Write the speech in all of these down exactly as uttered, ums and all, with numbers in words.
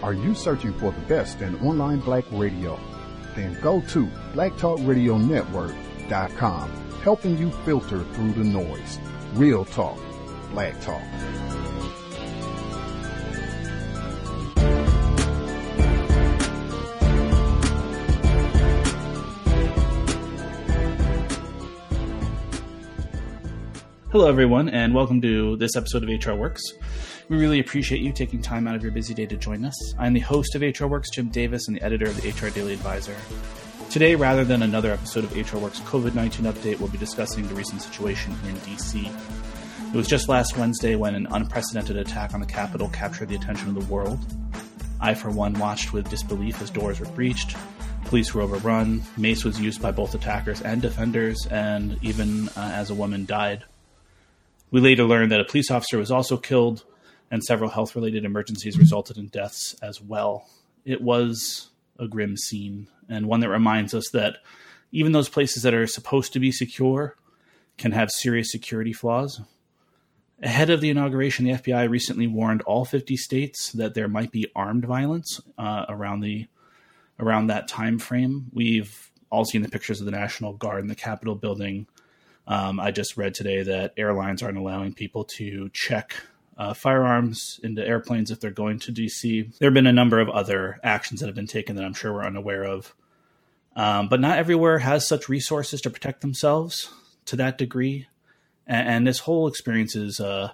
Are you searching for the best in online black radio? Then go to black talk radio network dot com, helping you filter through the noise. Real talk, black talk. Hello, everyone, and welcome to this episode of H R Works. We really appreciate you taking time out of your busy day to join us. I'm the host of H R Works, Jim Davis, and the editor of the H R Daily Advisor. Today, rather than another episode of H R Works COVID nineteen Update, we'll be discussing the recent situation in D C. It was just last Wednesday when an unprecedented attack on the Capitol captured the attention of the world. I, for one, watched with disbelief as doors were breached, police were overrun, mace was used by both attackers and defenders, and even uh, as a woman died. We later learned that a police officer was also killed, and several health-related emergencies resulted in deaths as well. It was a grim scene, and one that reminds us that even those places that are supposed to be secure can have serious security flaws. Ahead of the inauguration, the F B I recently warned all fifty states that there might be armed violence uh, around the around that time frame. We've all seen the pictures of the National Guard in the Capitol building. Um, I just read today that airlines aren't allowing people to check uh, firearms into airplanes if they're going to D C. There have been a number of other actions that have been taken that I'm sure we're unaware of. Um, but not everywhere has such resources to protect themselves to that degree. And, and this whole experience is a,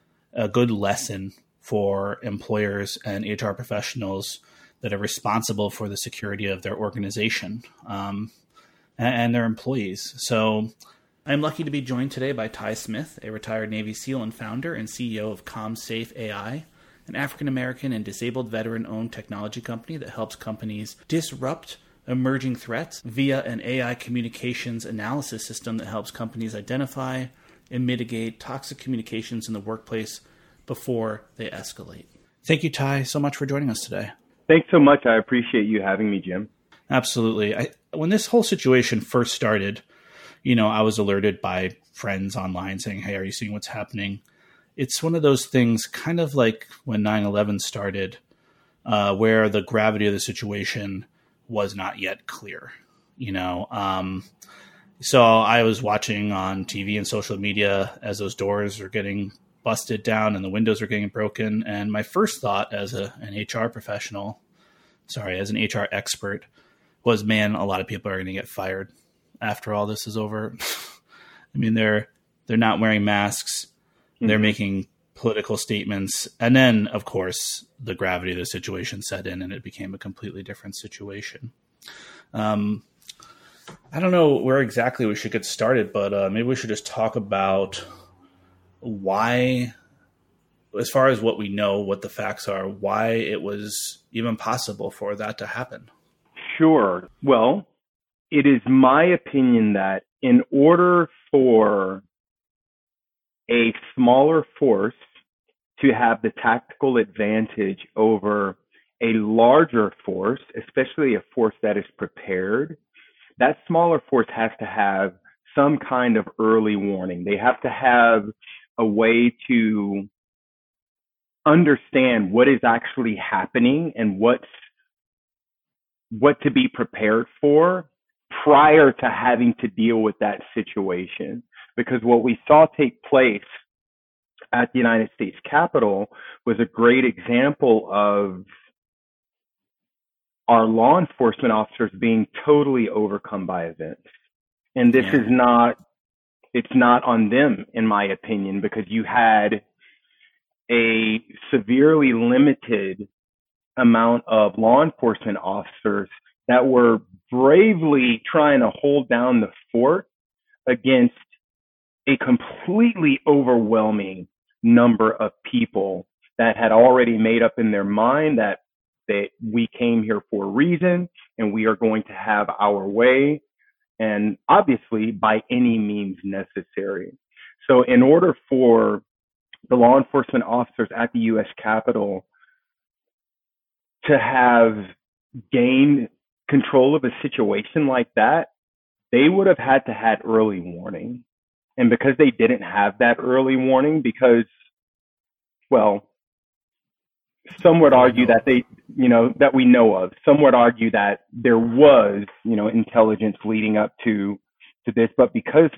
a good lesson for employers and H R professionals that are responsible for the security of their organization um, and, and their employees. So I'm lucky to be joined today by Ty Smith, a retired Navy SEAL and founder and C E O of CommSafe A I, an African-American and disabled veteran-owned technology company that helps companies disrupt emerging threats via an A I communications analysis system that helps companies identify and mitigate toxic communications in the workplace before they escalate. Thank you, Ty, so much for joining us today. Thanks so much. I appreciate you having me, Jim. Absolutely. I, when this whole situation first started, you know, I was alerted by friends online saying, hey, are you seeing what's happening? It's one of those things kind of like when nine eleven started, uh, where the gravity of the situation was not yet clear, you know. Um, so I was watching on T V and social media as those doors are getting busted down and the windows are getting broken. And my first thought as a, an H R professional, sorry, as an H R expert was, man, a lot of people are going to get fired after all this is over. I mean, they're they're not wearing masks. Mm-hmm. They're making political statements. And then, of course, the gravity of the situation set in and it became a completely different situation. Um, I don't know where exactly we should get started, but uh, maybe we should just talk about why, as far as what we know, what the facts are, why it was even possible for that to happen. Sure. Well, it is my opinion that in order for a smaller force to have the tactical advantage over a larger force, especially a force that is prepared, that smaller force has to have some kind of early warning. They have to have a way to understand what is actually happening and what's what to be prepared for prior to having to deal with that situation. Because what we saw take place at the United States Capitol was a great example of our law enforcement officers being totally overcome by events. And this yeah. is not, it's not on them, in my opinion, because you had a severely limited amount of law enforcement officers that were bravely trying to hold down the fort against a completely overwhelming number of people that had already made up in their mind that that we came here for a reason and we are going to have our way, and obviously by any means necessary. So in order for the law enforcement officers at the U S Capitol to have gained control of a situation like that, they would have had to had early warning. And because they didn't have that early warning, because, well, some would argue that they, you know, that we know of. Some would argue that there was, you know, intelligence leading up to to this, but because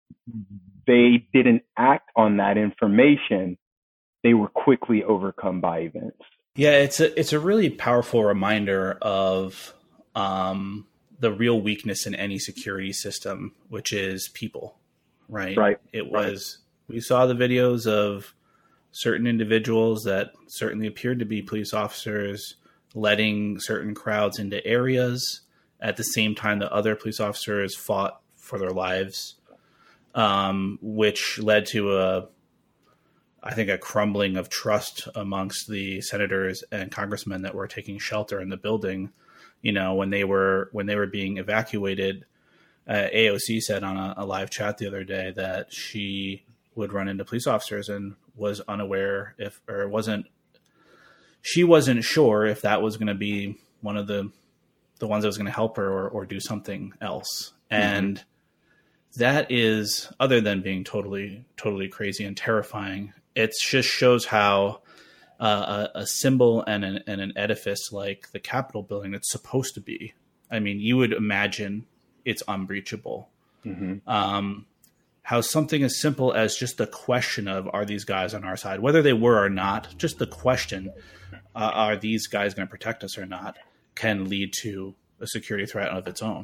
they didn't act on that information, they were quickly overcome by events. Yeah, it's a it's a really powerful reminder of um, the real weakness in any security system, which is people, right? Right. It was right. We saw the videos of certain individuals that certainly appeared to be police officers letting certain crowds into areas at the same time that other police officers fought for their lives, um, which led to a, I think, a crumbling of trust amongst the senators and congressmen that were taking shelter in the building. You know, when they were when they were being evacuated, uh, A O C said on a, a live chat the other day that she would run into police officers and was unaware if, or wasn't, she wasn't sure if that was going to be one of the, the ones that was going to help her or, or do something else. Mm-hmm. And that is, other than being totally, totally crazy and terrifying, it just shows how uh, a, a symbol and an, and an edifice like the Capitol building that's supposed to be, I mean, you would imagine it's unbreachable. Mm-hmm. Um, how something as simple as just the question of, are these guys on our side, whether they were or not, just the question, uh, are these guys going to protect us or not, can lead to a security threat of its own.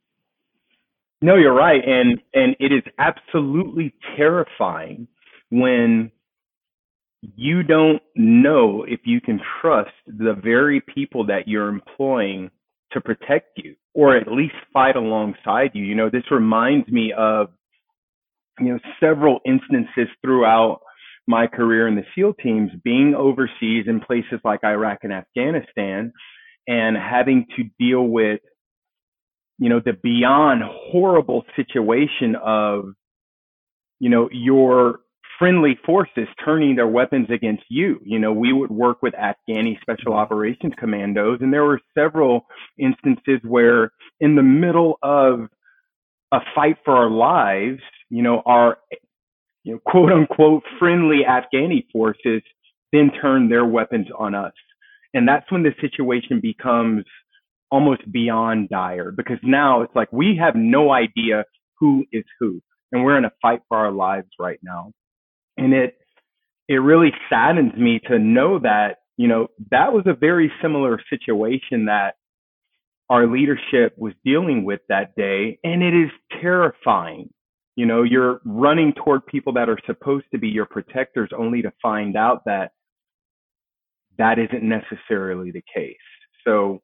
No, you're right. And, and it is absolutely terrifying when you don't know if you can trust the very people that you're employing to protect you, or at least fight alongside you. You know, this reminds me of, you know, several instances throughout my career in the SEAL teams, being overseas in places like Iraq and Afghanistan, and having to deal with, you know, the beyond horrible situation of, you know, your friendly forces turning their weapons against you. You know, we would work with Afghani Special Operations Commandos, and there were several instances where in the middle of a fight for our lives, you know, our, you know, quote unquote friendly Afghani forces then turn their weapons on us. And that's when the situation becomes almost beyond dire, because now it's like we have no idea who is who, and we're in a fight for our lives right now. And it it really saddens me to know that, you know, that was a very similar situation that our leadership was dealing with that day. And it is terrifying. You know, you're running toward people that are supposed to be your protectors, only to find out that that isn't necessarily the case. So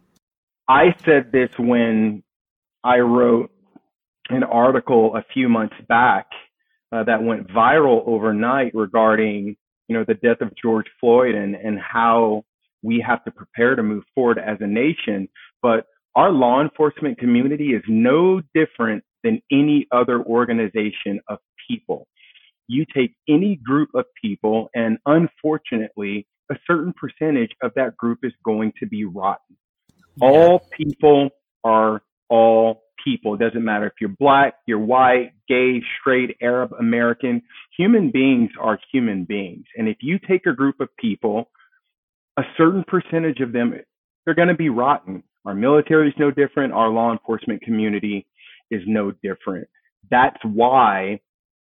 I said this when I wrote an article a few months back uh, that went viral overnight regarding, you know, the death of George Floyd and, and how we have to prepare to move forward as a nation. But our law enforcement community is no different than any other organization of people. You take any group of people, and unfortunately, a certain percentage of that group is going to be rotten. Yeah. All people are all people. It doesn't matter if you're black, you're white, gay, straight, Arab, American. Human beings are human beings. And if you take a group of people, a certain percentage of them, they're going to be rotten. Our military is no different. Our law enforcement community is no different. That's why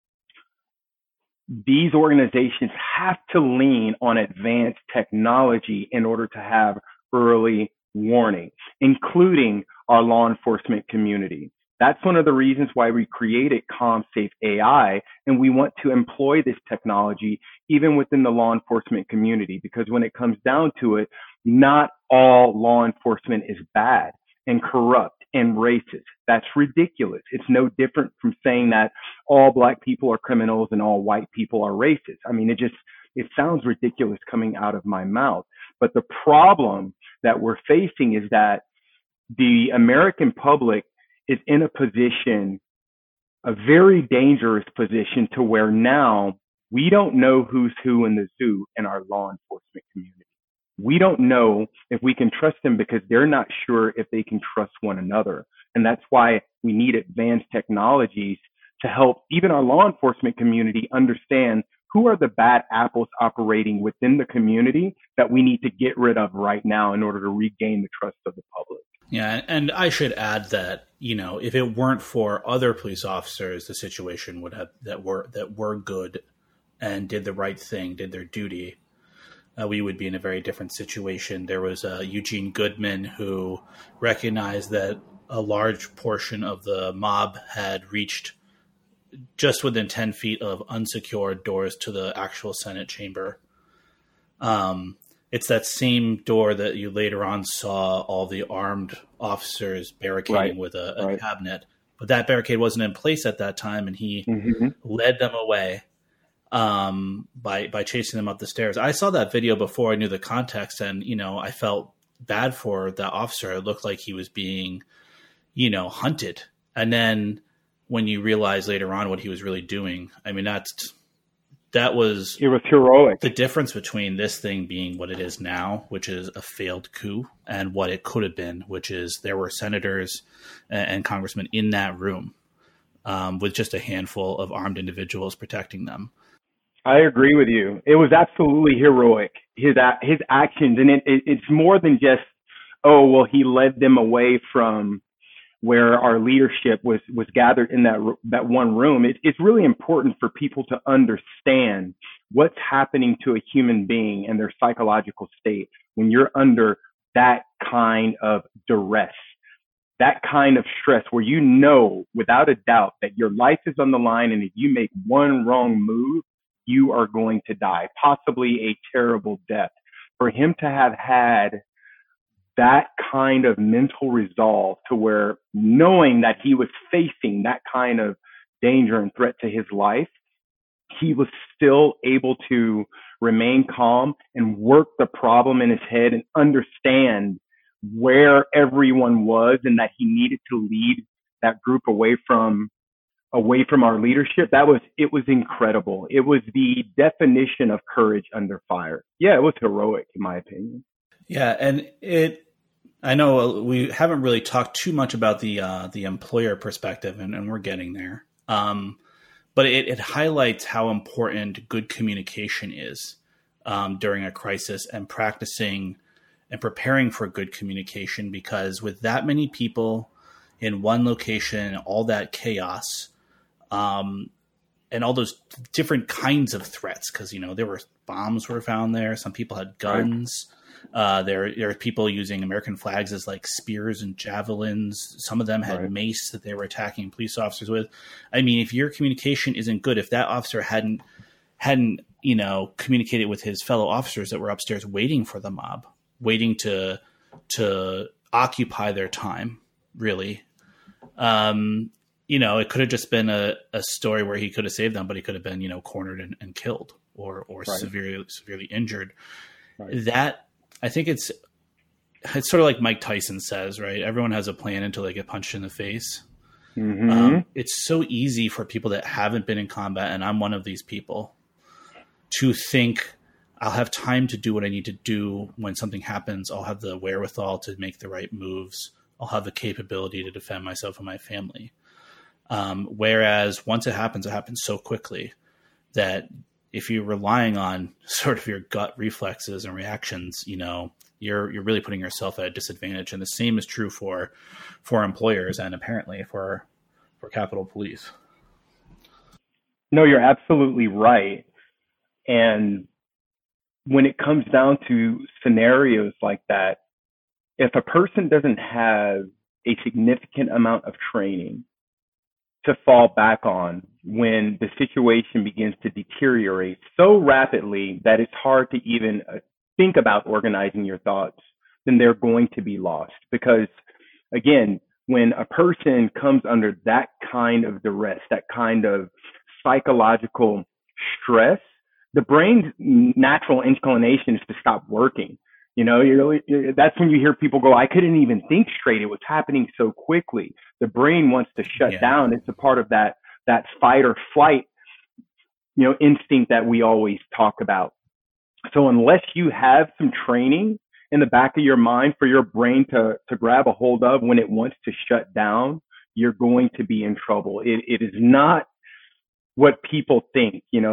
these organizations have to lean on advanced technology in order to have early warning, including our law enforcement community. That's one of the reasons why we created CommSafe A I, and we want to employ this technology even within the law enforcement community, because when it comes down to it, not all law enforcement is bad and corrupt and racist. That's ridiculous. It's no different from saying that all black people are criminals and all white people are racist. I mean, it just, it sounds ridiculous coming out of my mouth. But the problem that we're facing is that the American public is in a position, a very dangerous position, to where now we don't know who's who in the zoo in our law enforcement community. We don't know if we can trust them because they're not sure if they can trust one another. And that's why we need advanced technologies to help even our law enforcement community understand who are the bad apples operating within the community that we need to get rid of right now in order to regain the trust of the public. Yeah, and I should add that, you know, if it weren't for other police officers, the situation would have that were that were good and did the right thing, did their duty, uh, we would be in a very different situation. There was uh, Eugene Goodman, who recognized that a large portion of the mob had reached just within ten feet of unsecured doors to the actual Senate chamber. Um, it's that same door that you later on saw all the armed officers barricading right. with a, a right. cabinet. But that barricade wasn't in place at that time, and he mm-hmm. led them away um, by by chasing them up the stairs. I saw that video before I knew the context, and, you know, I felt bad for that officer. It looked like he was being, you know, hunted. And then when you realize later on what he was really doing, I mean, that's that was it was heroic. The difference between this thing being what it is now, which is a failed coup, and what it could have been, which is there were senators and, and congressmen in that room um, with just a handful of armed individuals protecting them. I agree with you. It was absolutely heroic, his his actions, and it, it, it's more than just, oh, well, he led them away from where our leadership was was gathered in that that one room. It, it's really important for people to understand what's happening to a human being and their psychological state when you're under that kind of duress, that kind of stress where you know without a doubt that your life is on the line, and if you make one wrong move, you are going to die, possibly a terrible death. For him to have had that kind of mental resolve to where, knowing that he was facing that kind of danger and threat to his life, he was still able to remain calm and work the problem in his head and understand where everyone was and that he needed to lead that group away from away from our leadership. That was, it was incredible. It was the definition of courage under fire. Yeah, it was heroic, in my opinion. Yeah, and it, I know we haven't really talked too much about the uh, the employer perspective, and, and we're getting there. Um, but it, it highlights how important good communication is um, during a crisis, and practicing and preparing for good communication, because with that many people in one location, all that chaos, um, and all those different kinds of threats, because, you know, there were bombs were found there. Some people had guns. Right. Uh, there, there are people using American flags as like spears and javelins. Some of them had right. mace that they were attacking police officers with. I mean, if your communication isn't good, if that officer hadn't, hadn't, you know, communicated with his fellow officers that were upstairs waiting for the mob, waiting to, to occupy their time, really, um, you know, it could have just been a, a story where he could have saved them, but he could have been, you know, cornered and, and killed, or, or right. severely, severely injured. Right. That, I think it's it's sort of like Mike Tyson says, right? Everyone has a plan until they get punched in the face. Mm-hmm. Um, it's so easy for people that haven't been in combat, and I'm one of these people, to think I'll have time to do what I need to do when something happens. I'll have the wherewithal to make the right moves. I'll have the capability to defend myself and my family. Um, whereas once it happens, it happens so quickly that if you're relying on sort of your gut reflexes and reactions, you know, you're you're really putting yourself at a disadvantage. And the same is true for for employers, and apparently for for Capitol Police. No, you're absolutely right. And when it comes down to scenarios like that, if a person doesn't have a significant amount of training to fall back on when the situation begins to deteriorate so rapidly that it's hard to even think about organizing your thoughts, then they're going to be lost. Because again, when a person comes under that kind of duress, that kind of psychological stress, the brain's natural inclination is to stop working. You know, you're, you're, that's when you hear people go, I couldn't even think straight. It was happening so quickly. The brain wants to shut yeah. down. It's a part of that, that fight or flight, you know, instinct that we always talk about. So unless you have some training in the back of your mind for your brain to, to grab a hold of when it wants to shut down, you're going to be in trouble. It, it is not what people think. You know,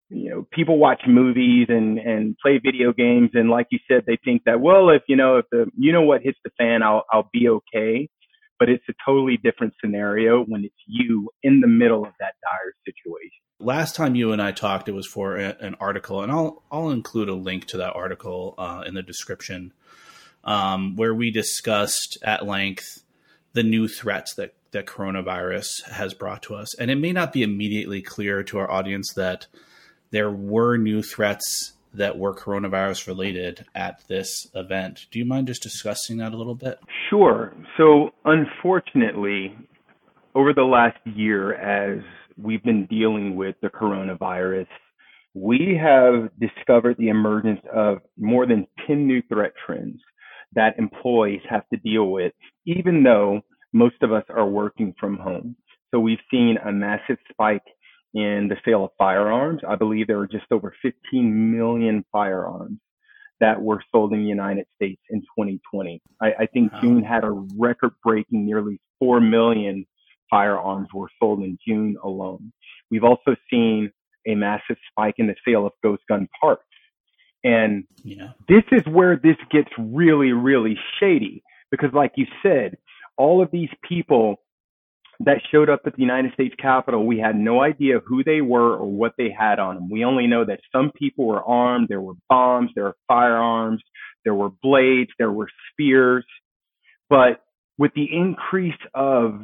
you know, people watch movies and, and play video games. And like you said, they think that, well, if, you know, if the, you know what hits the fan, I'll, I'll be okay. But it's a totally different scenario when it's you in the middle of that dire situation. Last time you and I talked, it was for a, an article, and I'll I'll include a link to that article uh, in the description, um, where we discussed at length the new threats that, that coronavirus has brought to us. And it may not be immediately clear to our audience that there were new threats that were coronavirus related at this event. Do you mind just discussing that a little bit? Sure. So unfortunately, over the last year, as we've been dealing with the coronavirus, we have discovered the emergence of more than ten new threat trends that employees have to deal with, even though most of us are working from home. So we've seen a massive spike in the sale of firearms. I believe there were just over fifteen million firearms that were sold in the United States in twenty twenty. I, I think wow. June had a record-breaking nearly four million firearms were sold in June alone. We've also seen a massive spike in the sale of ghost gun parts. And yeah. this is where this gets really, really shady, because like you said, all of these people that showed up at the United States Capitol, we had no idea who they were or what they had on them. We only know that some people were armed. There were bombs, there were firearms, there were blades, there were spears. But with the increase of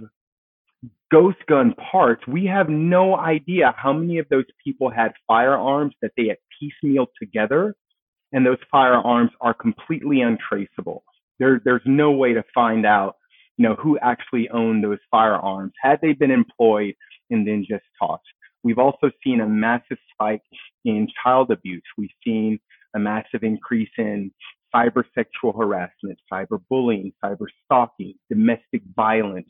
ghost gun parts, we have no idea how many of those people had firearms that they had piecemealed together, and those firearms are completely untraceable. There, there's no way to find out, you know, who actually owned those firearms, had they been employed and then just tossed. We've also seen a massive spike in child abuse. We've seen a massive increase in cyber sexual harassment, cyber bullying, cyber stalking, domestic violence.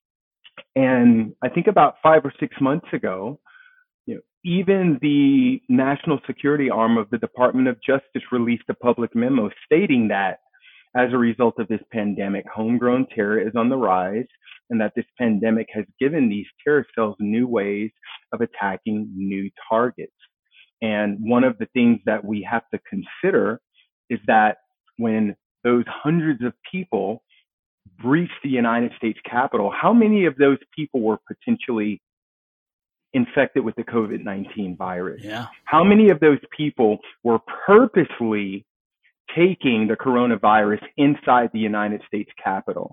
And I think about five or six months ago, you know, even the national security arm of the Department of Justice released a public memo stating that as a result of this pandemic, homegrown terror is on the rise, and that this pandemic has given these terror cells new ways of attacking new targets. And one of the things that we have to consider is that when those hundreds of people breached the United States Capitol, how many of those people were potentially infected with the COVID nineteen virus? Yeah. How many of those people were purposely taking the coronavirus inside the United States Capitol?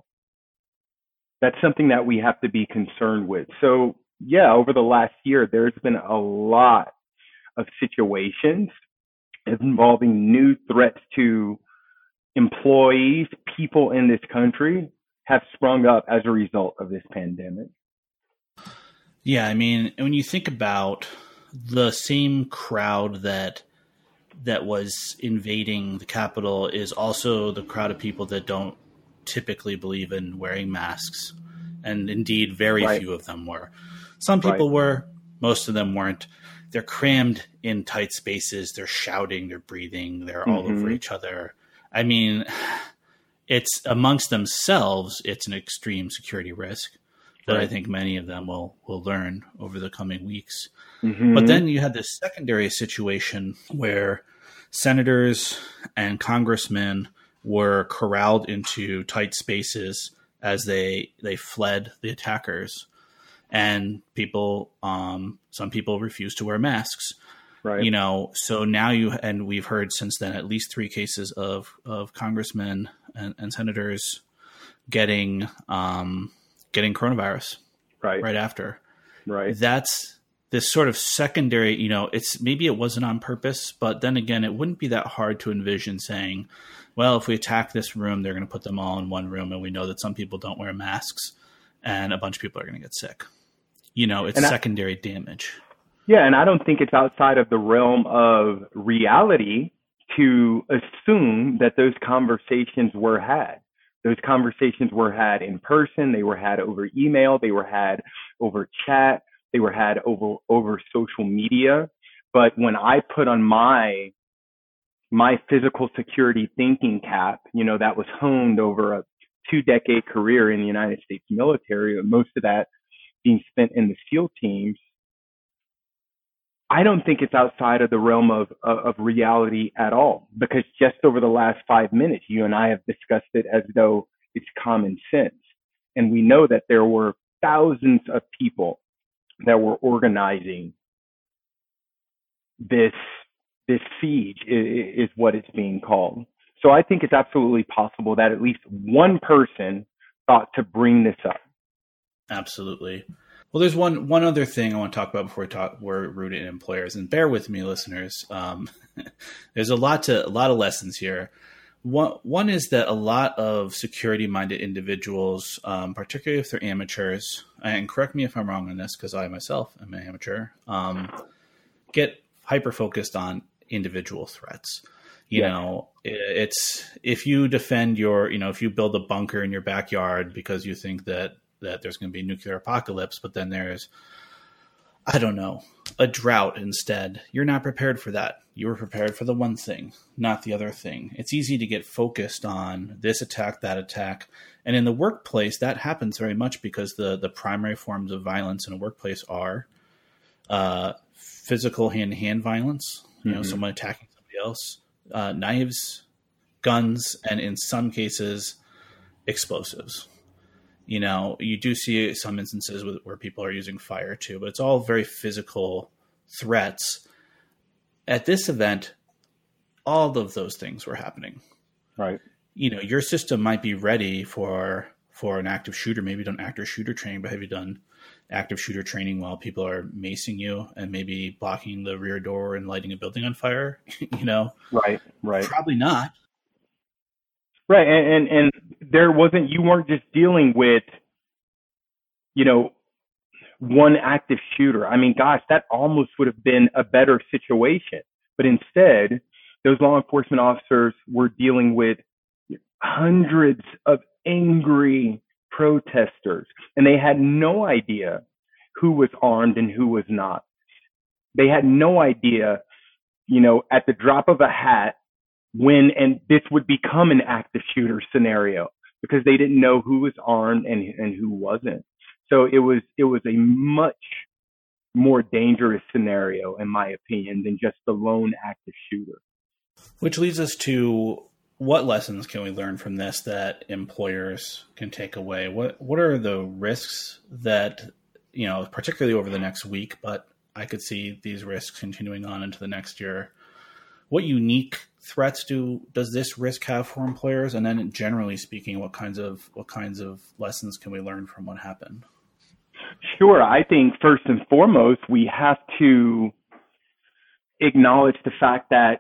That's something that we have to be concerned with. So yeah, over the last year, there's been a lot of situations involving new threats to employees, people in this country have sprung up as a result of this pandemic. Yeah, I mean, when you think about the same crowd that that was invading the Capitol is also the crowd of people that don't typically believe in wearing masks. And indeed, very right. few of them were. Some people right. were, most of them weren't. They're crammed in tight spaces. They're shouting, they're breathing, they're mm-hmm. all over each other. I mean, it's amongst themselves, it's an extreme security risk that right. I think many of them will, will learn over the coming weeks. Mm-hmm. But then you had this secondary situation where senators and congressmen were corralled into tight spaces as they they fled the attackers, and people, um, some people refused to wear masks. Right. You know, so now you, and we've heard since then at least three cases of of congressmen and, and senators getting um, getting coronavirus. Right. Right after. Right. That's this sort of secondary, you know, it's maybe it wasn't on purpose, but then again, it wouldn't be that hard to envision saying, well, if we attack this room, they're going to put them all in one room. And we know that some people don't wear masks and a bunch of people are going to get sick. You know, it's and secondary I, damage. Yeah. And I don't think it's outside of the realm of reality to assume that those conversations were had. Those conversations were had in person. They were had over email. They were had over chat. They were had over, over social media. But when I put on my, my physical security thinking cap, you know, that was honed over a two decade career in the United States military, most of that being spent in the SEAL teams, I don't think it's outside of the realm of, of, of reality at all, because just over the last five minutes, you and I have discussed it as though it's common sense. And we know that there were thousands of people that were organizing this, this siege is, is what it's being called. So I think it's absolutely possible that at least one person thought to bring this up. Absolutely. Well, there's one one other thing I want to talk about before we talk. We're rooted in employers, and bear with me, listeners. Um, there's a lot to a lot of lessons here. One one is that a lot of security-minded individuals, um, particularly if they're amateurs, and correct me if I'm wrong on this, because I myself am an amateur, um, get hyper-focused on individual threats. You yeah. know, it's if you defend your, you know, if you build a bunker in your backyard because you think that. that there's going to be a nuclear apocalypse, but then there's, I don't know, a drought instead. You're not prepared for that. You were prepared for the one thing, not the other thing. It's easy to get focused on this attack, that attack. And in the workplace, that happens very much because the, the primary forms of violence in a workplace are uh, physical hand-to-hand violence, you mm-hmm. know, someone attacking somebody else, uh, knives, guns, and in some cases, explosives. You know, you do see some instances with, where people are using fire too, but it's all very physical threats. At this event, all of those things were happening. Right. You know, your system might be ready for for an active shooter. Maybe done active shooter training, but have you done active shooter training while people are macing you and maybe blocking the rear door and lighting a building on fire? You know, right, right. Probably not. Right, and, and and there wasn't, you weren't just dealing with, you know, one active shooter. I mean, gosh, that almost would have been a better situation. But instead, those law enforcement officers were dealing with hundreds of angry protesters, and they had no idea who was armed and who was not. They had no idea, you know, at the drop of a hat, when and this would become an active shooter scenario, because they didn't know who was armed and and who wasn't. So it was it was a much more dangerous scenario, in my opinion, than just the lone active shooter. Which leads us to, what lessons can we learn from this that employers can take away? What what are the risks that, you know, particularly over the next week, but I could see these risks continuing on into the next year. What unique threats do does this risk have for employers? And then generally speaking, what kinds of what kinds of lessons can we learn from what happened? Sure. I think first and foremost, we have to acknowledge the fact that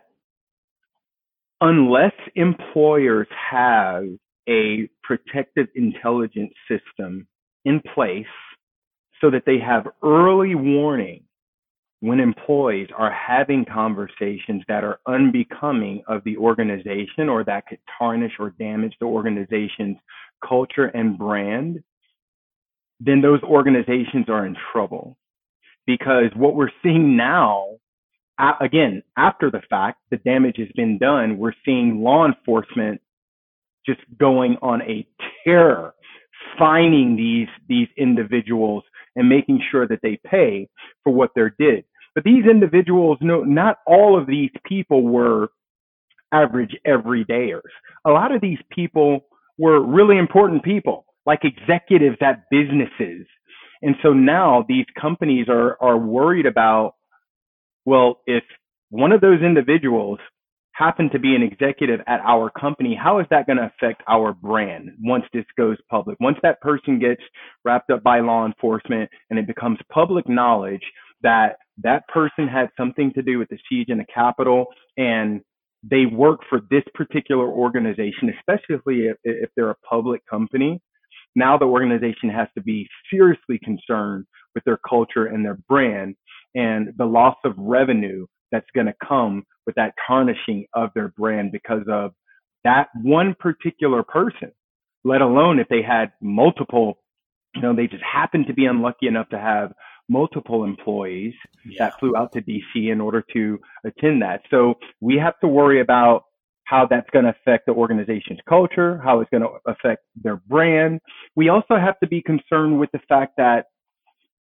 unless employers have a protective intelligence system in place so that they have early warning when employees are having conversations that are unbecoming of the organization or that could tarnish or damage the organization's culture and brand, then those organizations are in trouble. Because what we're seeing now, again, after the fact, the damage has been done, we're seeing law enforcement just going on a terror, fining these, these individuals and making sure that they pay for what they did. But these individuals, no, not all of these people were average everydayers. A lot of these people were really important people, like executives at businesses. And so now these companies are, are worried about, well, if one of those individuals happen to be an executive at our company, how is that going to affect our brand once this goes public? Once that person gets wrapped up by law enforcement and it becomes public knowledge that that person had something to do with the siege in the Capitol and they work for this particular organization, especially if, if they're a public company, now the organization has to be seriously concerned with their culture and their brand and the loss of revenue that's going to come with that tarnishing of their brand because of that one particular person, let alone if they had multiple, you know, they just happened to be unlucky enough to have multiple employees yeah. that flew out to D C in order to attend that. So we have to worry about how that's going to affect the organization's culture, how it's going to affect their brand. We also have to be concerned with the fact that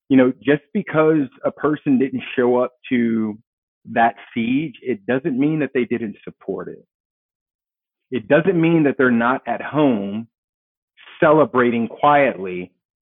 You know, just because a person didn't show up to that siege, it doesn't mean that they didn't support it. It doesn't mean that they're not at home celebrating quietly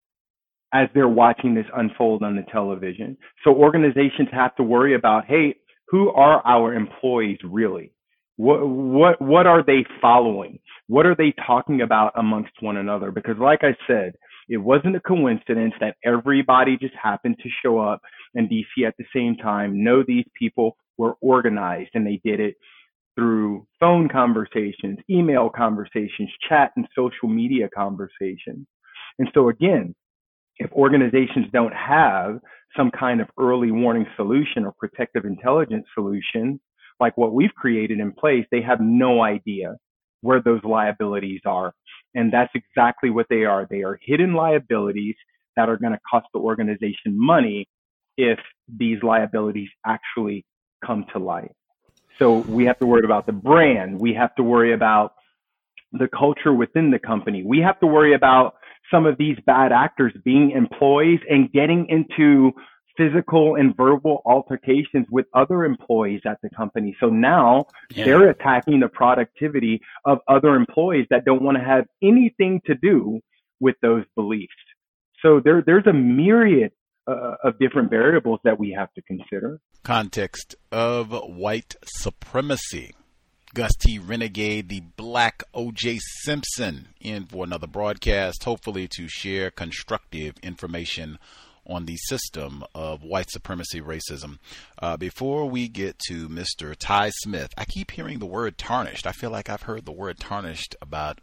as they're watching this unfold on the television. So organizations have to worry about, hey, who are our employees really? What what what are they following? What are they talking about amongst one another? Because like I said, it wasn't a coincidence that everybody just happened to show up in D C at the same time. No, these people were organized, and they did it through phone conversations, email conversations, chat and social media conversations. And so again, if organizations don't have some kind of early warning solution or protective intelligence solution, like what we've created in place, they have no idea where those liabilities are. And that's exactly what they are. They are hidden liabilities that are going to cost the organization money if these liabilities actually come to light. So we have to worry about the brand. We have to worry about the culture within the company. We have to worry about some of these bad actors being employees and getting into physical and verbal altercations with other employees at the company. So now yeah. they're attacking the productivity of other employees that don't want to have anything to do with those beliefs. So there, there's a myriad uh, of different variables that we have to consider. Context of white supremacy. Gus T. Renegade, the Black O J Simpson, in for another broadcast, hopefully to share constructive information on the system of white supremacy racism. Uh, before we get to Mister Ty Smith, I keep hearing the word tarnished. I feel like I've heard the word tarnished about,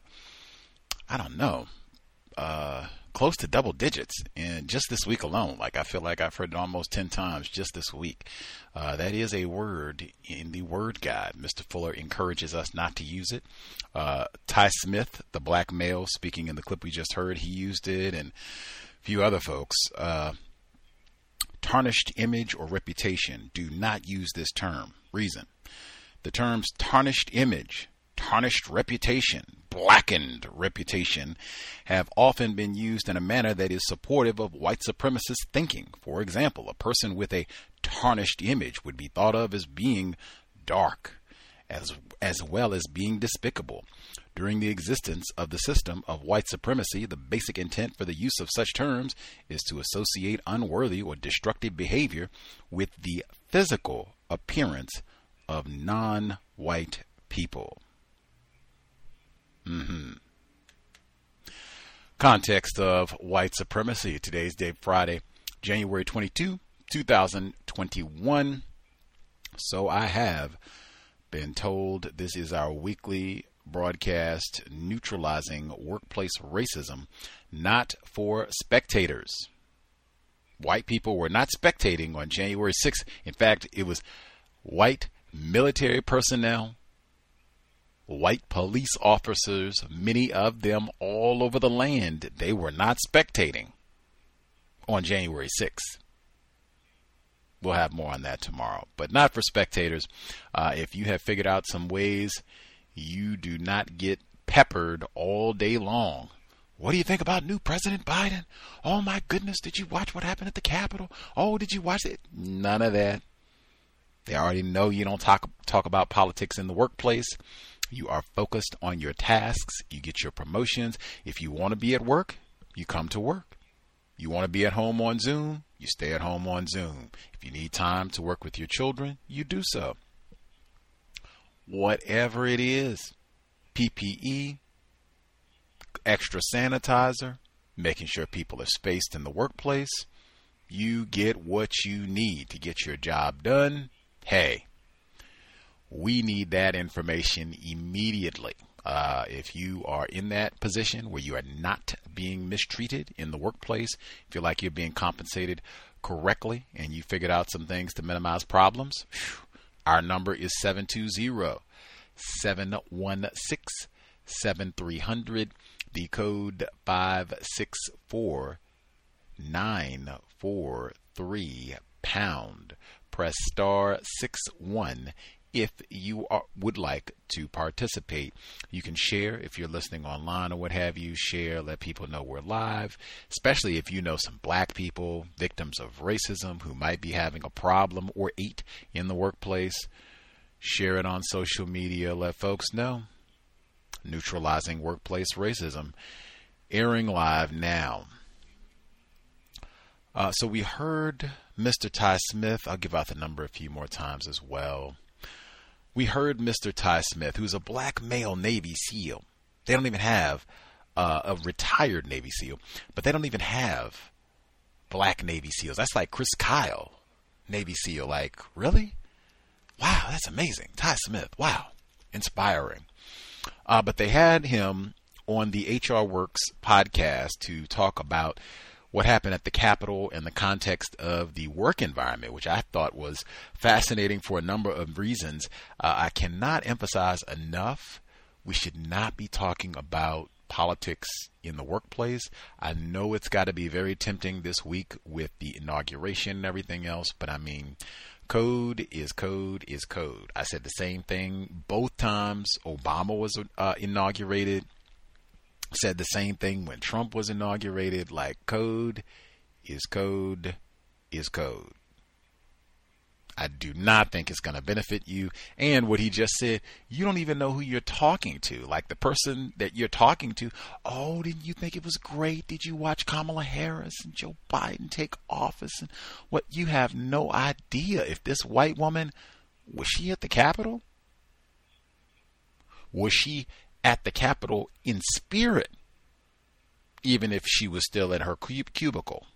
I don't know, uh, close to double digits in just this week alone. Like I feel like I've heard it almost ten times just this week. Uh, that is a word in the word guide. Mister Fuller encourages us not to use it. Uh, Ty Smith, the black male speaking in the clip we just heard, he used it, and a few other folks. Uh, tarnished image or reputation. Do not use this term. Reason. The terms tarnished image, tarnished reputation, blackened reputation have often been used in a manner that is supportive of white supremacist thinking. For example, a person with a tarnished image would be thought of as being dark, as as well as being despicable. During the existence of the system of white supremacy, the basic intent for the use of such terms is to associate unworthy or destructive behavior with the physical appearance of non-white people. Mm-hmm. Context of white supremacy. Today's date, Friday, January twenty-second, two thousand twenty-one. So I have been told this is our weekly broadcast neutralizing workplace racism, not for spectators. White people were not spectating on January sixth. In fact, it was white military personnel, white police officers, many of them all over the land. They were not spectating on January sixth. We'll have more on that tomorrow, but not for spectators. Uh, if you have figured out some ways you do not get peppered all day long. What do you think about new President Biden? Oh my goodness, did you watch what happened at the Capitol? Oh, did you watch it? None of that. They already know you don't talk talk about politics in the workplace. You are focused on your tasks. You get your promotions. If you want to be at work, you come to work. You want to be at home on Zoom, you stay at home on Zoom. If you need time to work with your children, you do so. Whatever it is, P P E, extra sanitizer, making sure people are spaced in the workplace, you get what you need to get your job done. Hey, we need that information immediately. Uh, if you are in that position where you are not being mistreated in the workplace, feel like you're being compensated correctly, and you figured out some things to minimize problems, whew, our number is seven two zero, seven one six, seven three zero zero, the code five six four, nine four three pound. Press star six one if you are, would like to participate, you can share if you're listening online or what have you. Share, let people know we're live, especially if you know some black people, victims of racism, who might be having a problem or eight in the workplace. Share it on social media. Let folks know. Neutralizing Workplace Racism, airing live now. Uh, so we heard Mister Ty Smith. I'll give out the number a few more times as well. We heard Mister Ty Smith, who's a black male Navy SEAL. They don't even have uh, a retired Navy SEAL, but they don't even have black Navy SEALs. That's like Chris Kyle, Navy SEAL. Like, really? Wow, that's amazing. Ty Smith. Wow. Inspiring. Uh, but they had him on the H R Works podcast to talk about what happened at the Capitol in the context of the work environment, which I thought was fascinating for a number of reasons. Uh, I cannot emphasize enough, we should not be talking about politics in the workplace. I know it's got to be very tempting this week with the inauguration and everything else, but I mean, code is code is code. I said the same thing both times Obama was uh, inaugurated. Said the same thing when Trump was inaugurated. Like, code is code is code. I do not think it's going to benefit you. And what he just said, you don't even know who you're talking to. Like, the person that you're talking to, oh, didn't you think it was great? Did you watch Kamala Harris and Joe Biden take office? And what, you have no idea if this white woman, was she at the Capitol? Was she at the Capitol in spirit, even if she was still in her cub- cubicle?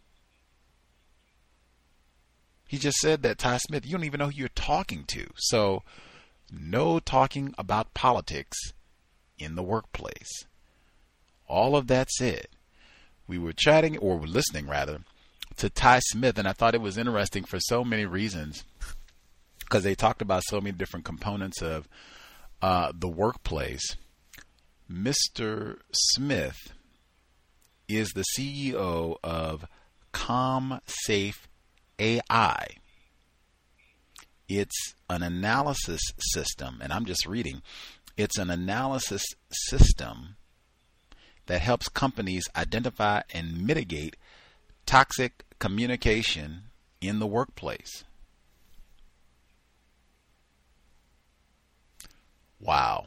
He just said that, Ty Smith, you don't even know who you're talking to. So, no talking about politics in the workplace. All of that said, we were chatting, or were listening rather, to Ty Smith, and I thought it was interesting for so many reasons, because they talked about so many different components of uh, the workplace. Mister Smith is the C E O of ComSafe A I. It's an analysis system, and I'm just reading. It's an analysis system that helps companies identify and mitigate toxic communication in the workplace. Wow.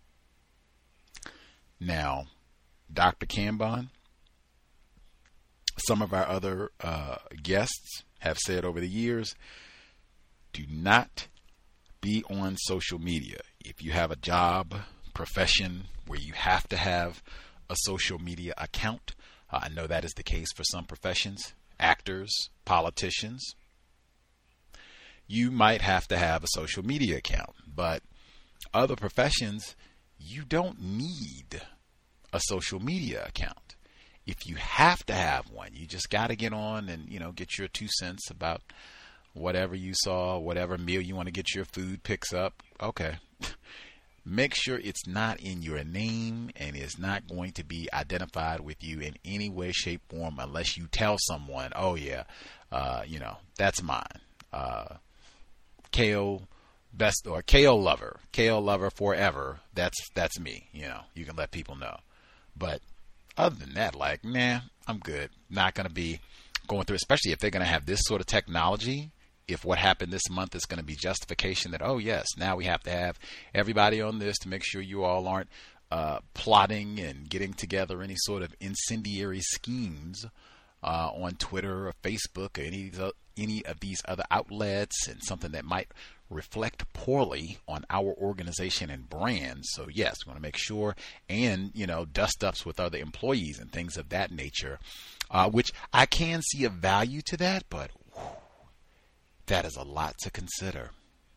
Now, Doctor Cambon, some of our other uh, guests have said over the years, do not be on social media. If you have a job, profession where you have to have a social media account, uh, I know that is the case for some professions, actors, politicians, you might have to have a social media account. But other professions, you don't need a social media account. If you have to have one, you just got to get on and, you know, get your two cents about whatever you saw, whatever meal you want to get your food picks up. Okay. Make sure it's not in your name and is not going to be identified with you in any way, shape, form, unless you tell someone, oh yeah, uh, you know, that's mine. Uh, Kale Best or Kale Lover, Kale Lover forever. That's that's me. You know, you can let people know. But other than that, like, nah, I'm good. Not going to be going through, especially if they're going to have this sort of technology. If what happened this month is going to be justification that, oh yes, now we have to have everybody on this to make sure you all aren't uh, plotting and getting together any sort of incendiary schemes uh, on Twitter or Facebook or any any of these other outlets, and something that might reflect poorly on our organization and brand. So yes, we want to make sure, and, you know, dust ups with other employees and things of that nature, uh, which I can see a value to that, but whew, that is a lot to consider.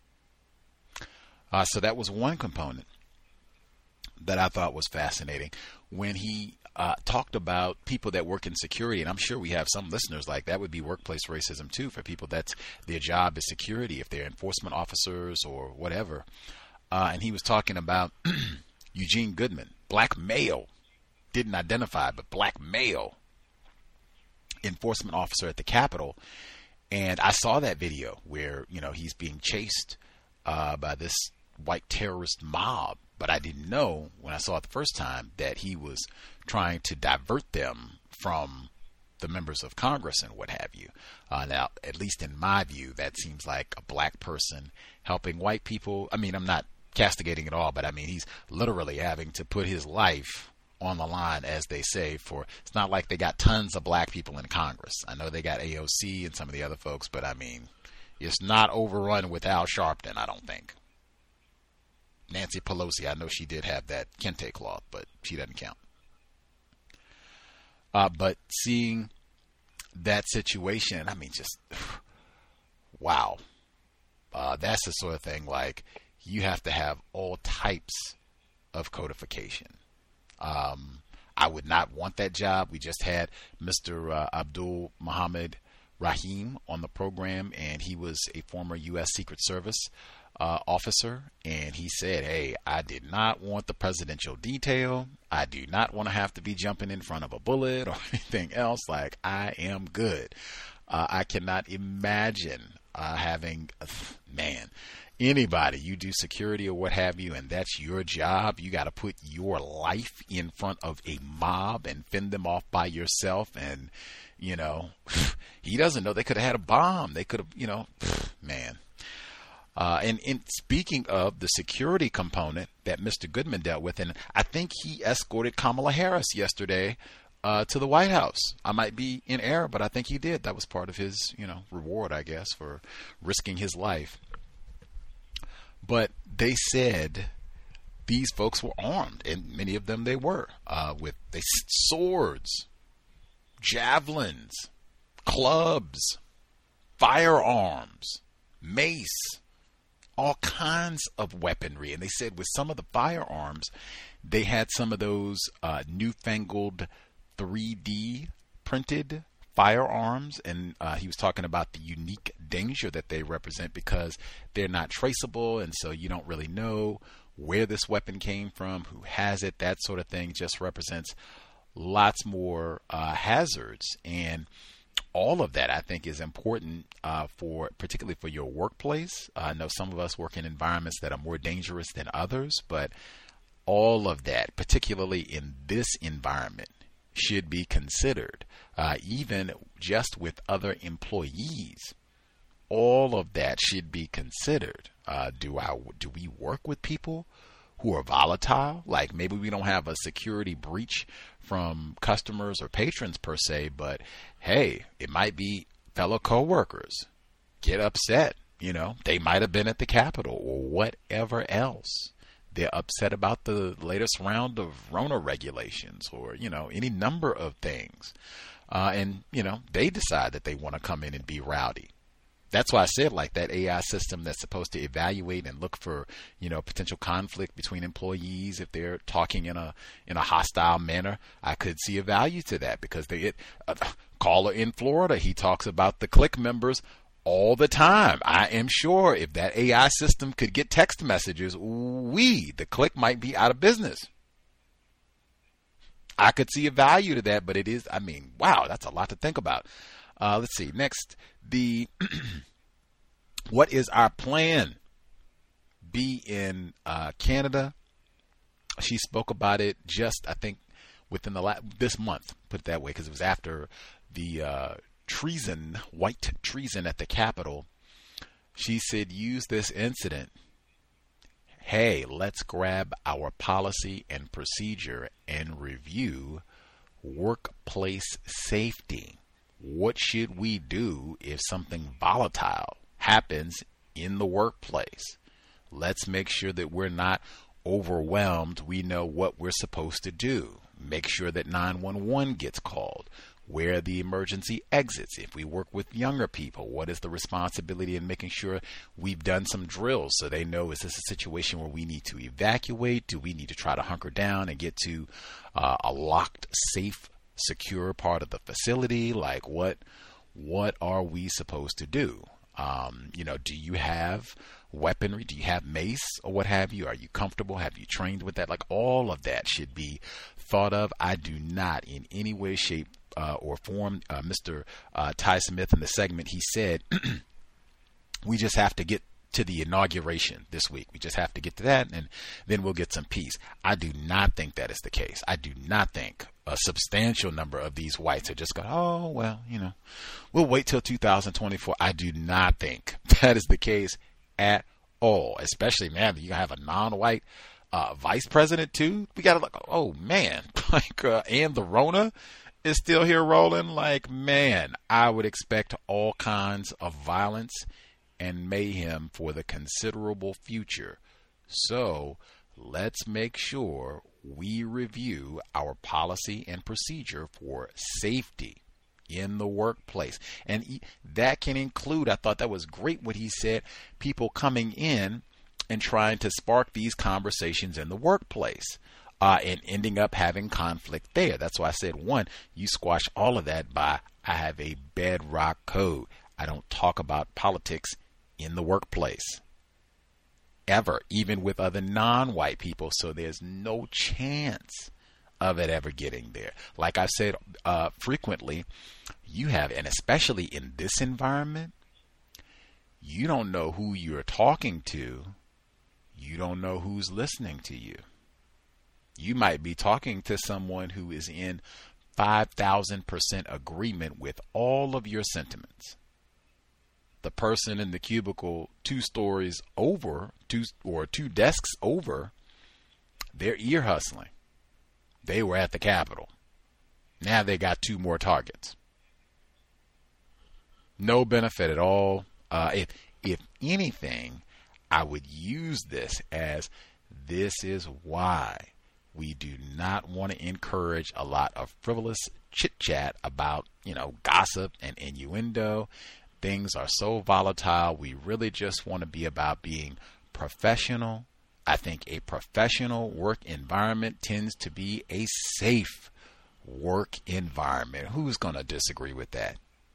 Uh, so that was one component that I thought was fascinating when he uh, talked about people that work in security. And I'm sure we have some listeners like that would be workplace racism too, for people that's their job is security, if they're enforcement officers or whatever. Uh, and he was talking about Eugene Goodman, black male, didn't identify, but black male enforcement officer at the Capitol. And I saw that video where, you know, he's being chased uh, by this white terrorist mob. But I didn't know when I saw it the first time that he was trying to divert them from the members of Congress and what have you. Uh, now, at least in my view, that seems like a black person helping white people. I mean, I'm not castigating at all, but I mean, he's literally having to put his life on the line, as they say, for, it's not like they got tons of black people in Congress. I know they got A O C and some of the other folks, but I mean, it's not overrun with Al Sharpton, I don't think. Nancy Pelosi, I know she did have that kente cloth, but she doesn't count. Uh, but seeing that situation, I mean, just, wow. Uh, that's the sort of thing, like, you have to have all types of codification. Um, I would not want that job. We just had Mister Uh, Abdul Muhammad Rahim on the program, and he was a former U S Secret Service uh, officer, and he said, hey, I did not want the presidential detail. I do not want to have to be jumping in front of a bullet or anything else. Like, I am good. Uh, I cannot imagine uh, having, uh, man, anybody, you do security or what have you, and that's your job. You got to put your life in front of a mob and fend them off by yourself. And, you know, he doesn't know. They could have had a bomb. They could have, you know, man. Uh, and in speaking of the security component that Mister Goodman dealt with, and I think he escorted Kamala Harris yesterday uh, to the White House. I might be in error, but I think he did. That was part of his, you know, reward, I guess, for risking his life. But they said these folks were armed, and many of them they were, uh, with they, swords, javelins, clubs, firearms, mace, all kinds of weaponry. And they said with some of the firearms, they had some of those uh, newfangled three D printed firearms. And uh, he was talking about the unique danger that they represent because they're not traceable. And so you don't really know where this weapon came from, who has it, that sort of thing. Just represents lots more uh, hazards. And all of that, I think, is important uh, for, particularly for your workplace. Uh, I know some of us work in environments that are more dangerous than others, but all of that, particularly in this environment, should be considered, uh, even just with other employees. All of that should be considered. Uh, do I, do we work with people who are volatile? Like maybe we don't have a security breach from customers or patrons per se, but hey, it might be fellow coworkers get upset. You know, they might have been at the Capitol or whatever else. They're upset about the latest round of Rona regulations or, you know, any number of things. Uh, and, you know, they decide that they want to come in and be rowdy. That's why I said, like, that A I system that's supposed to evaluate and look for, you know, potential conflict between employees if they're talking in a in a hostile manner. I could see a value to that because they get a caller in Florida. He talks about the click members all the time. I am sure if that A I system could get text messages, we the click might be out of business. I could see a value to that, but it is, I mean, wow, that's a lot to think about. Uh, let's see. Next, the what is our plan? Be in uh, Canada. She spoke about it just, I think, within the la- this month. Put it that way, because it was after the uh, treason, white treason at the Capitol. She said, use this incident. Hey, let's grab our policy and procedure and review workplace safety. What should we do if something volatile happens in the workplace? Let's make sure that we're not overwhelmed. We know what we're supposed to do. Make sure that nine one one gets called. Where are the emergency exits? If we work with younger people, what is the responsibility in making sure we've done some drills so they know, is this a situation where we need to evacuate? Do we need to try to hunker down and get to uh, a locked, safe, secure part of the facility? Like what what are we supposed to do? Um, you know, do you have weaponry? Do you have mace or what have you? Are you comfortable? Have you trained with that? Like all of that should be thought of. I do not in any way, shape, uh, or form. Uh, Mister Uh, Ty Smith in the segment, he said, we just have to get to the inauguration this week. We just have to get to that, and then we'll get some peace. I do not think that is the case. I do not think a substantial number of these whites are just going, oh, well, you know, we'll wait till two thousand twenty-four. I do not think that is the case at all, especially now that you have a non-white uh, vice president, too. We got to look, oh, man, like, uh, and the Rona is still here rolling. Like, man, I would expect all kinds of violence and mayhem for the considerable future. So let's make sure we review our policy and procedure for safety in the workplace. And that can include, I thought that was great what he said, people coming in and trying to spark these conversations in the workplace. Uh, and ending up having conflict there. That's why I said, one, you squash all of that by, I have a bedrock code. I don't talk about politics in the workplace ever, even with other non-white people. So there's no chance of it ever getting there. Like I've said uh, frequently, you have, and especially in this environment, you don't know who you're talking to. You don't know who's listening to you. You might be talking to someone who is in five thousand percent agreement with all of your sentiments. The person in the cubicle two stories over, two or two desks over, they're ear hustling. They were at the Capitol. Now they got two more targets. No benefit at all. Uh, if if anything, I would use this as, this is why we do not want to encourage a lot of frivolous chit-chat about, you know, gossip and innuendo. Things are so volatile. We really just want to be about being professional. I think a professional work environment tends to be a safe work environment. Who's going to disagree with that?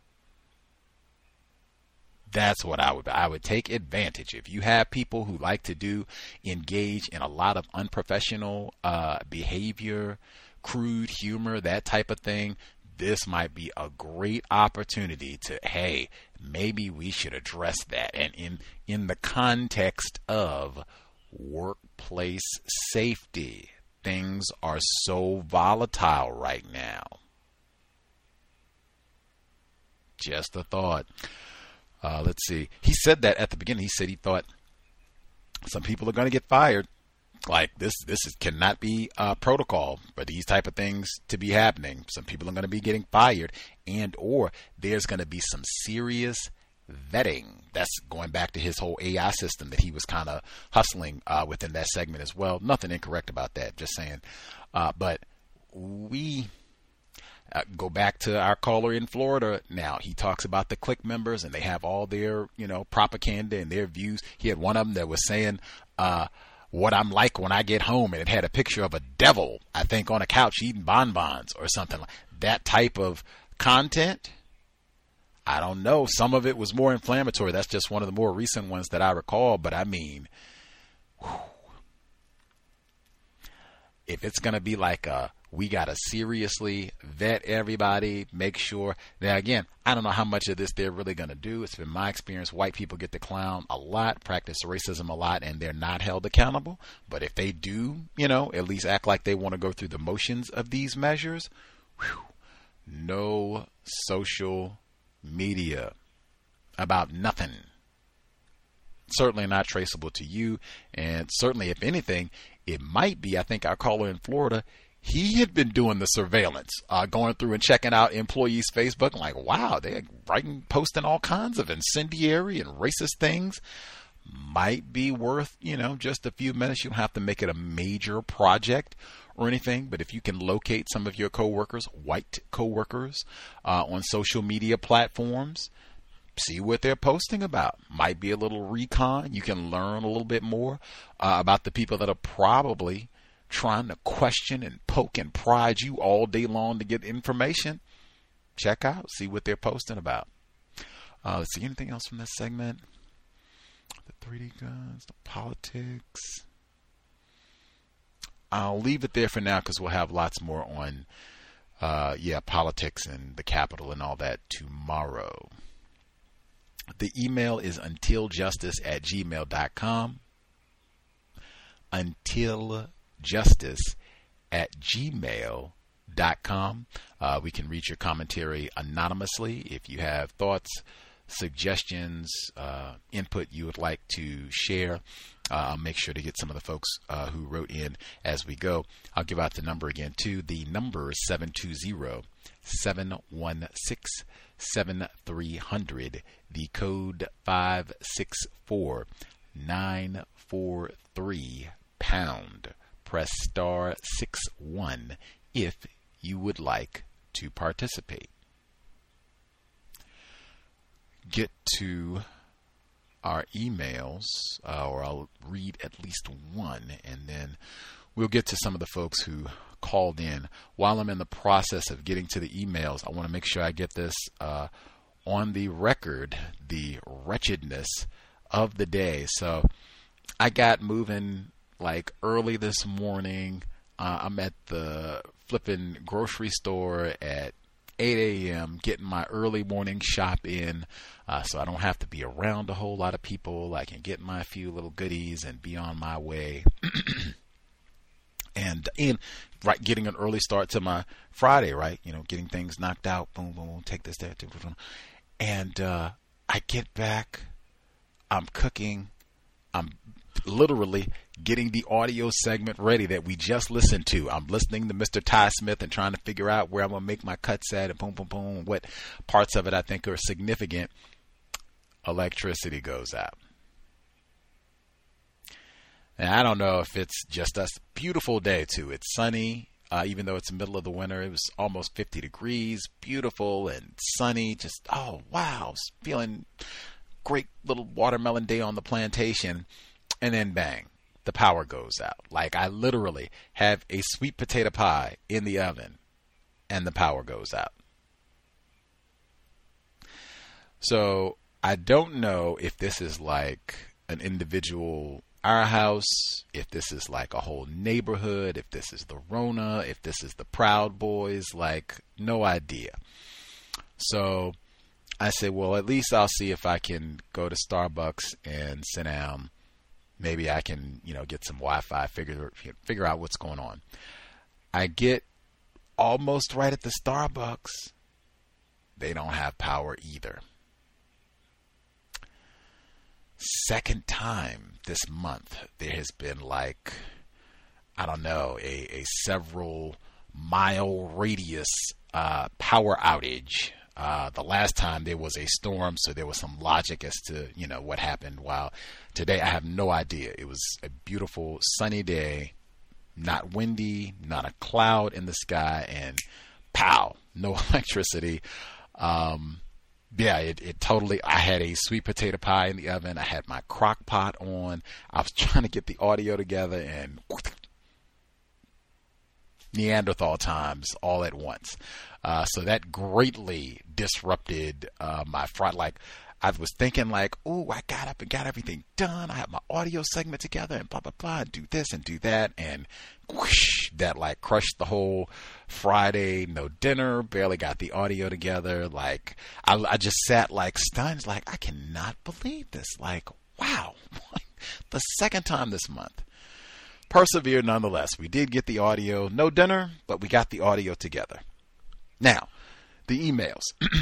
That's what I would I would take advantage. If you have people who like to do engage in a lot of unprofessional uh, behavior, crude humor, that type of thing, this might be a great opportunity to, hey, maybe we should address that. And in in the context of workplace safety, things are so volatile right now. Just a thought. Uh, let's see. He said that at the beginning. He said he thought some people are going to get fired. Like this, this is, cannot be uh, protocol for these type of things to be happening. Some people are going to be getting fired, and or there's going to be some serious vetting. That's going back to his whole A I system that he was kind of hustling uh, within that segment as well. Nothing incorrect about that. Just saying. Uh, but we. Uh, go back to our caller in Florida now. He talks about the clique members, and they have all their, you know, propaganda and their views. He had one of them that was saying uh, what I'm like when I get home, and it had a picture of a devil, I think, on a couch eating bonbons or something like that. Type of content, I don't know. Some of it was more inflammatory. That's just one of the more recent ones that I recall. But I mean, whew, if it's going to be like a, we got to seriously vet everybody, make sure. Now, again, I don't know how much of this they're really going to do. It's been my experience. White people get the clown a lot, practice racism a lot, and they're not held accountable. But if they do, you know, at least act like they want to go through the motions of these measures, whew, no social media about nothing. Certainly not traceable to you. And certainly, if anything, it might be, I think our caller in Florida, he had been doing the surveillance, uh, going through and checking out employees' Facebook. And like, wow, they're writing, posting all kinds of incendiary and racist things. Might be worth, you know, just a few minutes. You don't have to make it a major project or anything. But if you can locate some of your coworkers, white coworkers, uh, on social media platforms, see what they're posting about. Might be a little recon. You can learn a little bit more uh, about the people that are probably trying to question and poke and prod you all day long to get information. Check out, see what they're posting about. Uh, let's see, anything else from this segment? The three D guns, the politics. I'll leave it there for now because we'll have lots more on, uh, yeah, politics and the Capitol and all that tomorrow. The email is untiljustice at gmail dot com. Untiljustice at gmail dot com. Uh, we can read your commentary anonymously. If you have thoughts, suggestions, uh, input you would like to share, uh, I'll make sure to get some of the folks uh, who wrote in as we go. I'll give out the number again too. The number is seven two zero, seven one six, seven three zero zero. The code five six four, nine four three pound. Press star six one if you would like to participate. Get to our emails, uh, or I'll read at least one, and then we'll get to some of the folks who called in. While I'm in the process of getting to the emails, I want to make sure I get this uh, on the record, the wretchedness of the day. So I got moving like early this morning. Uh, I'm at the flipping grocery store at eight a.m. getting my early morning shop in, uh, so I don't have to be around a whole lot of people. I can get my few little goodies and be on my way. and in right, getting an early start to my Friday, right? You know, getting things knocked out. Boom, boom, take this, that, boom, boom. And uh, I get back. I'm cooking. I'm literally getting the audio segment ready that we just listened to. I'm listening to Mister Ty Smith and trying to figure out where I'm going to make my cuts at, and boom, boom, boom, what parts of it I think are significant. Electricity goes out. And I don't know if it's just us. Beautiful day, too. It's sunny, uh, even though it's the middle of the winter. It was almost fifty degrees, beautiful and sunny. Just, oh, wow. Feeling great little watermelon day on the plantation. And then bang, the power goes out. Like I literally have a sweet potato pie in the oven and the power goes out. So I don't know if this is like an individual, our house, if this is like a whole neighborhood, if this is the Rona, if this is the Proud Boys, like no idea. So I said, well, at least I'll see if I can go to Starbucks and sit down. Maybe I can, you know, get some Wi-Fi, figure figure out what's going on. I get almost right at the Starbucks. They don't have power either. Second time this month, there has been like, I don't know, a, a several mile radius uh, power outage. Uh, the last time there was a storm, so there was some logic as to, you know, what happened. While today I have no idea. It was a beautiful sunny day, not windy, not a cloud in the sky, and pow, no electricity. Um, yeah, it, it totally, I had a sweet potato pie in the oven. I had my crock pot on. I was trying to get the audio together, and Neanderthal times all at once. Uh, so that greatly disrupted uh, my front. Like I was thinking like, oh, I got up and got everything done. I have my audio segment together and blah, blah, blah, and do this and do that. And whoosh, that like crushed the whole Friday. No dinner, barely got the audio together. Like I, I just sat like stunned, like I cannot believe this. Like, wow, the second time this month. Persevere nonetheless. We did get the audio. No dinner, but we got the audio together. Now, the emails.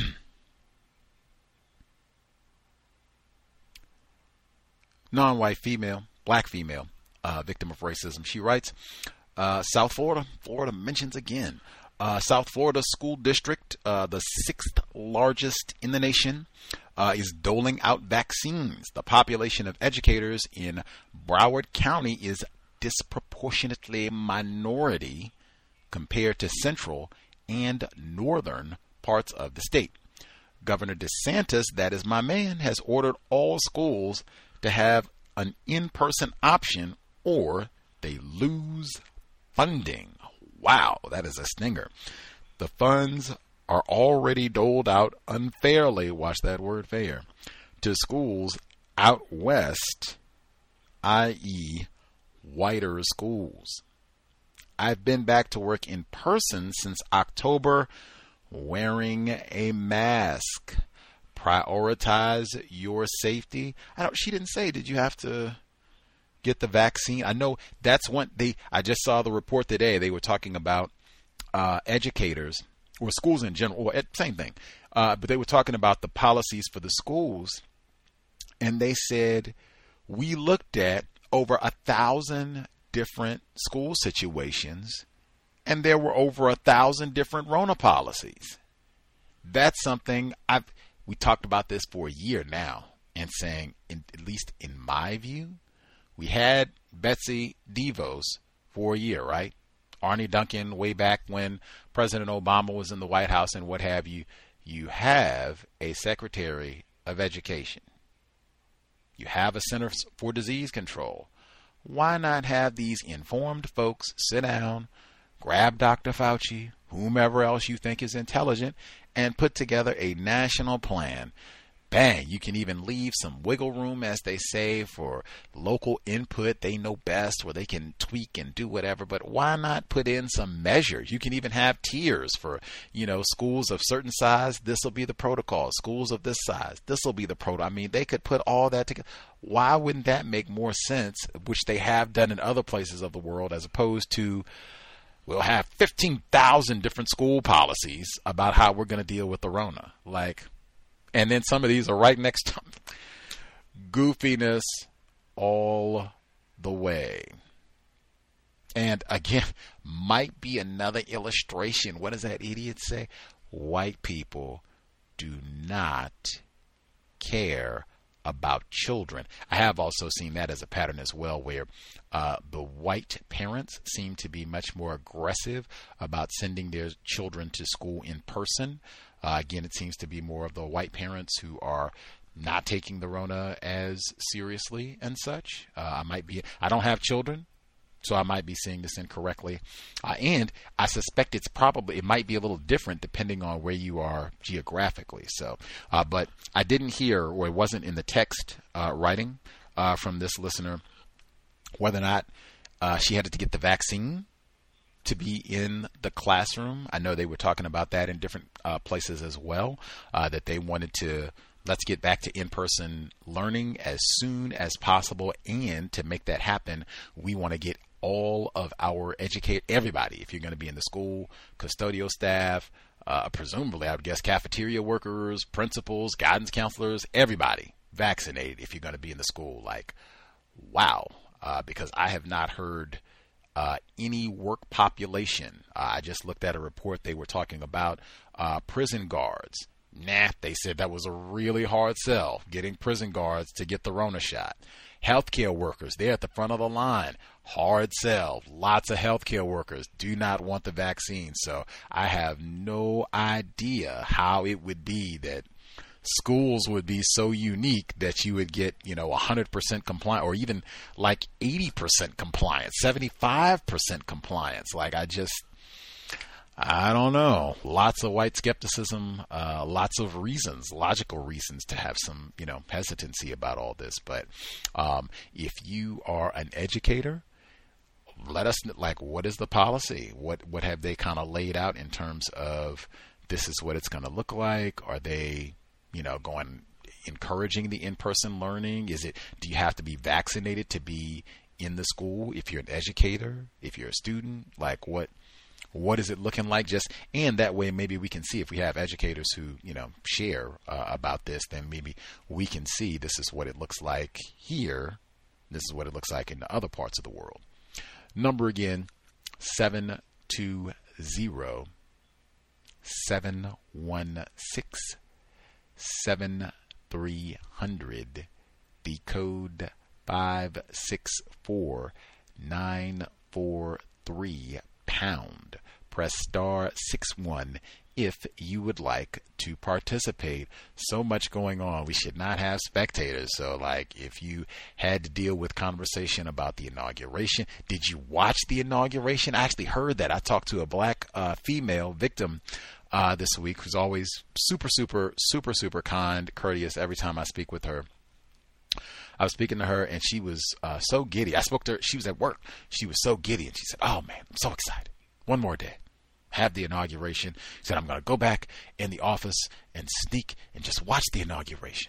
Non-white female, black female, uh, victim of racism. She writes, uh, South Florida, Florida mentions again. Uh, South Florida School District, uh, the sixth largest in the nation, uh, is doling out vaccines. The population of educators in Broward County is disproportionately minority compared to central and northern parts of the state. Governor DeSantis, that is my man, has ordered all schools to have an in-person option or they lose funding. Wow, that is a stinger. The funds are already doled out unfairly, watch that word fair, to schools out west, that is whiter schools. I've been back to work in person since October wearing a mask. prioritize your safety. I don't. She didn't say, did you have to get the vaccine? I know that's one. They. I just saw the report today. They were talking about uh, educators or schools in general. Or same thing. Uh, but they were talking about the policies for the schools, and they said we looked at over a thousand different school situations, and there were over a thousand different Rona policies. That's something I've, we talked about this for a year now, and saying, in, at least in my view, we had Betsy DeVos for a year, right? Arne Duncan way back when President Obama was in the White House and what have you. You have a Secretary of Education. You have a Center for Disease Control. Why not have these informed folks sit down, grab Doctor Fauci, whomever else you think is intelligent, and put together a national plan? Bang, you can even leave some wiggle room, as they say, for local input. They know best, where they can tweak and do whatever. But why not put in some measures? You can even have tiers for, you know, schools of certain size. This will be the protocol. Schools of this size, this will be the protocol. I mean, they could put all that together. Why wouldn't that make more sense, which they have done in other places of the world, as opposed to, we'll have fifteen thousand different school policies about how we're going to deal with the Rona. Like, and then some of these are right next to goofiness all the way. And again, might be another illustration. What does that idiot say? White people do not care about children. I have also seen that as a pattern as well, where uh, the white parents seem to be much more aggressive about sending their children to school in person. Uh, again, it seems to be more of the white parents who are not taking the Rona as seriously and such. Uh, I might be, I don't have children, so I might be seeing this incorrectly. Uh, and I suspect it's probably, it might be a little different depending on where you are geographically. So, uh, but I didn't hear, or it wasn't in the text uh, writing uh, from this listener, whether or not uh, she had to get the vaccine to be in the classroom. I know they were talking about that in different uh, places as well, uh, that they wanted to, let's get back to in-person learning as soon as possible. And to make that happen, we want to get all of our educate everybody, if you're going to be in the school, custodial staff, uh, presumably I would guess cafeteria workers, principals, guidance counselors, everybody vaccinated if you're going to be in the school. Like, wow, uh, because I have not heard Uh, any work population. Uh, I just looked at a report. They were talking about uh, prison guards. Nah, they said that was a really hard sell, getting prison guards to get the Rona shot. Healthcare workers, they're at the front of the line. Hard sell. Lots of healthcare workers do not want the vaccine. So I have no idea how it would be that schools would be so unique that you would get, you know, one hundred percent compliant, or even like eighty percent compliance, seventy-five percent compliance. Like, I just, I don't know. Lots of white skepticism, uh, lots of reasons, logical reasons to have some, you know, hesitancy about all this. But um, if you are an educator, let us, like, what is the policy? What, what have they kind of laid out in terms of, this is what it's going to look like? Are they, you know, going, encouraging the in-person learning? Is it, do you have to be vaccinated to be in the school if you're an educator, if you're a student? Like, what, what is it looking like? Just, and that way maybe we can see, if we have educators who, you know, share uh, about this, then maybe we can see, this is what it looks like here. This is what it looks like in the other parts of the world. Number again, seven two zero, seven one six, seven three hundred, the code five six four nine four three pound. Press star six one if you would like to participate. So much going on. We should not have spectators. So, like, if you had to deal with conversation about the inauguration, did you watch the inauguration? I actually heard that. I talked to a black uh, female victim Uh, this week, who's always super, super, super, super kind, courteous every time I speak with her. I was speaking to her, and she was uh, so giddy. I spoke to her. She was at work. She was so giddy, and she said, "Oh man, I'm so excited. One more day. have the inauguration. He said, I'm going to go back in the office and sneak and just watch the inauguration.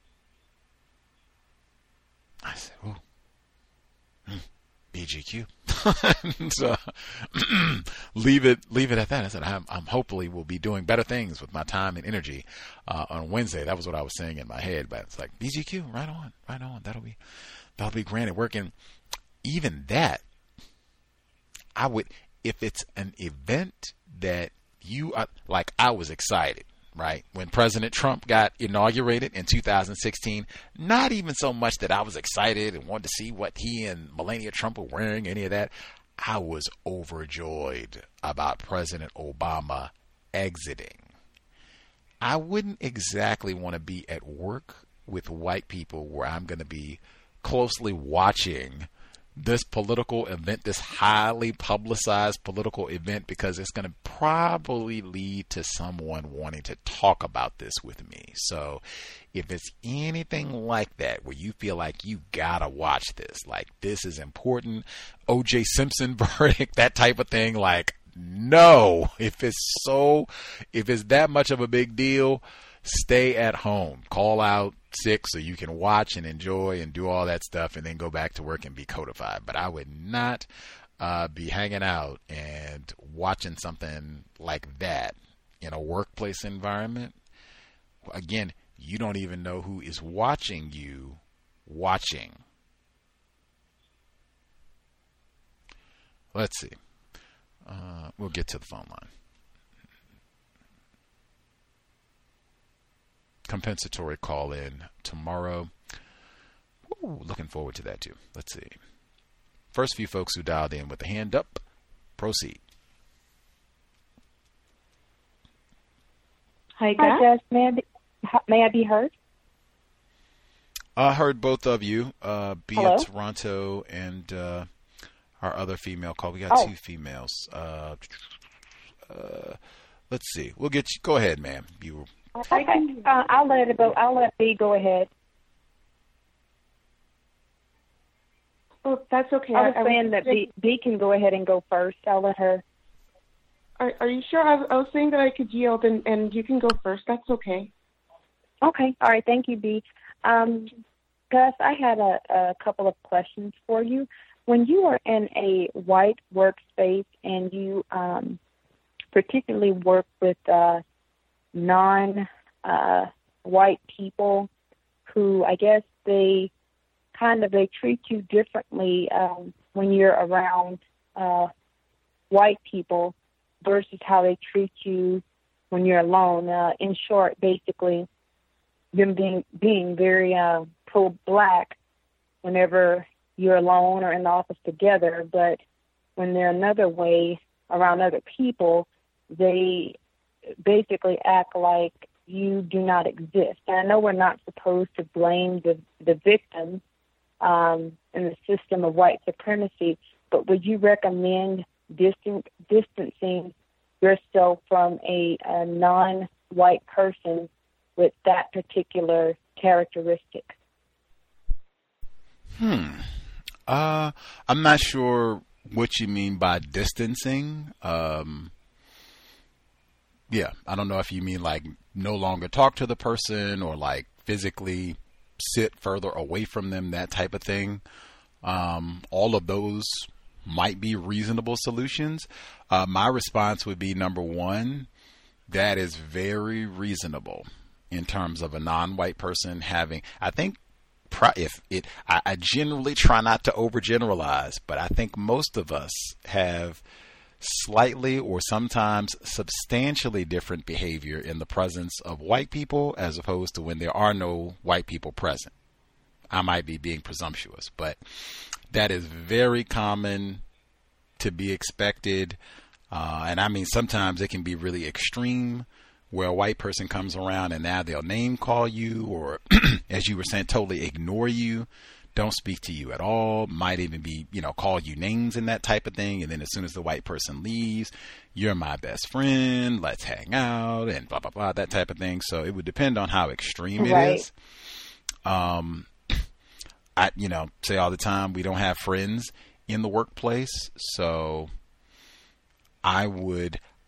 I said, oh, mm, B G Q. So leave it, leave it at that. I said, I'm, I'm hopefully will be doing better things with my time and energy uh, on Wednesday. That was what I was saying in my head, but it's like B G Q, right on, right on. That'll be, that'll be granted working. Even that, I would, if it's an event that you are, like I was excited, right? When President Trump got inaugurated in two thousand sixteen, not even so much that I was excited and wanted to see what he and Melania Trump were wearing, any of that. I was overjoyed about President Obama exiting. I wouldn't exactly want to be at work with white people where I'm going to be closely watching this political event, this highly publicized political event, because it's going to probably lead to someone wanting to talk about this with me. So if it's anything like that, where you feel like you got to watch this, like this is important, O J Simpson verdict, that type of thing, like, no, if it's so, if it's that much of a big deal, stay at home, call out sick so you can watch and enjoy and do all that stuff and then go back to work and be codified. But I would not uh, be hanging out and watching something like that in a workplace environment. Again, you don't even know who is watching you watching. Let's see. Uh, we'll get to the phone line. Compensatory call in tomorrow. Ooh, looking forward to that too. Let's see. First few folks who dialed in with a hand up, proceed. Hi, Jess. May I be, may I be heard? I heard both of you. Uh, be Hello? in Toronto and uh, our other female call. We got oh. two females. Uh, uh, let's see. We'll get you. Go ahead, ma'am. You. Okay. Uh, I'll let it go. I'll let B go ahead. Oh, that's okay. I was I, saying I was that B, B can go ahead and go first. I'll let her. Are, are you sure? I was, I was saying that I could yield and, and you can go first. That's okay. Okay. All right. Thank you, B. Um, Gus, I had a, a couple of questions for you. When you are in a white workspace and you um, particularly work with uh, non-white uh, people who, I guess they kind of, they treat you differently um, when you're around uh, white people versus how they treat you when you're alone. Uh, in short, basically, them being, being very uh, pro-black whenever you're alone or in the office together, but when they're another way around other people, they basically act like you do not exist. And I know we're not supposed to blame the, the victims um, in the system of white supremacy, but would you recommend distan- distancing yourself from a, a non-white person with that particular characteristic? Hmm. Uh, I'm not sure what you mean by distancing. Um, yeah, I don't know if you mean like no longer talk to the person or like physically sit further away from them, that type of thing. Um, all of those might be reasonable solutions. Uh, my response would be, number one, that is very reasonable in terms of a non-white person having, I think, if it, I, I generally try not to overgeneralize, but I think most of us have slightly or sometimes substantially different behavior in the presence of white people as opposed to when there are no white people present. I might be being presumptuous, but that is very common to be expected. Uh, and I mean, sometimes it can be really extreme where a white person comes around and now they'll name call you or, as you were saying, totally ignore you, don't speak to you at all, might even be, you know, call you names and that type of thing. And then as soon as the white person leaves, you're my best friend, let's hang out and blah, blah, blah, that type of thing. So it would depend on how extreme it Right. is. Um, I, you know, say all the time, we don't have friends in the workplace. So I would,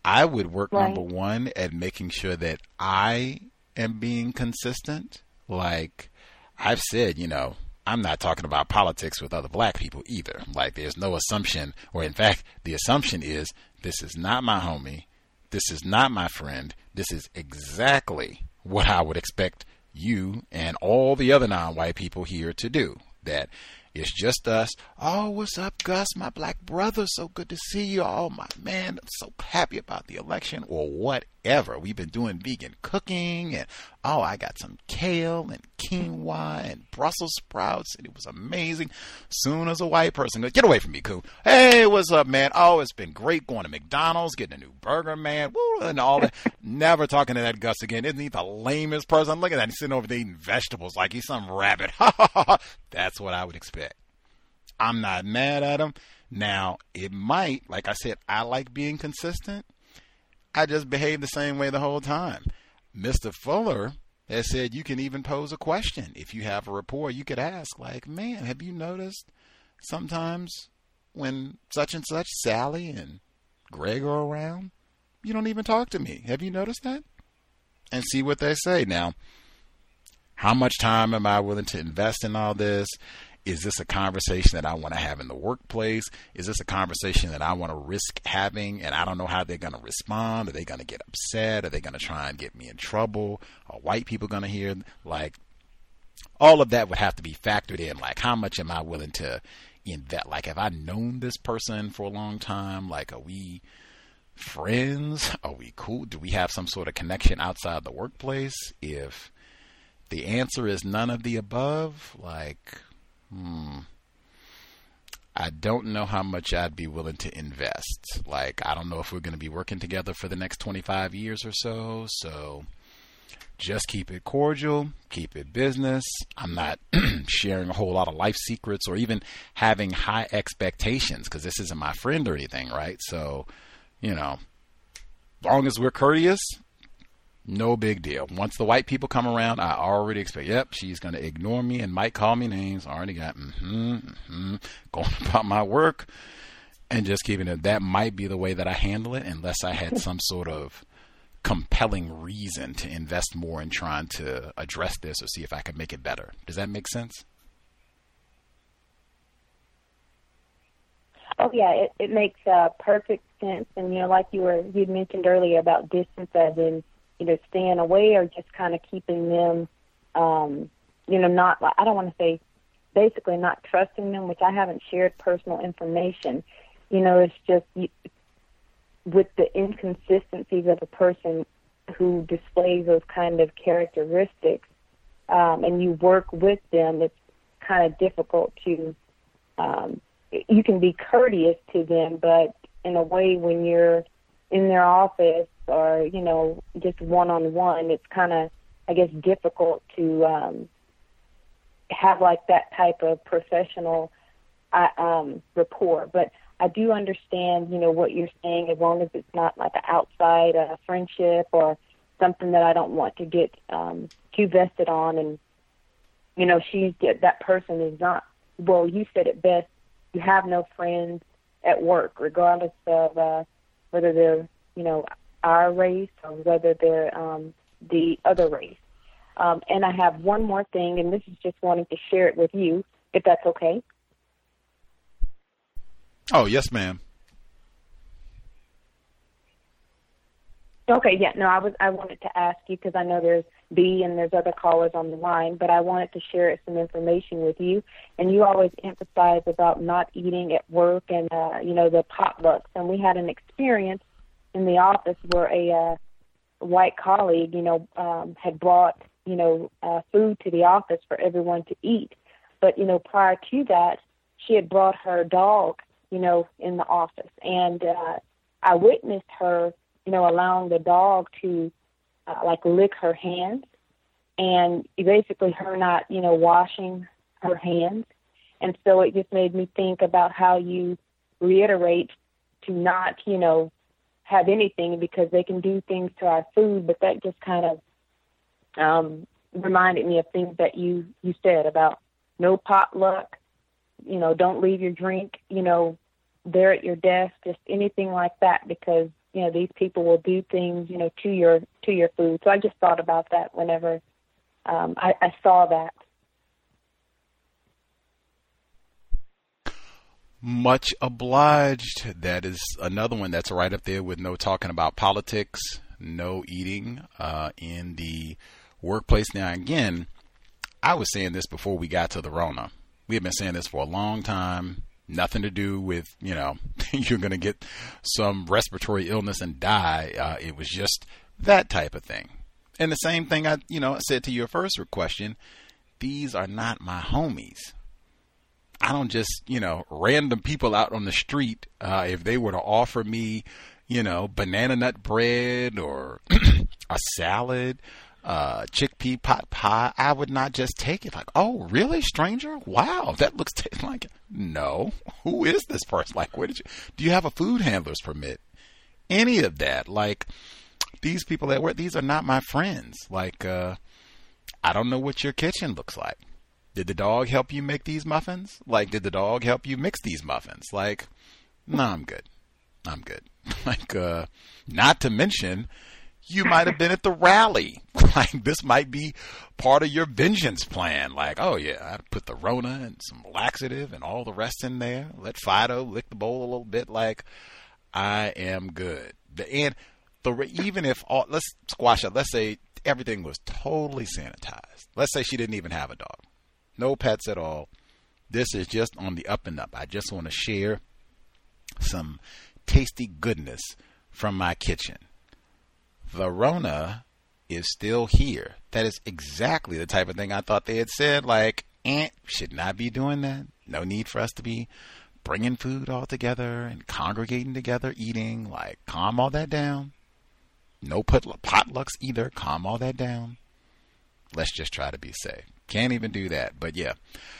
I would work, Right. number one, at making sure that I am being consistent. Like I've said, you know, I'm not talking about politics with other black people either. Like there's no assumption, or in fact, the assumption is this is not my homie. This is not my friend. This is exactly what I would expect you and all the other non-white people here to do. That it's just us. Oh, what's up, Gus? My black brother. So good to see you. Oh, my man. I'm so happy about the election, or whatever. We've been doing vegan cooking, and oh, I got some kale and quinoa and Brussels sprouts, and it was amazing. Soon as a white person goes, get away from me, cool. Hey, what's up, man? Oh, it's been great going to McDonald's, getting a new burger, man. Woo, and all that. Never talking to that Gus again. Isn't he the lamest person? Look at that. He's sitting over there eating vegetables like he's some rabbit. That's what I would expect. I'm not mad at him. Now, it might, like I said, I like being consistent. I just behave the same way the whole time. Mister Fuller has said you can even pose a question. If you have a rapport, you could ask, like, man, have you noticed sometimes when such and such, Sally and Greg are around, you don't even talk to me. Have you noticed that? And see what they say. Now, how much time am I willing to invest in all this? Is this a conversation that I want to have in the workplace? Is this a conversation that I want to risk having and I don't know how they're going to respond? Are they going to get upset? Are they going to try and get me in trouble? Are white people going to hear? Like, all of that would have to be factored in. Like, how much am I willing to invest? Like, have I known this person for a long time? Like, are we friends? Are we cool? Do we have some sort of connection outside the workplace? If the answer is none of the above, like... Hmm. I don't know how much I'd be willing to invest. Like, I don't know if we're going to be working together for the next twenty-five years or so. So just keep it cordial, keep it business. I'm not sharing a whole lot of life secrets or even having high expectations because this isn't my friend or anything, right? So, you know, as long as we're courteous, no big deal. Once the white people come around, I already expect, yep, she's going to ignore me and might call me names. Already got, mm-hmm, mm-hmm, going about my work and just keeping it. That might be the way that I handle it unless I had some sort of compelling reason to invest more in trying to address this or see if I could make it better. Does that make sense? Oh yeah, it, it makes uh, perfect sense. And, you know, like you were, you'd mentioned earlier about distance as in, either staying away or just kind of keeping them, um, you know, not, I don't want to say basically not trusting them, which I haven't shared personal information. You know, it's just you, with the inconsistencies of a person who displays those kind of characteristics, um, and you work with them, it's kind of difficult to, um, you can be courteous to them, but in a way when you're in their office or, you know, just one-on-one, it's kind of, I guess, difficult to um, have, like, that type of professional uh, um, rapport. But I do understand, you know, what you're saying, as long as it's not like an outside uh, friendship or something that I don't want to get um, too vested on. And, you know, she's, that person is not, well, you said it best, you have no friends at work, regardless of uh, whether they're, you know, our race or whether they're um, the other race. Um, and I have one more thing, and this is just wanting to share it with you, if that's okay. Oh, yes, ma'am. Okay, yeah, no, I was I wanted to ask you because I know there's B and there's other callers on the line, but I wanted to share some information with you. And you always emphasize about not eating at work and, uh, you know, the potlucks. And we had an experience in the office where a uh, white colleague, you know, um, had brought, you know, uh, food to the office for everyone to eat. But, you know, prior to that, she had brought her dog, you know, in the office. And uh, I witnessed her, you know, allowing the dog to, uh, like, lick her hands. And basically her not, you know, washing her hands. And so it just made me think about how you reiterate to not, you know, have anything because they can do things to our food, but that just kind of um, reminded me of things that you, you said about no potluck, you know, don't leave your drink, you know, there at your desk, just anything like that, because you know, these people will do things, you know, to your to your food. So I just thought about that whenever um, I, I saw that. Much obliged. That is another one that's right up there with no talking about politics, no eating uh, in the workplace. Now, again, I was saying this before we got to the Rona. We have been saying this for a long time. Nothing to do with, you know, you're going to get some respiratory illness and die. Uh, it was just that type of thing. And the same thing I, you know, said to your first question. These are not my homies. I don't just, you know, random people out on the street, uh, if they were to offer me, you know, banana nut bread or a salad, uh, chickpea pot pie, I would not just take it like, oh, really, stranger? Wow, that looks t- like it. No. Who is this person? Like, where did you, do you have a food handler's permit? Any of that. Like, these people that work, these are not my friends. Like, uh, I don't know what your kitchen looks like. Did the dog help you make these muffins? Like, did the dog help you mix these muffins? Like, no, I'm good. I'm good. Like, uh, not to mention, you might have been at the rally. Like, this might be part of your vengeance plan. Like, oh, yeah, I put the Rona and some laxative and all the rest in there. Let Fido lick the bowl a little bit. Like, I am good. The, and the even if, all, let's squash it. Let's say everything was totally sanitized. Let's say she didn't even have a dog. No pets at all. This is just on the up and up. I just want to share some tasty goodness from my kitchen. The Rona is still here. That is exactly the type of thing I thought they had said. Like, eh, should not be doing that. No need for us to be bringing food all together and congregating together, eating. Like, calm all that down. No put potlucks either. Calm all that down. Let's just try to be safe. Can't even do that. But yeah,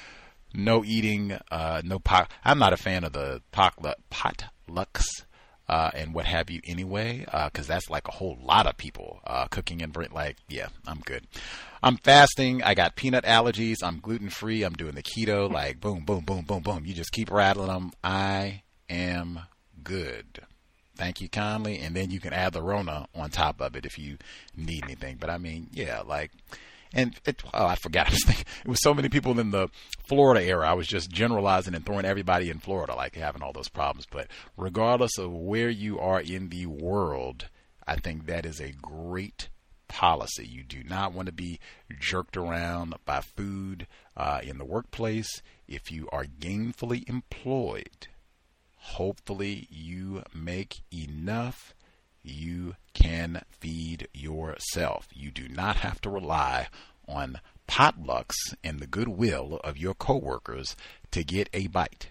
no eating, uh, no pot. I'm not a fan of the potluck, potlucks uh, and what have you anyway, because uh, that's like a whole lot of people uh, cooking and bring. Like, yeah, I'm good. I'm fasting. I got peanut allergies. I'm gluten free. I'm doing the keto. Like, boom, boom, boom, boom, boom. You just keep rattling them. I am good. Thank you kindly. And then you can add the Rona on top of it if you need anything. But I mean, yeah, like. And it, oh, I forgot. I was thinking, it was so many people in the Florida era. I was just generalizing and throwing everybody in Florida, like having all those problems. But regardless of where you are in the world, I think that is a great policy. You do not want to be jerked around by food uh, in the workplace. If you are gainfully employed, hopefully you make enough. You can feed yourself. You do not have to rely on potlucks and the goodwill of your coworkers to get a bite.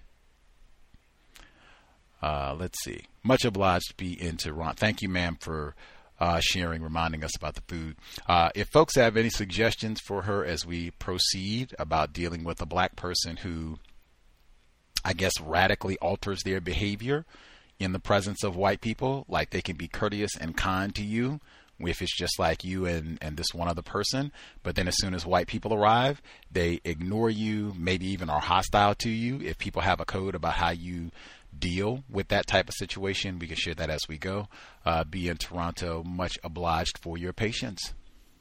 Uh, let's see. Much obliged to be in Toronto. Thank you, ma'am, for uh, sharing, reminding us about the food. Uh, if folks have any suggestions for her as we proceed about dealing with a black person who, I guess, radically alters their behavior in the presence of white people, like they can be courteous and kind to you if it's just like you and, and this one other person, but then as soon as white people arrive, they ignore you, maybe even are hostile to you. If people have a code about how you deal with that type of situation, we can share that as we go. Uh, be in Toronto. Much obliged for your patience.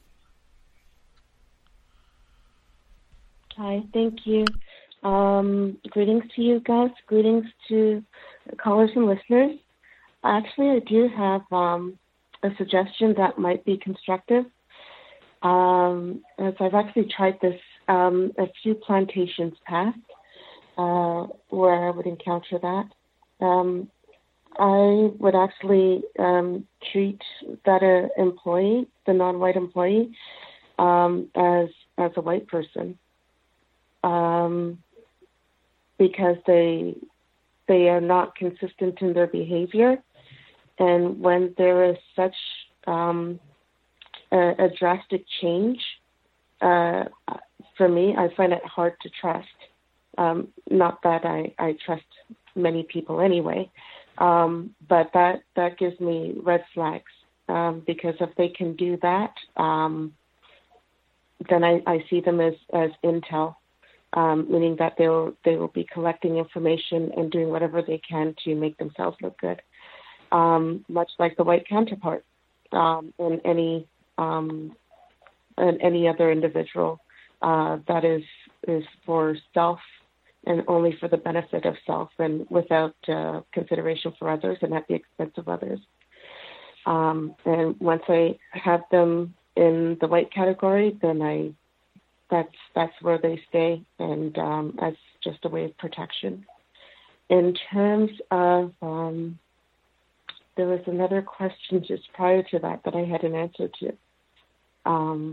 Hi, thank you. Um, greetings to you guys. Greetings to callers and listeners. Actually, I do have um, a suggestion that might be constructive. Um, as I've actually tried this um, a few plantations past uh, where I would encounter that. Um, I would actually um, treat that uh, employee, the non-white employee, um, as as a white person, um, because they they are not consistent in their behavior, and when there is such um, a, a drastic change, uh, for me, I find it hard to trust. Um, not that I, I trust many people anyway, um, but that, that gives me red flags, um, because if they can do that, um, then I, I see them as, as intel, um, meaning that they'll, they will be collecting information and doing whatever they can to make themselves look good. um, much like the white counterpart um, and any um, and any other individual uh, that is is for self and only for the benefit of self and without uh, consideration for others and at the expense of others. Um, and once I have them in the white category, then I that's that's where they stay, and um, as just a way of protection. In terms of, um, there was another question just prior to that that I had an answer to. Um,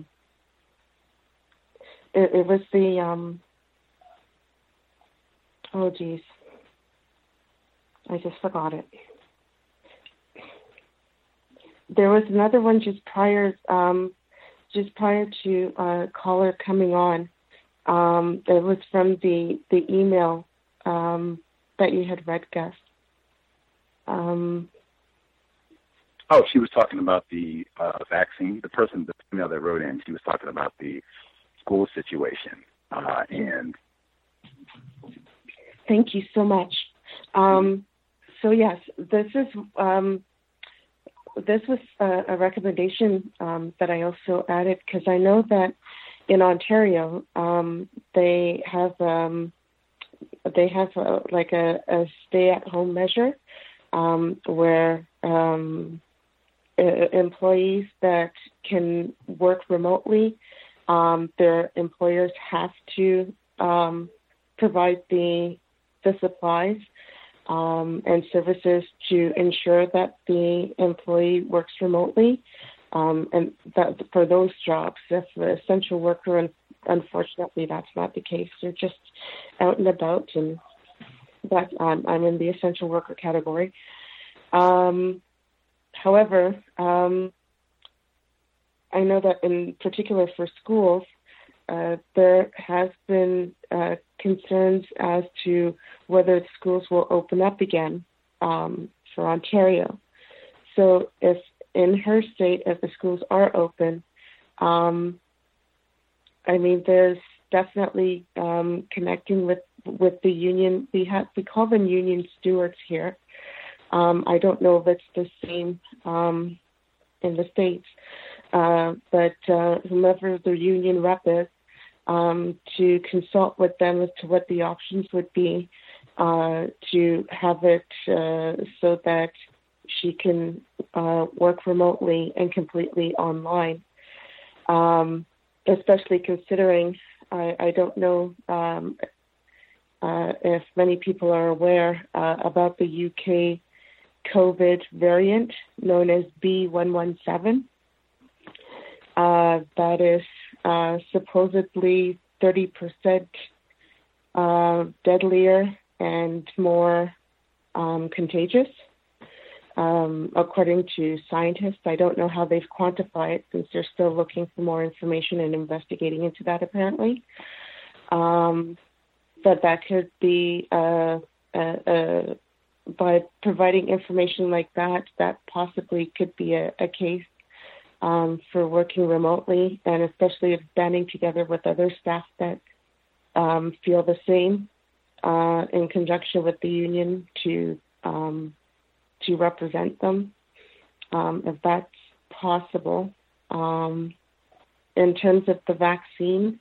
it, it was the um, oh geez, I just forgot it. There was another one just prior, um, just prior to a caller coming on. Um, it was from the the email um, that you had read, Gus. Um, oh, she was talking about the uh, vaccine. The person, the female that wrote in, she was talking about the school situation. Uh, and thank you so much. Um, so yes, this is. Um, This was a, a recommendation um, that I also added because I know that in Ontario um, they have um, they have a, like a, a stay-at-home measure um, where um, uh, employees that can work remotely, um, their employers have to um, provide the the supplies Um, and services to ensure that the employee works remotely. Um, and that for those jobs, if the essential worker, and unfortunately that's not the case, they're just out and about, and that um, I'm in the essential worker category. Um, however, um, I know that in particular for schools, uh, there has been uh, concerns as to whether the schools will open up again um, for Ontario. So if in her state, if the schools are open, um, I mean, there's definitely um, connecting with, with the union. We have we call them union stewards here. Um, I don't know if it's the same um, in the States, uh, but uh, whomever the union rep is, Um, to consult with them as to what the options would be uh, to have it uh, so that she can uh, work remotely and completely online, um, especially considering I, I don't know um, uh, if many people are aware uh, about the U K COVID variant known as B one one seven. Uh, that is uh, supposedly thirty percent uh, deadlier and more um, contagious, um, according to scientists. I don't know how they've quantified it since they're still looking for more information and investigating into that, apparently. Um, but that could be, uh, uh, uh, by providing information like that, that possibly could be a, a case Um, for working remotely, and especially if banding together with other staff that um, feel the same uh, in conjunction with the union to um, to represent them, um, if that's possible. Um, in terms of the vaccine,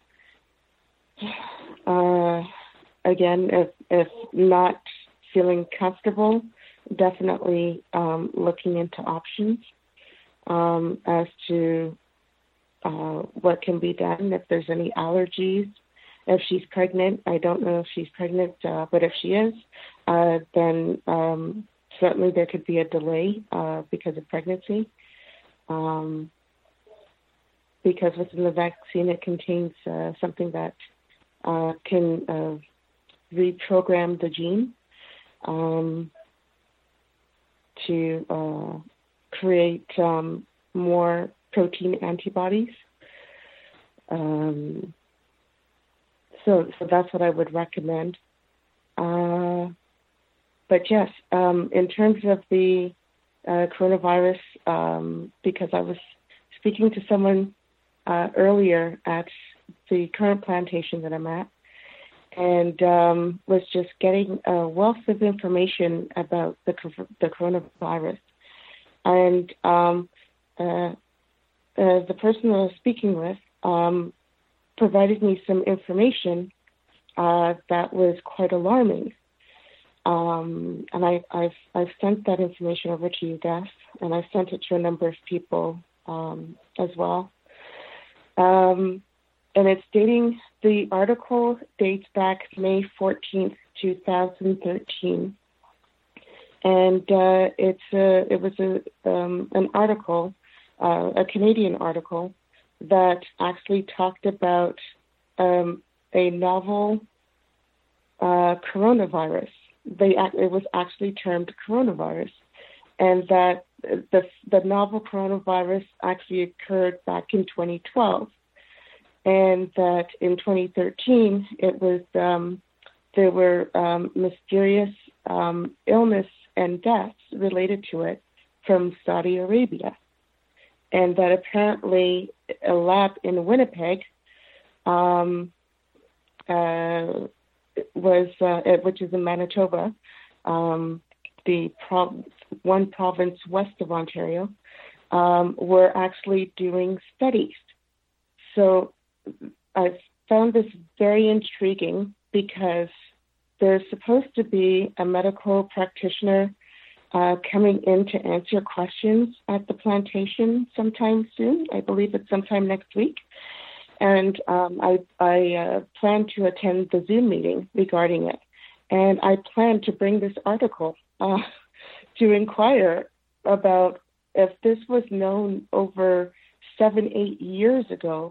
uh, again, if, if not feeling comfortable, definitely um, looking into options. Um, as to uh, what can be done, if there's any allergies, if she's pregnant. I don't know if she's pregnant, uh, but if she is, uh, then um, certainly there could be a delay uh, because of pregnancy. Um, because within the vaccine, it contains uh, something that uh, can uh, reprogram the gene um, to uh, create um, more protein antibodies. Um, so, so that's what I would recommend. Uh, but yes, um, in terms of the uh, coronavirus, um, because I was speaking to someone uh, earlier at the current plantation that I'm at, and um, was just getting a wealth of information about the the coronavirus. And um, uh, uh, the person I was speaking with um, provided me some information uh, that was quite alarming. Um, and I, I've I've sent that information over to you, Gus, and I've sent it to a number of people um, as well. Um, and it's dating, the article dates back May fourteenth, two thousand thirteen. And uh, it's a, it was a um, an article, uh, a Canadian article, that actually talked about um, a novel uh, coronavirus. They it was actually termed coronavirus, and that the the novel coronavirus actually occurred back in twenty twelve, and that in twenty thirteen it was um, there were um, mysterious um, illness and deaths related to it from Saudi Arabia, and that apparently a lab in Winnipeg um, uh, was, uh, which is in Manitoba, um, the prov- one province west of Ontario, um, were actually doing studies. So I found this very intriguing because there's supposed to be a medical practitioner uh, coming in to answer questions at the plantation sometime soon. I believe it's sometime next week. And um, I, I uh, plan to attend the Zoom meeting regarding it. And I plan to bring this article uh, to inquire about if this was known over seven, eight years ago,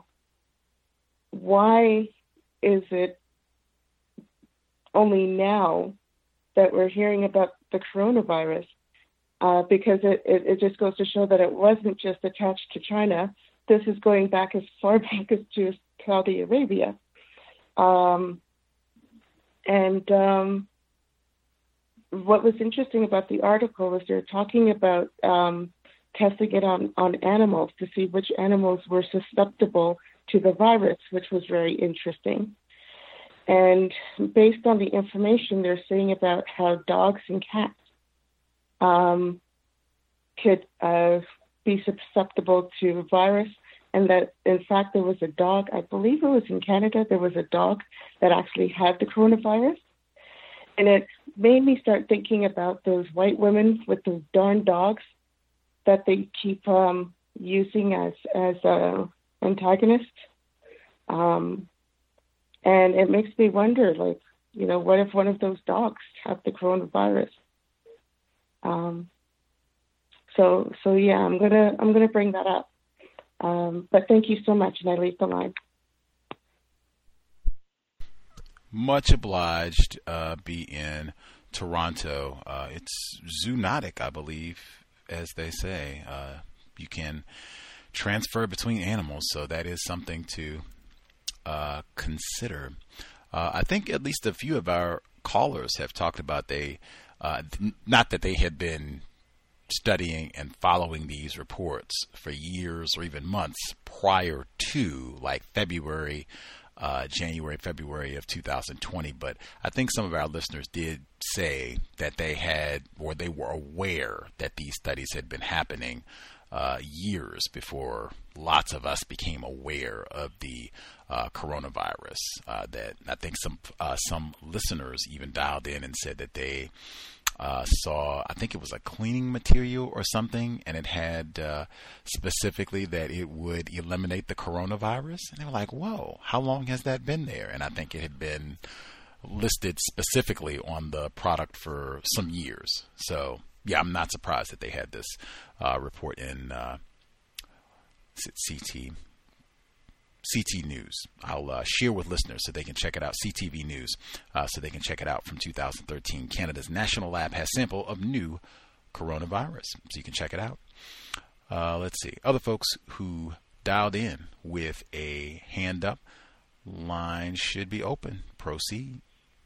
why is it only now that we're hearing about the coronavirus? Uh, because it, it, it just goes to show that it wasn't just attached to China. This is going back as far back as to Saudi Arabia. Um, and um, what was interesting about the article was they're talking about um, testing it on, on animals to see which animals were susceptible to the virus, which was very interesting. And based on the information, they're saying about how dogs and cats um, could uh, be susceptible to the virus, and that, in fact, there was a dog, I believe it was in Canada, there was a dog that actually had the coronavirus. And it made me start thinking about those white women with those darn dogs that they keep um, using as, as uh, antagonists. Um, and it makes me wonder, like, you know, what if one of those dogs have the coronavirus? Um, so, so yeah, I'm gonna, I'm gonna bring that up. Um, but thank you so much, and I leave the line. Much obliged. Uh, be in Toronto. Uh, it's zoonotic, I believe, as they say. Uh, you can transfer between animals, so that is something to uh, consider. Uh, I think at least a few of our callers have talked about they, uh, not that they had been studying and following these reports for years or even months prior to, like, February, uh, January, February of two thousand twenty. But I think some of our listeners did say that they had, or they were aware that these studies had been happening uh, years before lots of us became aware of the uh, coronavirus. Uh, that I think some uh, some listeners even dialed in and said that they Uh, saw, I think it was a cleaning material or something, and it had uh, specifically that it would eliminate the coronavirus. And they were like, whoa, how long has that been there? And I think it had been listed specifically on the product for some years. So, yeah, I'm not surprised that they had this uh, report in uh, C T C T News. I'll uh, share with listeners so they can check it out. C T V News, uh, so they can check it out from two thousand thirteen. Canada's National Lab has sample of new coronavirus, so you can check it out. Uh, let's see. Other folks who dialed in with a hand up, line should be open. Proceed.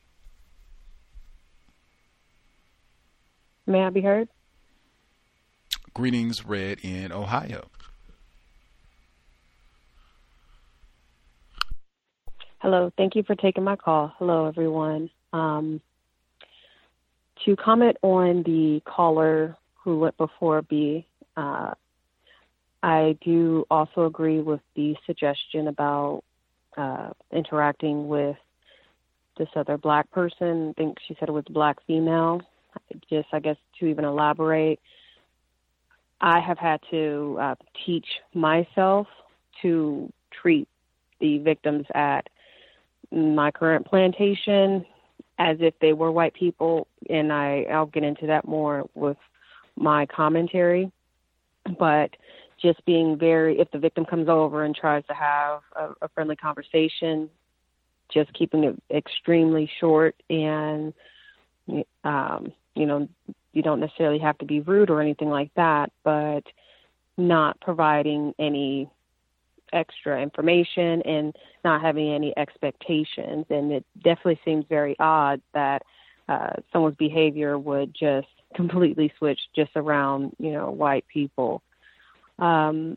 May I be heard? Greetings, Red in Ohio. Hello. Thank you for taking my call. Hello, everyone. Um, to comment on the caller who went before B, uh, I do also agree with the suggestion about uh, interacting with this other black person. I think she said it was black female. Just, I guess, to even elaborate, I have had to uh, teach myself to treat the victims at my current plantation as if they were white people, and I, I'll get into that more with my commentary. But just being very, if the victim comes over and tries to have a, a friendly conversation, just keeping it extremely short, and, um, you know, you don't necessarily have to be rude or anything like that, but not providing any extra information and not having any expectations. And it definitely seems very odd that uh, someone's behavior would just completely switch just around, you know, white people. Um,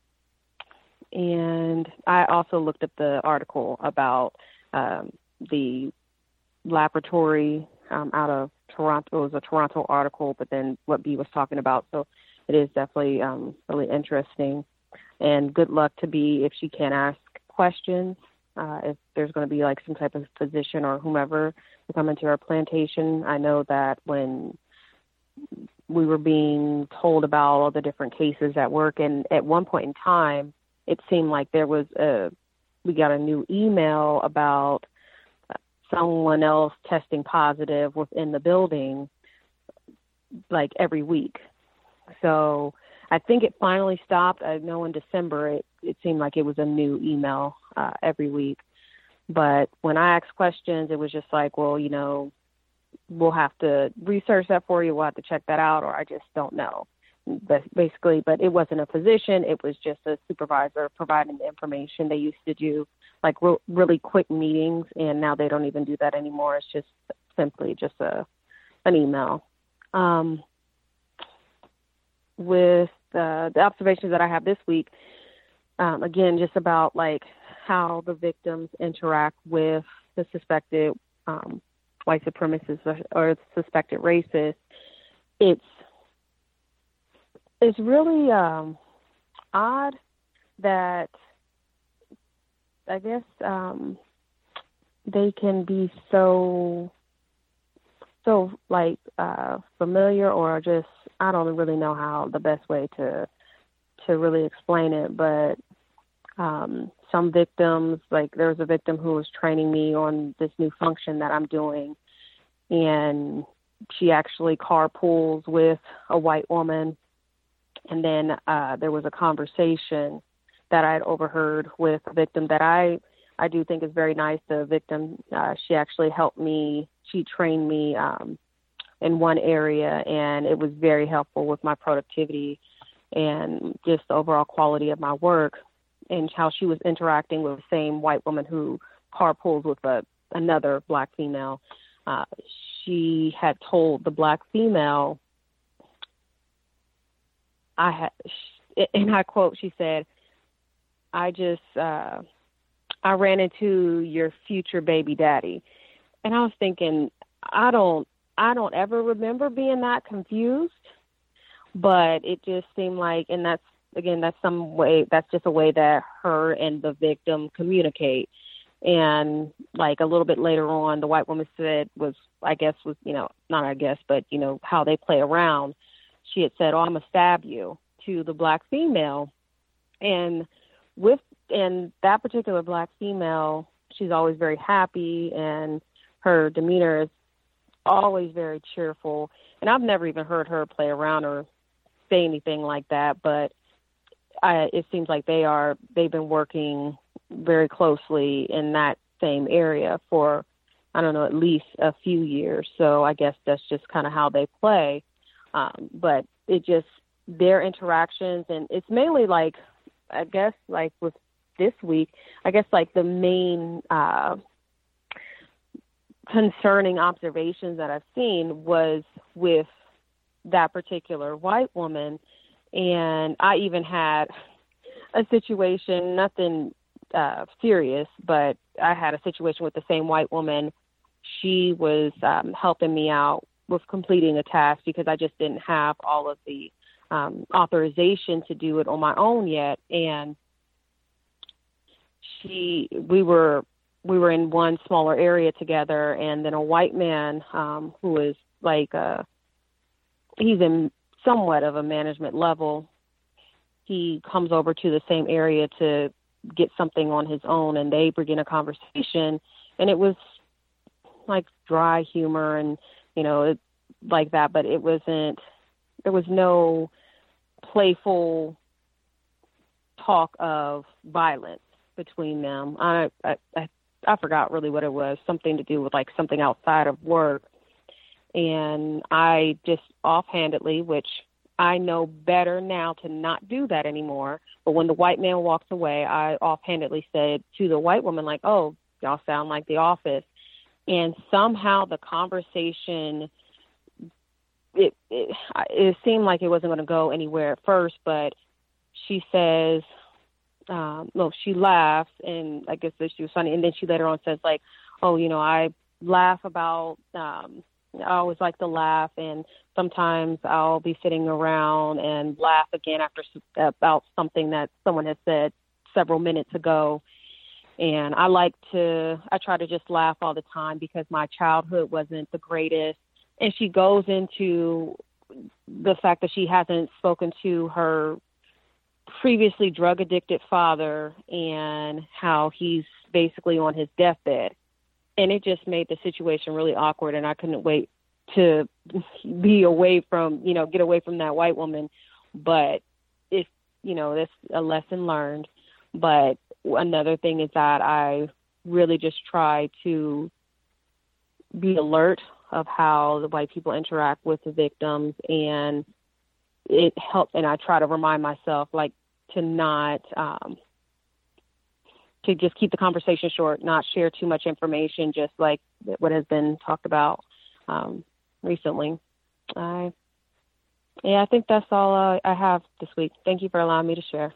and I also looked up the article about um, the laboratory um, out of Toronto. It was a Toronto article, but then what B was talking about. So it is definitely um, really interesting. And good luck to B if she can ask questions. Uh, if there's going to be like some type of physician or whomever to come into our plantation. I know that when we were being told about all the different cases at work, and at one point in time, it seemed like there was a, we got a new email about someone else testing positive within the building, like every week. So I think it finally stopped. I know in December it, it seemed like it was a new email uh, every week. But when I asked questions, it was just like, well, you know, we'll have to research that for you. We'll have to check that out, or I just don't know. But basically, but it wasn't a physician. It was just a supervisor providing the information. They used to do like re- really quick meetings, and now they don't even do that anymore. It's just simply just a an email. Um, with uh, the observations that I have this week, um, again, just about like how the victims interact with the suspected um, white supremacists or, or suspected racists, it's it's really um, odd that I guess um, they can be so so like uh, familiar, or just, I don't really know how the best way to to really explain it, but um, some victims, like there was a victim who was training me on this new function that I'm doing, and she actually carpools with a white woman. And then uh, there was a conversation that I had overheard with a victim that I, I do think is very nice. The victim, uh, she actually helped me. She trained me um, in one area, and it was very helpful with my productivity and just the overall quality of my work, and how she was interacting with the same white woman who carpools with a, another black female. Uh, she had told the black female, I had, and I quote, she said, I just, uh, I ran into your future baby daddy. And I was thinking, I don't, I don't ever remember being that confused, but it just seemed like, and that's, again, that's some way, that's just a way that her and the victim communicate. And like a little bit later on, the white woman said was, I guess was, you know, not I guess, but, you know, how they play around. She had said, oh, I'm going to stab you, to the black female. And with, and that particular black female, she's always very happy, and her demeanor is always very cheerful. And I've never even heard her play around or say anything like that, but I, it seems like they are, they've been working very closely in that same area for, I don't know, at least a few years. So I guess that's just kind of how they play. Um, but it just, their interactions, and it's mainly like, I guess like with this week, I guess like the main uh, concerning observations that I've seen was with that particular white woman. And I even had a situation, nothing uh, serious, but I had a situation with the same white woman. She was um, helping me out with completing a task because I just didn't have all of the um, authorization to do it on my own yet. And she, we were, we were in one smaller area together, and then a white man um, who is like, uh, he's in somewhat of a management level. He comes over to the same area to get something on his own, and they begin a conversation, and it was like dry humor and, you know, it, like that, but it wasn't, there was no playful talk of violence between them. I, I, I, I forgot really what it was, something to do with like something outside of work. And I just offhandedly, which I know better now to not do that anymore. But when the white man walks away, I offhandedly said to the white woman, like, oh, y'all sound like The Office. And somehow the conversation, it, it, it seemed like it wasn't going to go anywhere at first, but she says, um, no, she laughs, and I guess that she was funny. And then she later on says, like, oh, you know, I laugh about, um, I always like to laugh, and sometimes I'll be sitting around and laugh again after about something that someone has said several minutes ago. And I like to, I try to just laugh all the time because my childhood wasn't the greatest. And she goes into the fact that she hasn't spoken to her previously drug addicted father and how he's basically on his deathbed. And it just made the situation really awkward, and I couldn't wait to be away from, you know, get away from that white woman. But if, you know, that's a lesson learned. But another thing is that I really just try to be alert of how the white people interact with the victims, and it helps. And I try to remind myself, like, to not, um, to just keep the conversation short, not share too much information, just like what has been talked about um, recently. I, yeah, I think that's all uh, I have this week. Thank you for allowing me to share.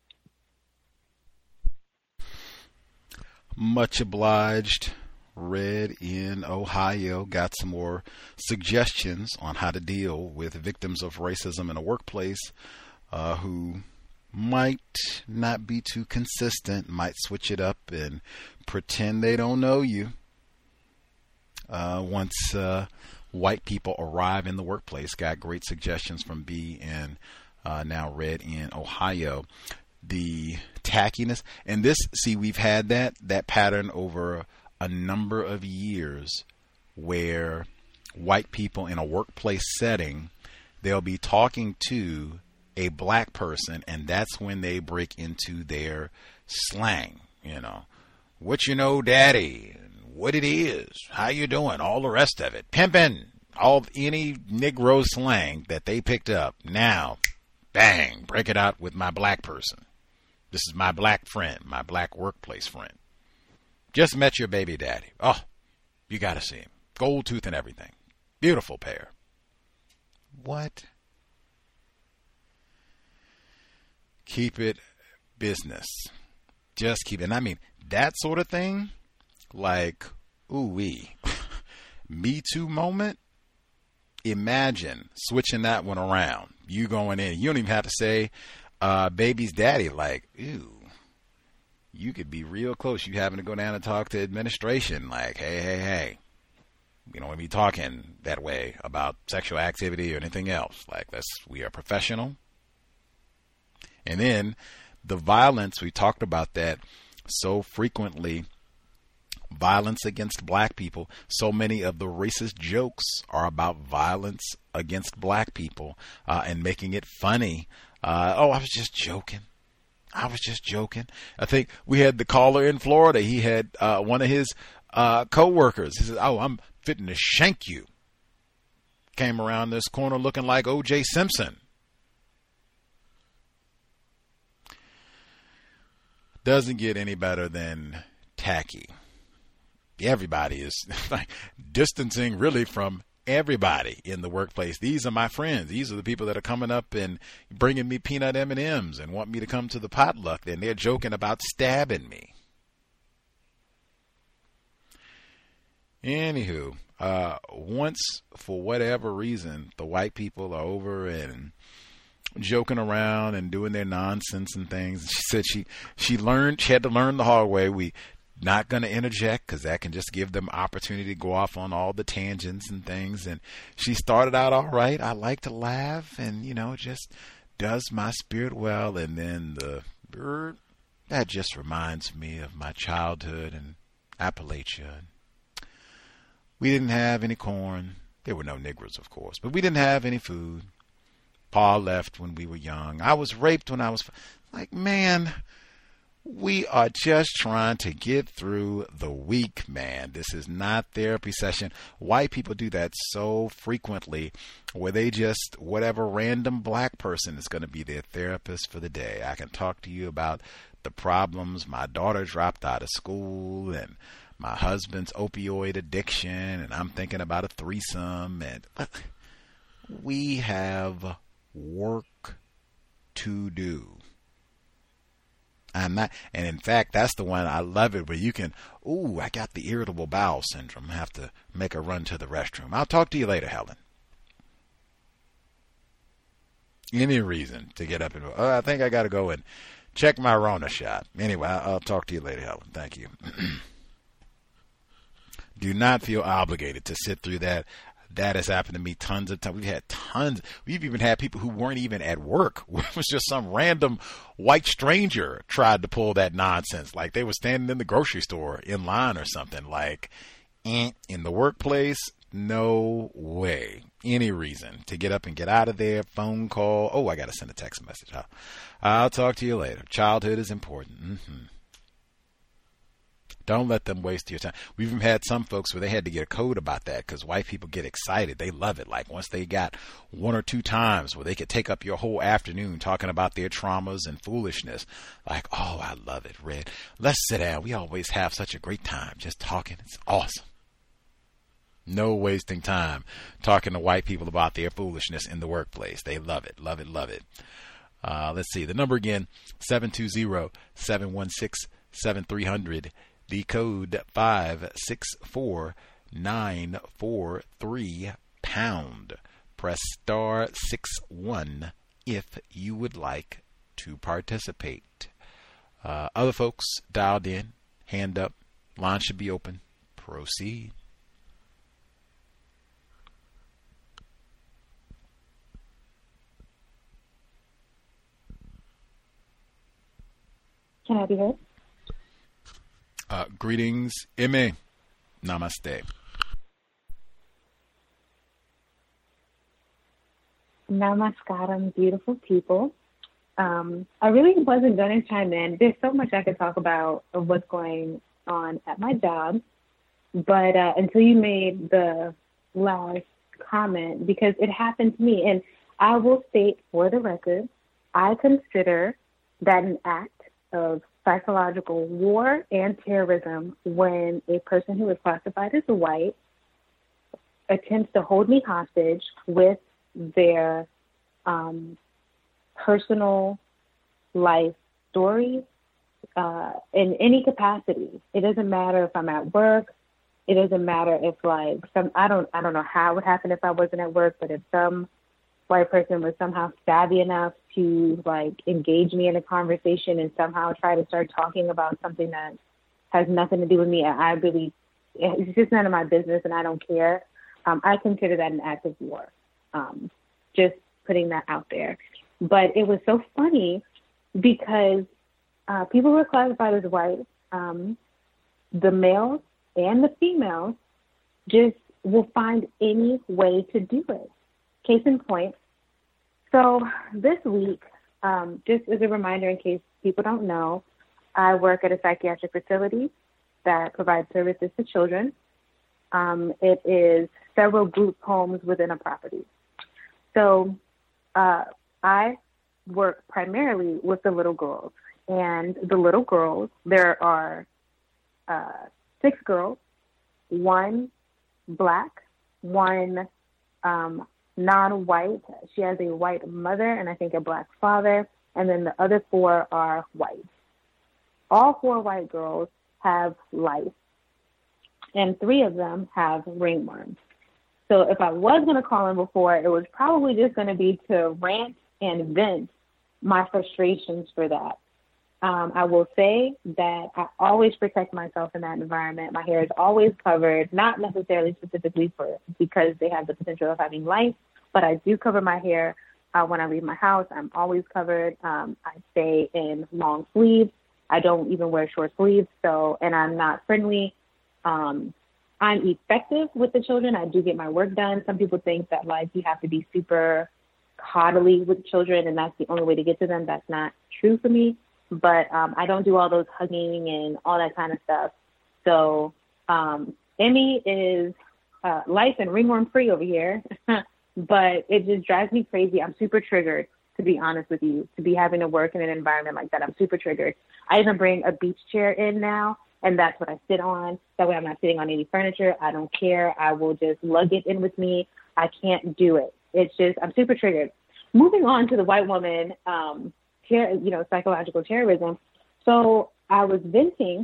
Much obliged. Red in Ohio got some more suggestions on how to deal with victims of racism in a workplace uh, who might not be too consistent, might switch it up and pretend they don't know you uh, once uh, white people arrive in the workplace. Got great suggestions from B and uh, now Red in Ohio. The tackiness, and this, see, we've had that that pattern over a number of years where white people in a workplace setting, they'll be talking to a black person, and that's when they break into their slang, you know, what you know, daddy, what it is, how you doing, all the rest of it, pimping, all any Negro slang that they picked up. Now, bang, break it out with my black person. This is my black friend, my black workplace friend. Just met your baby daddy. Oh, you got to see him. Gold tooth and everything. Beautiful pair. What? Keep it business. Just keep it. And I mean, that sort of thing, like, ooh-wee, Me Too moment, imagine switching that one around. You going in. You don't even have to say uh, baby's daddy, like, ew. You could be real close. You having to go down and talk to administration, like, hey, hey, hey. You don't want to be talking that way about sexual activity or anything else. Like, that's, we are professional. And then the violence, we talked about that so frequently, violence against black people. So many of the racist jokes are about violence against black people uh, and making it funny. Uh, oh, I was just joking. I was just joking. I think we had the caller in Florida. He had uh, one of his uh, co-workers. He said, oh, I'm fitting to shank you. Came around this corner looking like O J Simpson. Doesn't get any better than tacky. Everybody is like distancing really from everybody in the workplace. These are my friends. These are the people that are coming up and bringing me peanut M and M's and want me to come to the potluck. Then they're joking about stabbing me. Anywho, uh, once, for whatever reason, the white people are over and joking around and doing their nonsense and things. She said she, she learned, she had to learn the hard way. We not going to interject because that can just give them opportunity to go off on all the tangents and things. And she started out all right. I like to laugh and, you know, it just does my spirit well. And then the bird, that just reminds me of my childhood in Appalachia. We didn't have any corn. There were no Negroes, of course, but we didn't have any food. Pa left when we were young. I was raped when I was like, man, we are just trying to get through the week, man. This is not therapy session. White people do that so frequently where they just, whatever random black person is going to be their therapist for the day. I can talk to you about the problems. My daughter dropped out of school and my husband's opioid addiction, and I'm thinking about a threesome. And we have work to do. I'm not, and in fact, that's the one I love it where you can, ooh, I got the irritable bowel syndrome. I have to make a run to the restroom. I'll talk to you later, Helen. Any reason to get up and, oh, I think I got to go and check my Rona shot. Anyway, I'll talk to you later, Helen. Thank you. Do not feel obligated to sit through that. That has happened to me tons of times. We've had tons. We've even had people who weren't even at work. It was just some random white stranger tried to pull that nonsense. Like they were standing in the grocery store in line or something. Like, eh, in the workplace, no way. Any reason to get up and get out of there. Phone call. Oh, I got to send a text message. I'll, I'll talk to you later. Childhood is important. Mm-hmm. Don't let them waste your time. We've even had some folks where they had to get a code about that because white people get excited. They love it. Like once they got one or two times where they could take up your whole afternoon talking about their traumas and foolishness. Like, oh, I love it, Red. Let's sit down. We always have such a great time just talking. It's awesome. No wasting time talking to white people about their foolishness in the workplace. They love it, love it, love it. Uh, let's see. The number again, seven two zero, seven one six, seven three zero zero. The code five six four nine four three pound. Press star six one if you would like to participate. Uh, other folks dialed in, hand up, line should be open. Proceed. Can I be heard? Uh, greetings, Ime. Namaste. Namaskaram, beautiful people. Um, I really wasn't going to chime in. There's so much I could talk about of what's going on at my job, but uh, until you made the last comment, because it happened to me, and I will state for the record, I consider that an act of psychological war and terrorism when a person who is classified as white attempts to hold me hostage with their um, personal life story uh, in any capacity. It doesn't matter if I'm at work. It doesn't matter if like some I don't I don't know how it would happen if I wasn't at work, but if some white person was somehow savvy enough to like engage me in a conversation and somehow try to start talking about something that has nothing to do with me, I really, it's just none of my business and I don't care. Um, I consider that an act of war. Um, just putting that out there. But it was so funny because uh, people were classified as white. Um, the males and the females just will find any way to do it. Case in point, so this week, um, just as a reminder in case people don't know, I work at a psychiatric facility that provides services to children. Um, it is several group homes within a property. So uh, I work primarily with the little girls. And the little girls, there are uh, six girls, one black, one um, non-white. She has a white mother and I think a black father, and then the other four are white. All four white girls have lice, and three of them have ringworms. So if I was going to call in before, it was probably just going to be to rant and vent my frustrations for that. Um, I will say that I always protect myself in that environment. My hair is always covered, not necessarily specifically for because they have the potential of having lice, but I do cover my hair uh, when I leave my house. I'm always covered. Um, I stay in long sleeves. I don't even wear short sleeves. So, and I'm not friendly. Um, I'm effective with the children. I do get my work done. Some people think that like you have to be super coddly with children and that's the only way to get to them. That's not true for me. But um, I don't do all those hugging and all that kind of stuff. So um, Emmy is uh, lice and ringworm free over here, but it just drives me crazy. I'm super triggered, to be honest with you, to be having to work in an environment like that. I'm super triggered. I even bring a beach chair in now, and that's what I sit on. That way I'm not sitting on any furniture. I don't care. I will just lug it in with me. I can't do it. It's just, I'm super triggered. Moving on to the white woman, um, ter- you know, psychological terrorism. So I was venting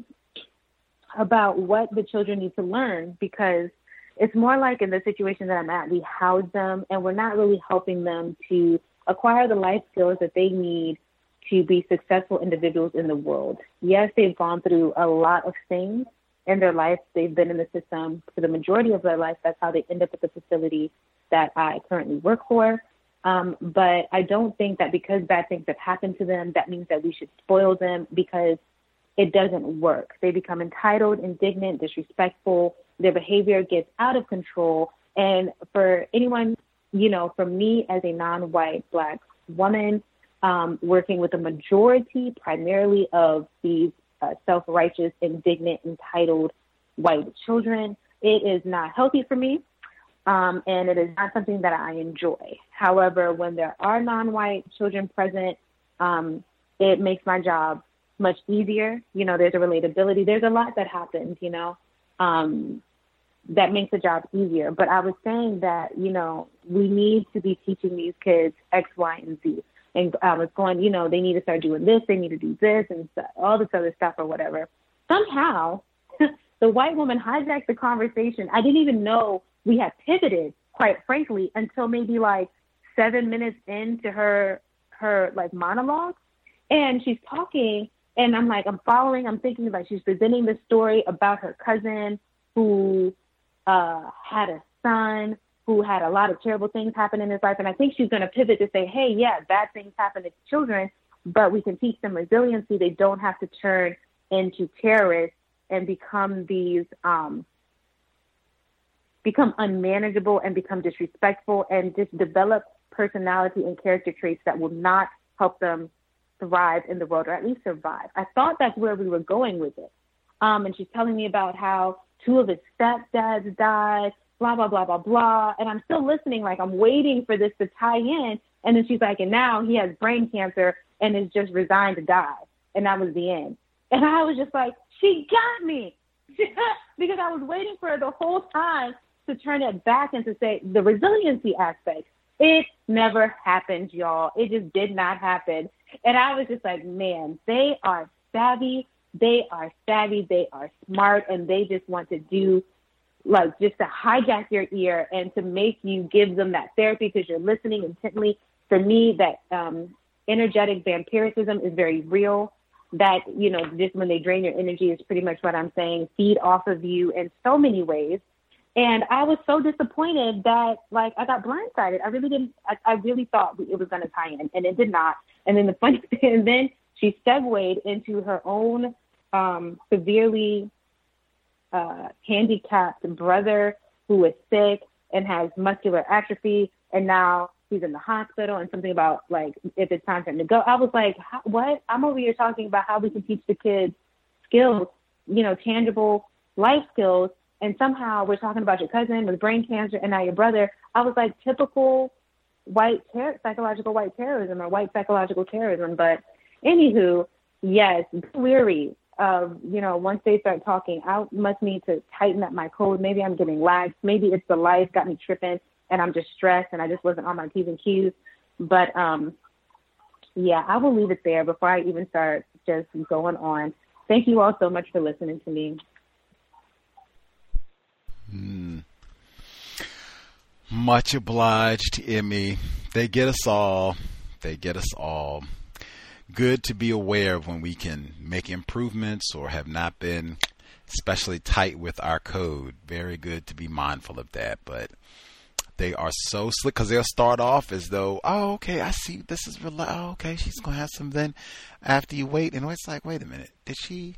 about what the children need to learn, because it's more like in the situation that I'm at, we house them and we're not really helping them to acquire the life skills that they need to be successful individuals in the world. Yes, they've gone through a lot of things in their life. They've been in the system for the majority of their life. That's how they end up at the facility that I currently work for. Um, but I don't think that because bad things have happened to them, that means that we should spoil them, because it doesn't work. They become entitled, indignant, disrespectful. Their behavior gets out of control. And for anyone, you know, for me as a non-white Black woman, um, working with a majority primarily of these uh, self-righteous, indignant, entitled white children, it is not healthy for me. Um, and it is not something that I enjoy. However, when there are non-white children present, um, it makes my job much easier. You know, there's a relatability. There's a lot that happens, you know, um, that makes the job easier. But I was saying that, you know, we need to be teaching these kids X, Y, and Z. And I was going, you know, they need to start doing this, they need to do this, and all this other stuff or whatever. Somehow, the white woman hijacked the conversation. I didn't even know we had pivoted, quite frankly, until maybe like seven minutes into her, her like monologue. And she's talking, and I'm like, I'm following, I'm thinking like she's presenting this story about her cousin who uh, had a son who had a lot of terrible things happen in his life. And I think she's going to pivot to say, hey, yeah, bad things happen to children, but we can teach them resiliency. They don't have to turn into terrorists and become these, um, become unmanageable and become disrespectful and just develop personality and character traits that will not help them thrive in the world, or at least survive. I thought that's where we were going with it. Um, and she's telling me about how two of his stepdads died, blah, blah, blah, blah, blah. And I'm still listening, like I'm waiting for this to tie in. And then she's like, and now he has brain cancer and is just resigned to die. And that was the end. And I was just like, she got me. Because I was waiting for her the whole time to turn it back and to say the resiliency aspect. It never happened, y'all. It just did not happen. And I was just like, man, they are savvy. They are savvy. They are smart. And they just want to do, like, just to hijack your ear and to make you give them that therapy because you're listening intently. For me, that um, energetic vampiricism is very real. That, you know, just when they drain your energy is pretty much what I'm saying, feed off of you in so many ways. And I was so disappointed that, like, I got blindsided. I really didn't, I, I really thought it was going to tie in, and it did not. And then the funny thing, and then she segued into her own um, severely uh, handicapped brother who is sick and has muscular atrophy, and now he's in the hospital, and something about, like, if it's time for him to go. I was like, what? I'm over here talking about how we can teach the kids skills, you know, tangible life skills, and somehow we're talking about your cousin with brain cancer and now your brother. I was like, typical white ter- psychological white terrorism or white psychological terrorism. But anywho, yes, be weary of, you know, once they start talking, I must need to tighten up my code. Maybe I'm getting lax. Maybe it's the life got me tripping and I'm just stressed and I just wasn't on my P's and Q's. But, um, yeah, I will leave it there before I even start just going on. Thank you all so much for listening to me. Mm. Much obliged, Emmy. They get us all. They get us all. Good to be aware of when we can make improvements or have not been especially tight with our code. Very good to be mindful of that. But they are so slick because they'll start off as though, oh, okay, I see this is real. Oh, okay, she's going to have some. Then after you wait, and it's like, wait a minute, did she?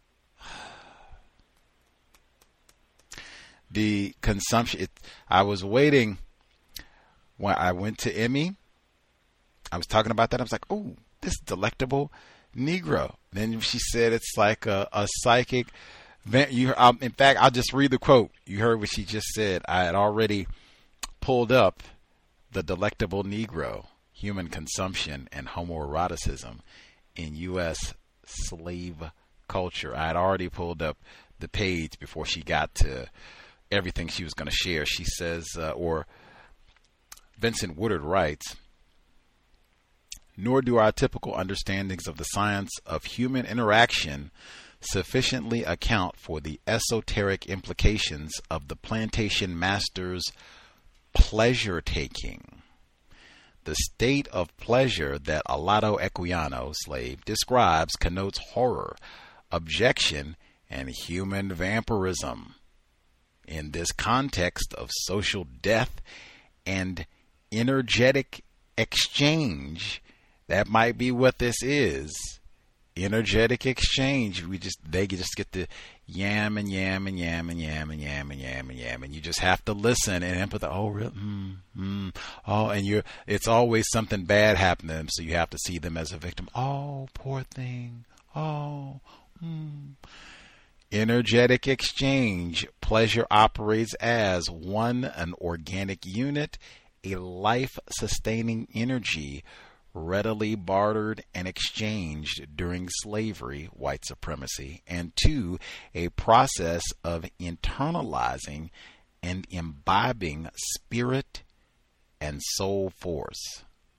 The consumption, it, I was waiting when I went to Emmy. I was talking about that. I was like, oh, this delectable Negro. Then she said it's like a, a psychic. You, um, in fact, I'll just read the quote. You heard what she just said. I had already pulled up the delectable Negro, human consumption and homoeroticism in U S slave culture. I had already pulled up the page before she got to everything she was going to share. She says, uh, or Vincent Woodard writes, nor do our typical understandings of the science of human interaction sufficiently account for the esoteric implications of the plantation master's pleasure taking. The state of pleasure that Alado Equiano, slave, describes connotes horror, objection, and human vampirism. In this context of social death and energetic exchange, that might be what this is. Energetic exchange. We just they just get to yam and yam and yam and yam and yam and yam and yam, and you just have to listen and empathize. Oh, really? Mm, mm. Oh, and you're. It's always something bad happening to them, so you have to see them as a victim. Oh, poor thing. Oh. Mm. Energetic exchange. Pleasure operates as one, an organic unit, a life-sustaining energy, readily bartered and exchanged during slavery, white supremacy, and two, a process of internalizing and imbibing spirit and soul force.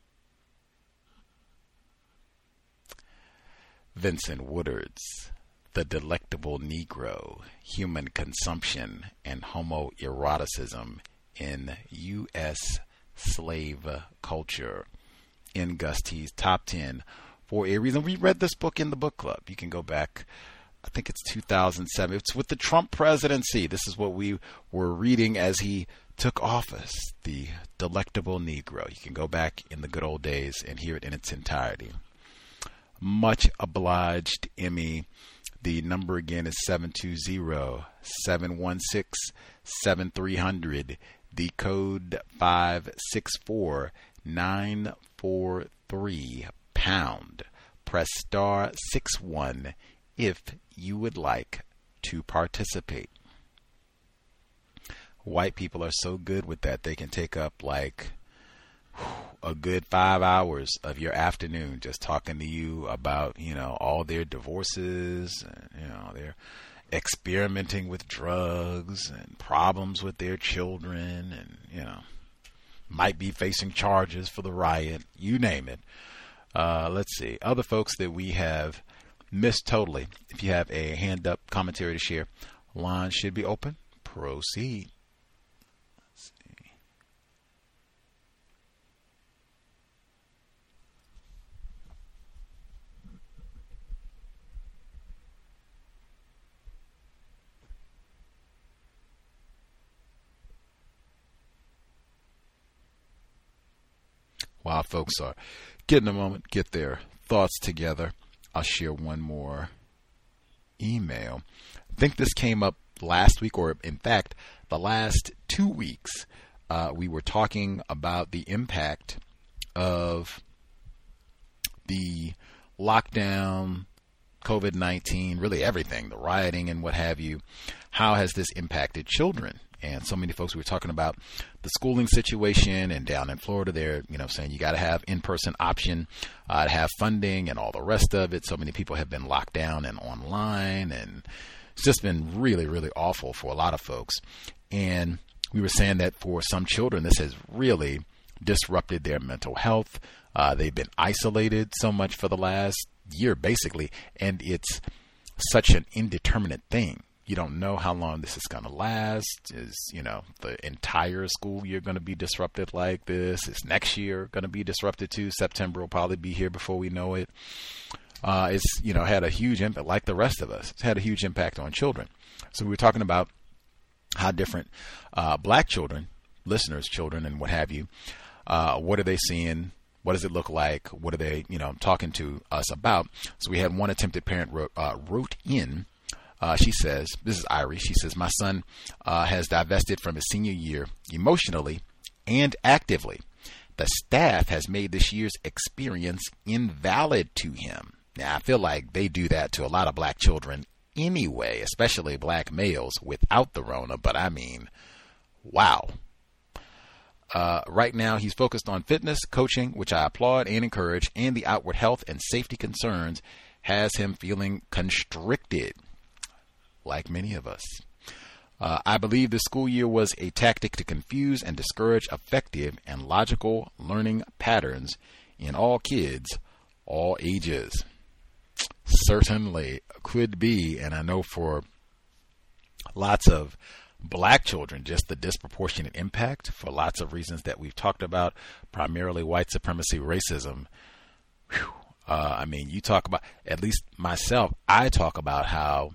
Vincent Woodard's The Delectable Negro, Human Consumption and Homoeroticism in U S Slave Culture, in Gus T's Top ten for a reason. We read this book in the book club. You can go back, I think it's two thousand seven. It's with the Trump presidency. This is what we were reading as he took office, The Delectable Negro. You can go back in the good old days and hear it in its entirety. Much obliged, Emmy. The number again is seven two zero, seven one six, seven three zero zero. The code five six four nine four three pound. Press star six one if you would like to participate. White people are so good with that. They can take up like a good five hours of your afternoon just talking to you about, you know, all their divorces, and, you know, they're experimenting with drugs and problems with their children, and, you know, might be facing charges for the riot, you name it. Uh, let's see. Other folks that we have missed totally. If you have a hand up commentary to share, line should be open. Proceed. Let's see. While folks are getting a moment, get their thoughts together, I'll share one more email. I think this came up last week, or in fact, the last two weeks. Uh, we were talking about the impact of the lockdown, COVID nineteen, really everything, the rioting and what have you. How has this impacted children And so many folks, we were talking about the schooling situation, and down in Florida, they're, you know, saying you got to have in-person option uh, to have funding and all the rest of it. So many people have been locked down and online, and it's just been really, really awful for a lot of folks. And we were saying that for some children, this has really disrupted their mental health. Uh, they've been isolated so much for the last year, basically, and it's such an indeterminate thing. You don't know how long this is going to last. Is, you know, the entire school year going to be disrupted like this? Is next year going to be disrupted too? September will probably be here before we know it. Uh, it's, you know, had a huge impact, like the rest of us. It's had a huge impact on children. So we were talking about how different uh, black children, listeners, children, and what have you, uh, what are they seeing? What does it look like? What are they, you know, talking to us about? So we had one attempted parent wrote, uh, wrote in. Uh, she says, this is Irie. She says, my son uh, has divested from his senior year emotionally and actively. The staff has made this year's experience invalid to him. Now, I feel like they do that to a lot of black children anyway, especially black males without the Rona. But I mean, wow. Uh, right now, he's focused on fitness, coaching, which I applaud and encourage, and the outward health and safety concerns has him feeling constricted, like many of us. Uh, I believe the school year was a tactic to confuse and discourage effective and logical learning patterns in all kids, all ages. Certainly could be, and I know for lots of black children, just the disproportionate impact for lots of reasons that we've talked about, primarily white supremacy, racism. Whew. Uh, I mean, you talk about, at least myself, I talk about how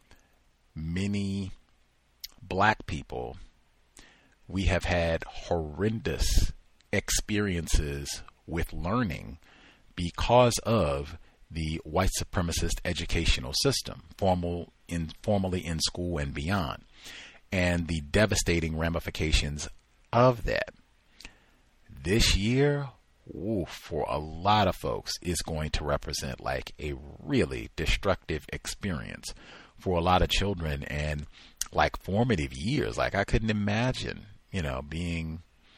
many black people, we have had horrendous experiences with learning because of the white supremacist educational system, formal, in, formally in school and beyond, and the devastating ramifications of that. This year, ooh, for a lot of folks, is going to represent like a really destructive experience for a lot of children, and like formative years. Like I couldn't imagine, you know, being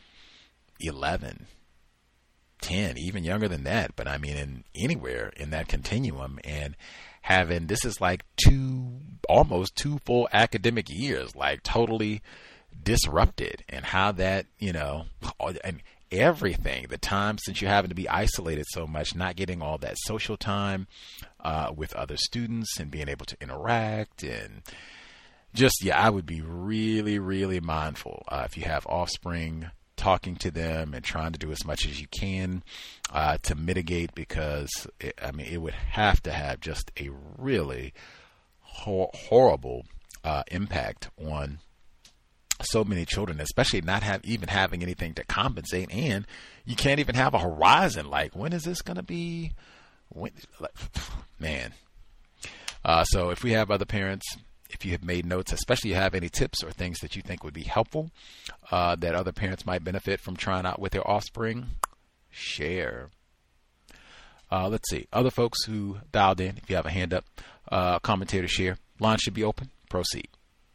eleven, ten, even younger than that. But I mean, in anywhere in that continuum, and having, this is like two, almost two full academic years, like totally disrupted, and how that, you know, and everything, the time since you're having to be isolated so much, not getting all that social time uh, with other students and being able to interact, and just, yeah, I would be really, really mindful uh, if you have offspring, talking to them and trying to do as much as you can uh, to mitigate, because it, I mean, it would have to have just a really hor- horrible uh, impact on so many children, especially not have even having anything to compensate, and you can't even have a horizon. Like, when is this going to be? When, like, man. Uh, so if we have other parents, if you have made notes, especially if you have any tips or things that you think would be helpful, uh, that other parents might benefit from trying out with their offspring, share. Uh, let's see. Other folks who dialed in, if you have a hand up, uh, commentator share. Line should be open. Proceed.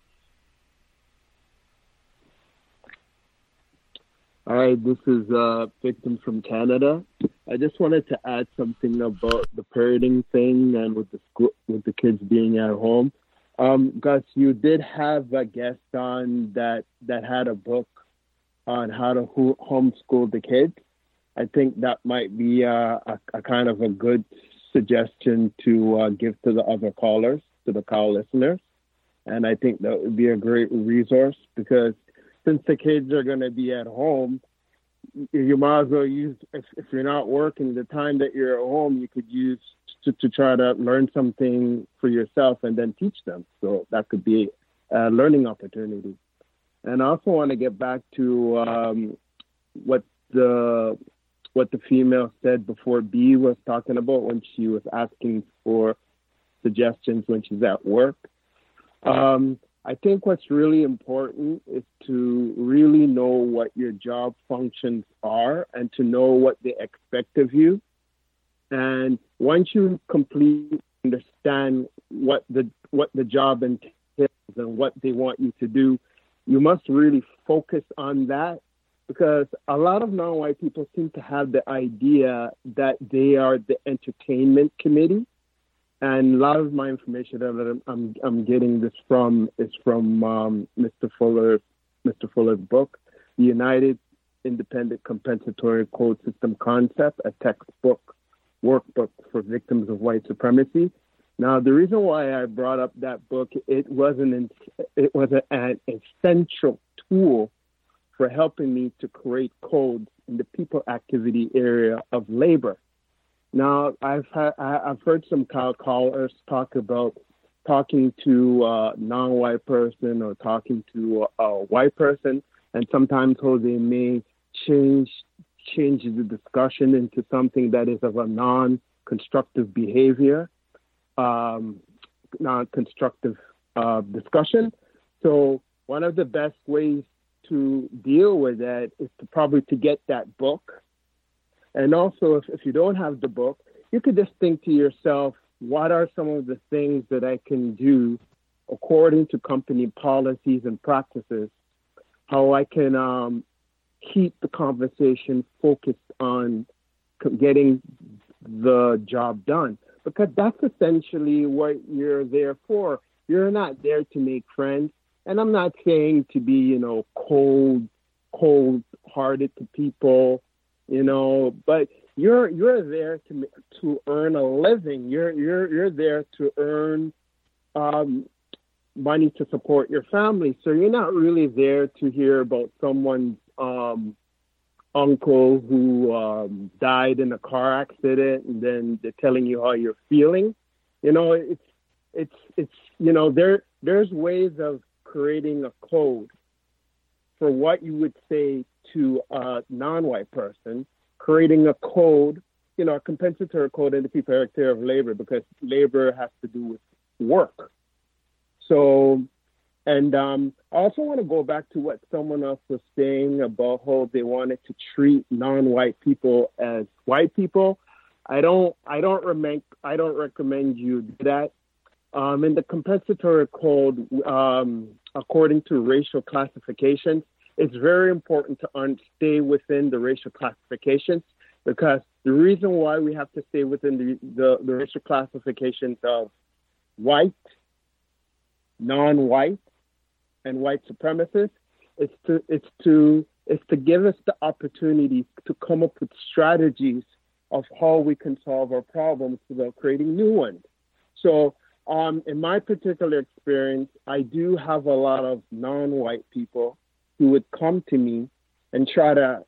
All right, this is uh, Victim from Canada. I just wanted to add something about the parenting thing and with the school, with the kids being at home. Um, Gus, you did have a guest on that, that had a book on how to ho- homeschool the kids. I think that might be a, a, a kind of a good suggestion to uh, give to the other callers, to the call listeners. And I think that would be a great resource, because since the kids are going to be at home, you might as well use, if, if you're not working, the time that you're at home, you could use to, to try to learn something for yourself and then teach them. So that could be a learning opportunity. And I also want to get back to um, what the what the female said before B was talking about when she was asking for suggestions when she's at work. Um, I think what's really important is to really know what your job functions are and to know what they expect of you. And once you completely understand what the what the job entails and what they want you to do, you must really focus on that, because a lot of non-white people seem to have the idea that they are the entertainment committee. And a lot of my information that I'm, I'm, I'm getting this from is from um, Mister Fuller, Mister Fuller's book, The United Independent Compensatory Code System Concept, a textbook workbook for victims of white supremacy. Now, the reason why I brought up that book, it was an, it was a, an essential tool for helping me to create codes in the people activity area of labor. Now, I've had, I've heard some callers talk about talking to a non-white person or talking to a, a white person, and sometimes how they may change change the discussion into something that is of a non-constructive behavior, um, non-constructive uh, discussion. So one of the best ways to deal with that is to probably to get that book. And also, if, if you don't have the book, you could just think to yourself, what are some of the things that I can do according to company policies and practices, how I can um, keep the conversation focused on getting the job done. Because that's essentially what you're there for. You're not there to make friends. And I'm not saying to be, you know, cold, cold-hearted to people, you know, but you're you're there to to earn a living. You're you're you're there to earn um, money to support your family. So you're not really there to hear about someone's um, uncle who um, died in a car accident, and then they're telling you how you're feeling. You know, it's it's it's you know there there's ways of creating a code for what you would say to a non-white person, creating a code, you know, a compensatory code in the people area of labor, because labor has to do with work. So, and um, I also want to go back to what someone else was saying about how they wanted to treat non-white people as white people. I don't, I don't recommend, I don't recommend you do that. Um, in the compensatory code, um, according to racial classifications, it's very important to un- stay within the racial classifications, because the reason why we have to stay within the, the, the racial classifications of white, non-white, and white supremacists is to it's to it's to give us the opportunity to come up with strategies of how we can solve our problems without creating new ones. So, um, in my particular experience, I do have a lot of non-white people who would come to me and try to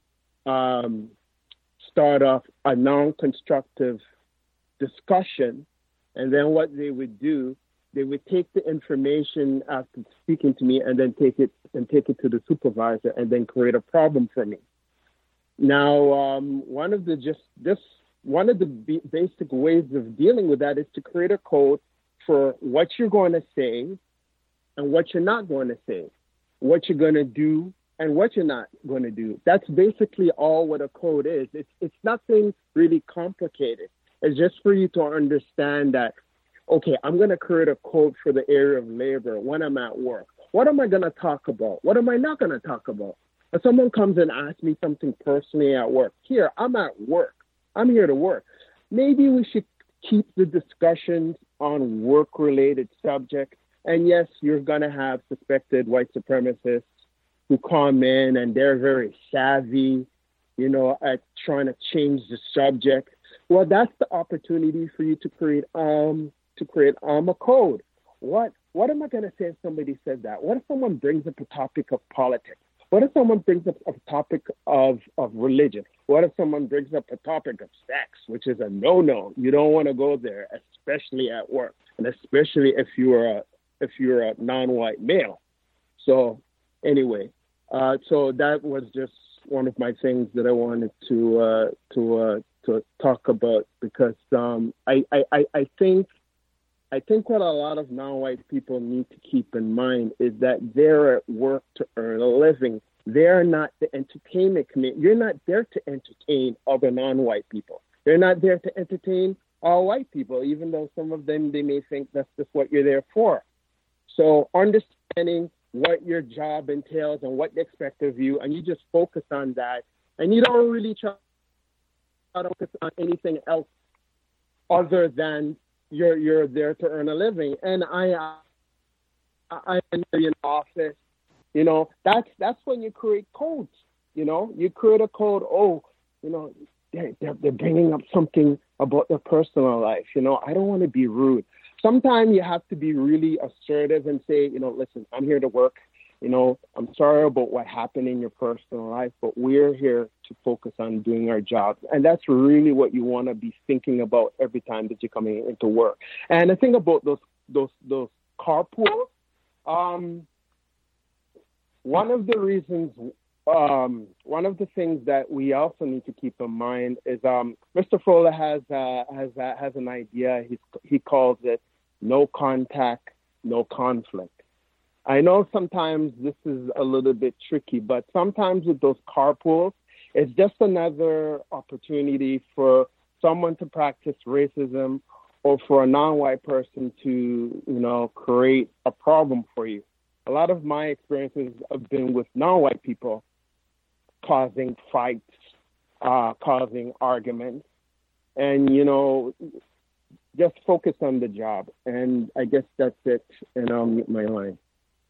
um, start off a non-constructive discussion. And then what they would do, they would take the information after speaking to me and then take it and take it to the supervisor and then create a problem for me. Now, um, one of the just this one of the b- basic ways of dealing with that is to create a code for what you're going to say and what you're not going to say, what you're going to do and what you're not going to do. That's basically all what a code is. It's it's nothing really complicated. It's just for you to understand that, okay, I'm going to create a code for the area of labor when I'm at work. What am I going to talk about? What am I not going to talk about? If someone comes and asks me something personally at work, here, I'm at work. I'm here to work. Maybe we should keep the discussions on work-related subjects. And yes, you're going to have suspected white supremacists who come in and they're very savvy, you know, at trying to change the subject. Well, that's the opportunity for you to create um to create um a code. What what am I going to say if somebody says that? What if someone brings up a topic of politics? What if someone brings up a topic of, of religion? What if someone brings up a topic of sex, which is a no-no? You don't want to go there, especially at work, and especially if you're a if you're a non-white male. So anyway, uh, so that was just one of my things that I wanted to uh, to uh, to talk about, because um, I, I I think I think what a lot of non-white people need to keep in mind is that they're at work to earn a living. They're not the entertainment committee. You're not there to entertain other non-white people. They're not there to entertain all white people, even though some of them, they may think that's just what you're there for. So understanding what your job entails and what they expect of you, and you just focus on that, and you don't really try to focus on anything else other than you're you're there to earn a living. And I, uh, I in the office, you know, that's that's when you create codes. You know, you create a code. Oh, you know, they're they're bringing up something about their personal life. You know, I don't want to be rude. Sometimes you have to be really assertive and say, you know, listen, I'm here to work. You know, I'm sorry about what happened in your personal life, but we're here to focus on doing our jobs. And that's really what you want to be thinking about every time that you're coming into work. And the thing about those those those carpools, um, one of the reasons, um, one of the things that we also need to keep in mind is um, Mister Frola has uh, has uh, has an idea. He's, he calls it no contact, no conflict. I know sometimes this is a little bit tricky, but sometimes with those carpools, it's just another opportunity for someone to practice racism or for a non-white person to, you know, create a problem for you. A lot of my experiences have been with non-white people causing fights, uh, causing arguments, and, you know, just focus on the job. And I guess that's it, and I'll mute my line.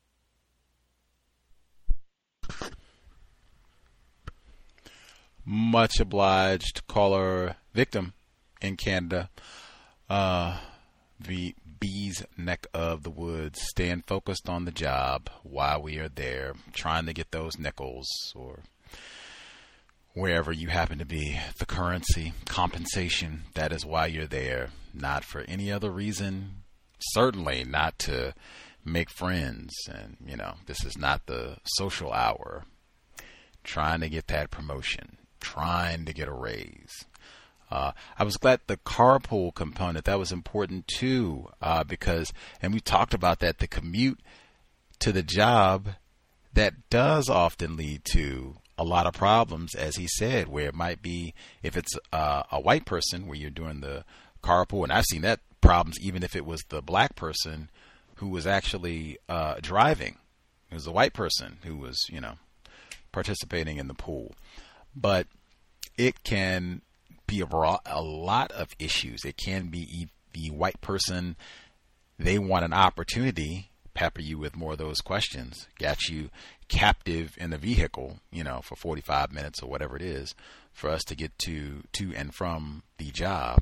Much obliged, caller Victim in Canada. Uh, the bee's neck of the woods, staying focused on the job while we are there, trying to get those nickels or wherever you happen to be, the currency, compensation. That is why you're there, not for any other reason, certainly not to make friends. And, you know, this is not the social hour. Trying to get that promotion, trying to get a raise. Uh, I was glad the carpool component, that was important too, uh, because, and we talked about that, the commute to the job, that does often lead to a lot of problems, as he said, where it might be, if it's uh, a white person where you're doing the carpool, and I've seen that problems even if it was the black person who was actually uh, driving. It was a white person who was, you know, participating in the pool. But it can be a, a lot of issues. It can be the white person, they want an opportunity, pepper you with more of those questions, got you captive in the vehicle, you know, for forty-five minutes or whatever it is for us to get to, to and from the job.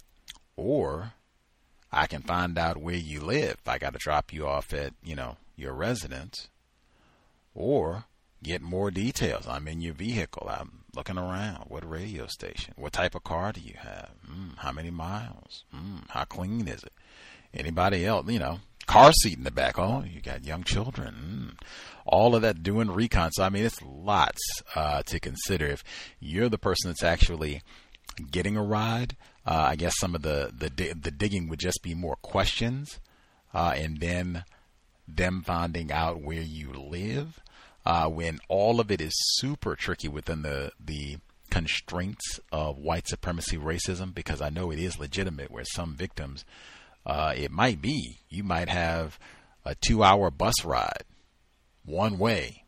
Or I can find out where you live. I got to drop you off at, you know, your residence. Or get more details. I'm in your vehicle. I'm looking around. What radio station? What type of car do you have? Mm, how many miles? Mm, how clean is it? Anybody else? You know, car seat in the back. Oh, you got young children. Mm. All of that, doing recon. So, I mean, it's lots uh, to consider. If you're the person that's actually getting a ride, uh, I guess some of the, the, the digging would just be more questions uh, and then them finding out where you live. Uh, when all of it is super tricky within the, the constraints of white supremacy racism, because I know it is legitimate where some victims, uh, it might be, you might have a two hour bus ride one way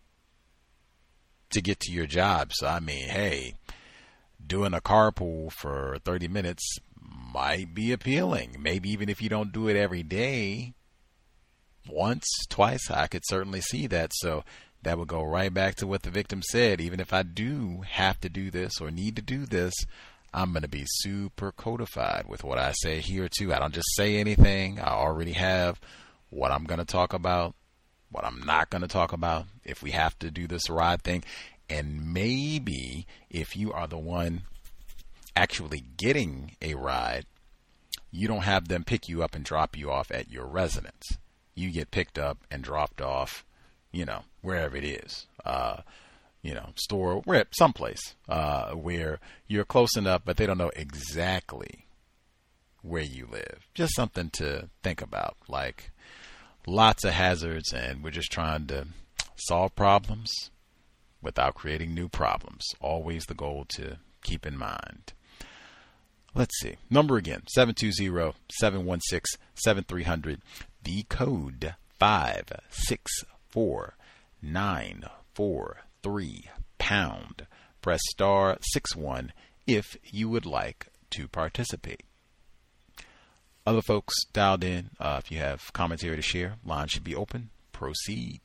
to get to your job. So, I mean, hey, doing a carpool for thirty minutes might be appealing. Maybe even if you don't do it every day, once, twice, I could certainly see that. So, that would go right back to what the victim said. Even if I do have to do this or need to do this, I'm going to be super codified with what I say here too. I don't just say anything. I already have what I'm going to talk about, what I'm not going to talk about, if we have to do this ride thing. And maybe if you are the one actually getting a ride, you don't have them pick you up and drop you off at your residence. You get picked up and dropped off, you know, wherever it is, uh, you know, store, where, someplace uh, where you're close enough, but they don't know exactly where you live. Just something to think about. Like, lots of hazards, and we're just trying to solve problems without creating new problems. Always the goal to keep in mind. Let's see. Number again, seven two zero, seven one six, seven three zero zero. The code five six four nine four three pound. Press star six one if you would like to participate. Other folks dialed in, uh, if you have commentary to share, line should be open. Proceed.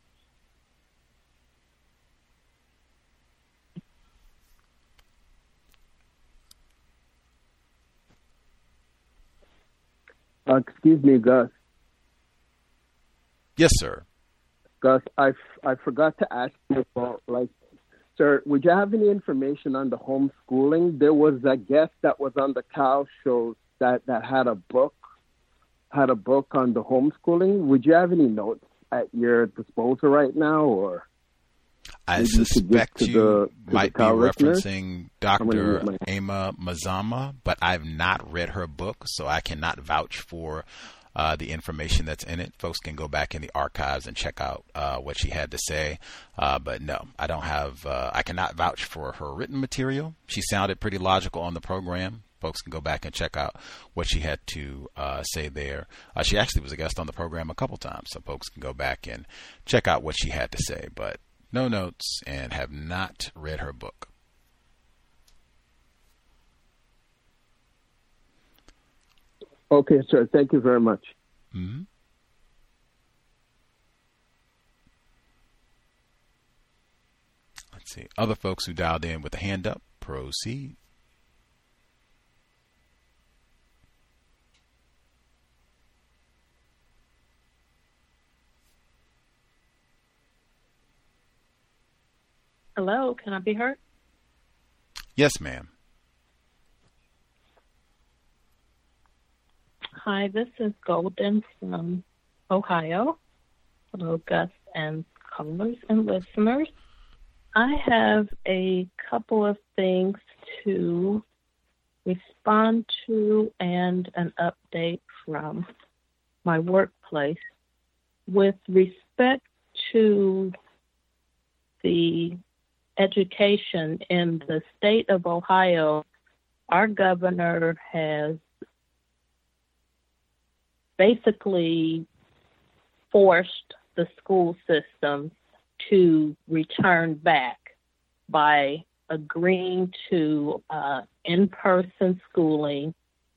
Uh, excuse me, Gus. Yes, sir. Gus, I, f- I forgot to ask you about, like, sir, would you have any information on the homeschooling? There was a guest that was on the Cow Show that, that had a book, had a book on the homeschooling. Would you have any notes at your disposal right now, or? I suspect you, you the, might be referencing Doctor my... Emma Mazama, but I've not read her book, so I cannot vouch for uh, the information that's in it. Folks can go back in the archives and check out uh, what she had to say. Uh, but no, I don't have, uh, I cannot vouch for her written material. She sounded pretty logical on the program. Folks can go back and check out what she had to uh, say there. Uh, she actually was a guest on the program a couple times, so folks can go back and check out what she had to say. But no notes, and have not read her book. Okay, sir. Thank you very much. Mm-hmm. Let's see. Other folks who dialed in with a hand up, proceed. Hello, can I be heard? Yes, ma'am. Hi, this is Golden from Ohio. Hello, Gus and callers and listeners. I have a couple of things to respond to and an update from my workplace. With respect to the education in the state of Ohio, our governor has basically forced the school system to return back by agreeing to uh, in-person schooling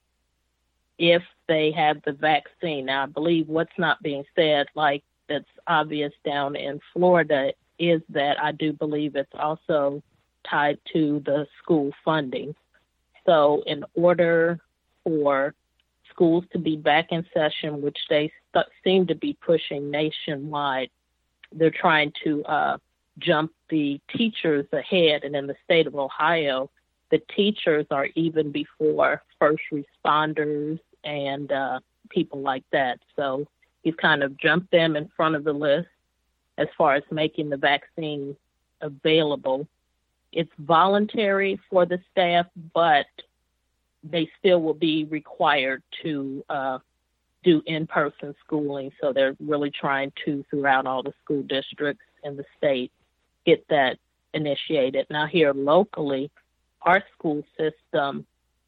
if they have the vaccine. Now, I believe what's not being said, like that's obvious down in Florida, is that I do believe it's also tied to the school funding. So in order for schools to be back in session, which they st- seem to be pushing nationwide, they're trying to uh, jump the teachers ahead. And in the state of Ohio, the teachers are even before first responders and uh, people like that. So he's kind of jumped them in front of the list as far as making the vaccine available. It's voluntary for the staff, but they still will be required to uh, do in-person schooling. So they're really trying to, throughout all the school districts in the state, get that initiated. Now here locally, our school system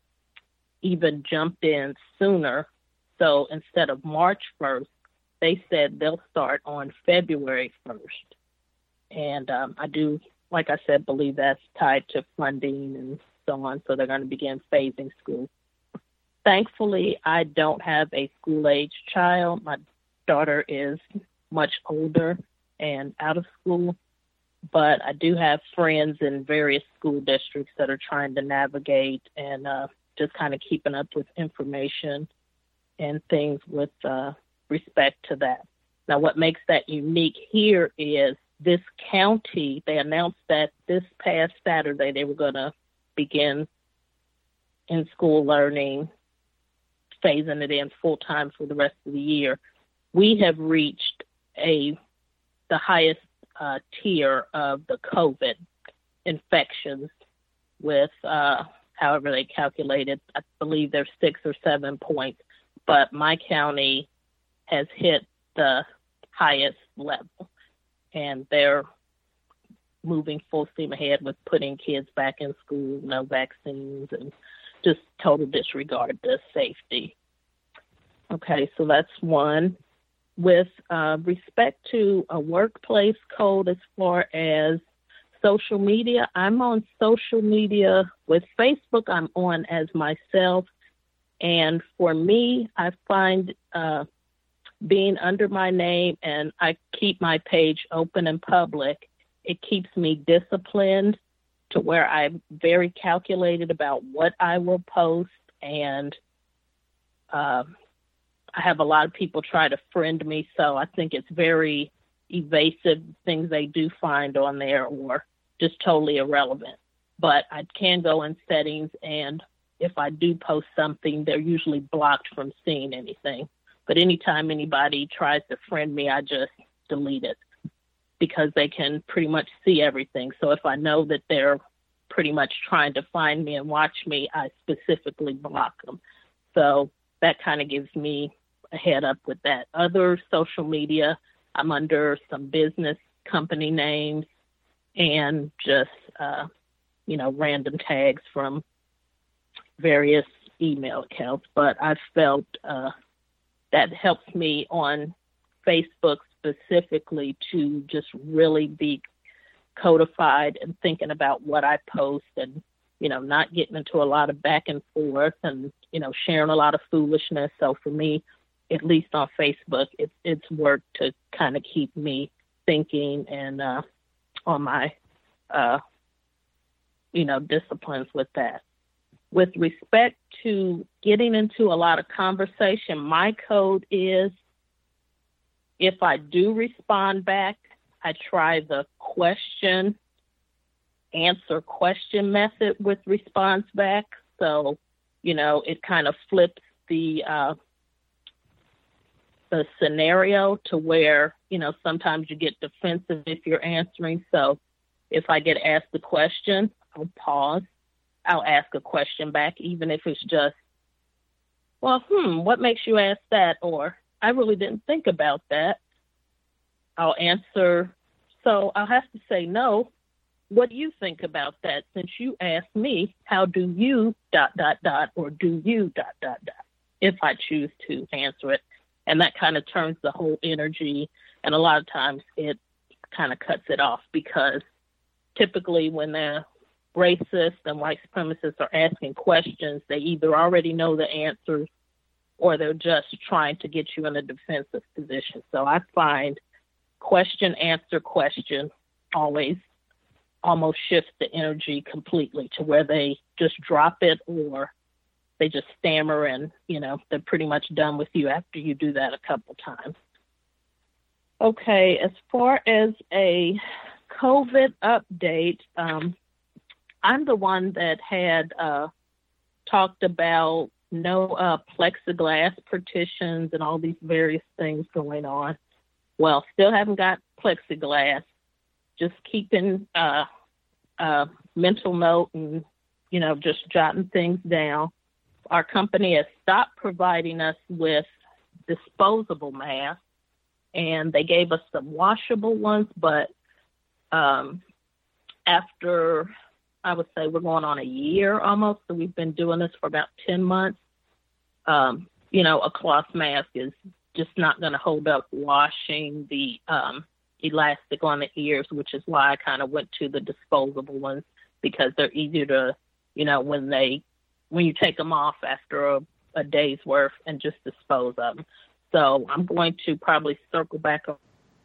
even jumped in sooner. So instead of March first, they said they'll start on February first. And um, I do, like I said, believe that's tied to funding and so on. So they're going to begin phasing school. Thankfully, I don't have a school-age child. My daughter is much older and out of school. But I do have friends in various school districts that are trying to navigate and uh, just kind of keeping up with information and things with uh, respect to that. Now, what makes that unique here is this county, they announced that this past Saturday they were going to begin in school learning, phasing it in full time for the rest of the year. We have reached a the highest uh, tier of the COVID infections with, uh, however they calculated, I believe there's six or seven points, but my county has hit the highest level, and they're moving full steam ahead with putting kids back in school, no vaccines, and just total disregard to safety. Okay, so that's one. with uh, respect to a workplace code as far as social media, I'm on social media with Facebook. I'm on as myself. And for me, I find uh, being under my name and I keep my page open and public, it keeps me disciplined to where I'm very calculated about what I will post. And uh, I have a lot of people try to friend me, so I think it's very evasive things they do find on there or just totally irrelevant. But I can go in settings, and if I do post something, they're usually blocked from seeing anything. But anytime anybody tries to friend me, I just delete it because they can pretty much see everything. So if I know that they're pretty much trying to find me and watch me, I specifically block them. So that kind of gives me a head up with that. Other social media, I'm under some business company names and just, uh, you know, random tags from various email accounts. But I've felt uh, that helps me on Facebook specifically to just really be codified and thinking about what I post and, you know, not getting into a lot of back and forth and, you know, sharing a lot of foolishness. So for me, at least on Facebook, it's it's worked to kind of keep me thinking and uh, on my, uh, you know, disciplines with that. With respect to getting into a lot of conversation, my code is if I do respond back, I try the question, answer question method with response back. So, you know, it kind of flips the uh, the scenario to where, you know, sometimes you get defensive if you're answering. So if I get asked a question, I'll pause. I'll ask a question back, even if it's just, well, hmm, what makes you ask that? Or I really didn't think about that. I'll answer. So I'll have to say, no, what do you think about that? Since you asked me, how do you dot, dot, dot, or do you dot, dot, dot, if I choose to answer it. And that kind of turns the whole energy. And a lot of times it kind of cuts it off because typically when the racists and white supremacists are asking questions, they either already know the answers or they're just trying to get you in a defensive position. So I find question, answer, question always almost shifts the energy completely to where they just drop it or they just stammer and, you know, they're pretty much done with you after you do that a couple times. Okay, as far as a COVID update, um, I'm the one that had uh, talked about no uh, plexiglass partitions and all these various things going on. Well, still haven't got plexiglass. Just keeping uh, a mental note and, you know, just jotting things down. Our company has stopped providing us with disposable masks, and they gave us some washable ones, but um, after, I would say we're going on a year almost, so we've been doing this for about ten months. Um, you know, a cloth mask is just not going to hold up washing the um, elastic on the ears, which is why I kind of went to the disposable ones because they're easier to, you know, when they, when you take them off after a, a day's worth and just dispose of them. So I'm going to probably circle back on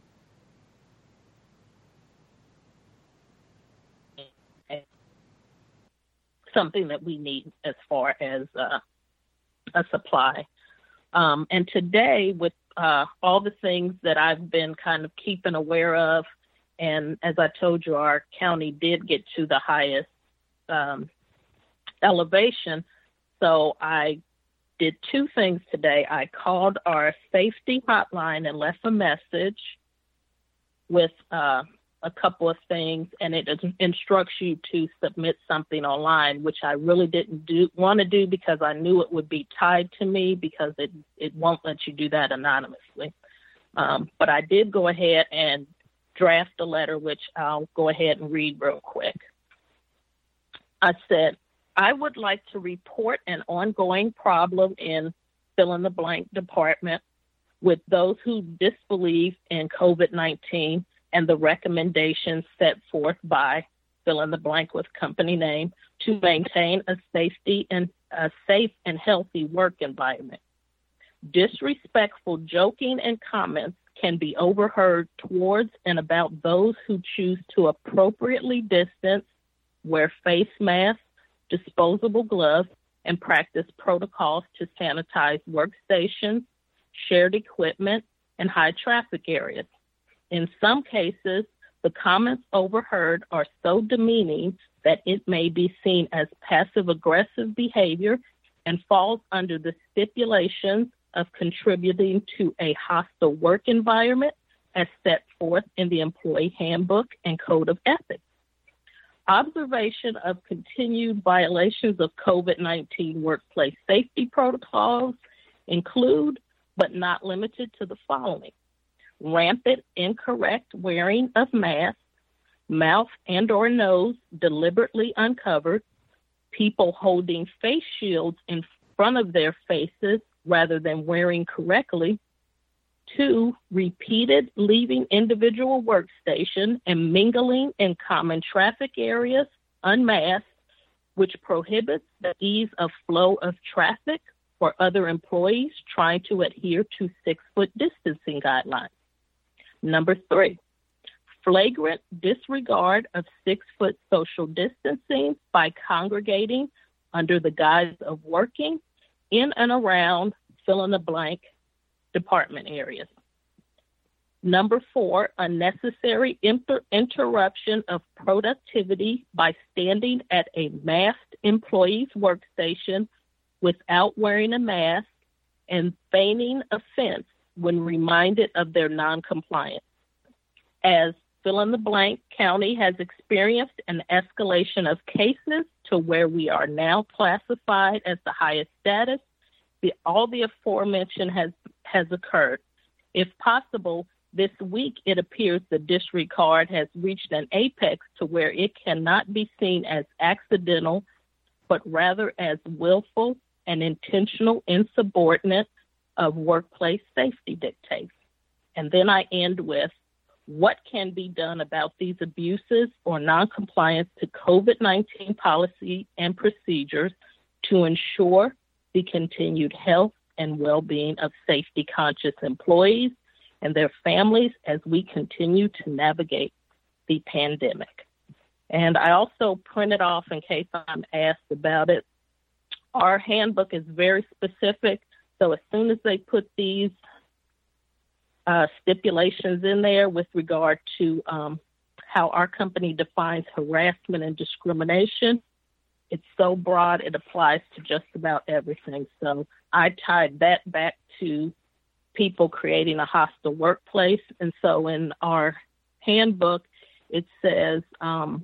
something that we need as far as uh, a supply. Um, and today, with uh, all the things that I've been kind of keeping aware of, and as I told you, our county did get to the highest um, elevation. So I did two things today. I called our safety hotline and left a message with uh, a couple of things, and it instructs you to submit something online, which I really didn't do want to do because I knew it would be tied to me because it, it won't let you do that anonymously. Um, but I did go ahead and draft a letter, which I'll go ahead and read real quick. I said, I would like to report an ongoing problem in fill in the blank department. with those who disbelieve in COVID nineteen and the recommendations set forth by fill in the blank with company name to maintain a safety and a safe and healthy work environment. Disrespectful joking and comments can be overheard towards and about those who choose to appropriately distance, wear face masks, disposable gloves, and practice protocols to sanitize workstations, shared equipment, and high traffic areas. In some cases, the comments overheard are so demeaning that it may be seen as passive-aggressive behavior and falls under the stipulations of contributing to a hostile work environment as set forth in the Employee Handbook and Code of Ethics. Observation of continued violations of COVID nineteen workplace safety protocols include, but not limited to, the following: rampant incorrect wearing of masks, mouth and or nose deliberately uncovered, people holding face shields in front of their faces rather than wearing correctly. Two, repeated leaving individual workstation and mingling in common traffic areas unmasked, which prohibits the ease of flow of traffic or other employees trying to adhere to six-foot distancing guidelines. Number three, flagrant disregard of six-foot social distancing by congregating under the guise of working in and around fill-in-the-blank department areas. Number four, unnecessary inter- interruption of productivity by standing at a masked employee's workstation without wearing a mask and feigning offense when reminded of their noncompliance. As fill-in-the-blank county has experienced an escalation of cases to where we are now classified as the highest status, the, all the aforementioned has, has occurred. If possible, this week it appears the disregard has reached an apex to where it cannot be seen as accidental, but rather as willful and intentional insubordinate of workplace safety dictates. And then I end with, what can be done about these abuses or noncompliance to COVID nineteen policy and procedures to ensure the continued health and well-being of safety-conscious employees and their families as we continue to navigate the pandemic. And I also printed off, in case I'm asked about it, our handbook is very specific. So as soon as they put these uh, stipulations in there with regard to um, how our company defines harassment and discrimination, it's so broad it applies to just about everything. So I tied that back to people creating a hostile workplace. And so in our handbook, it says, um,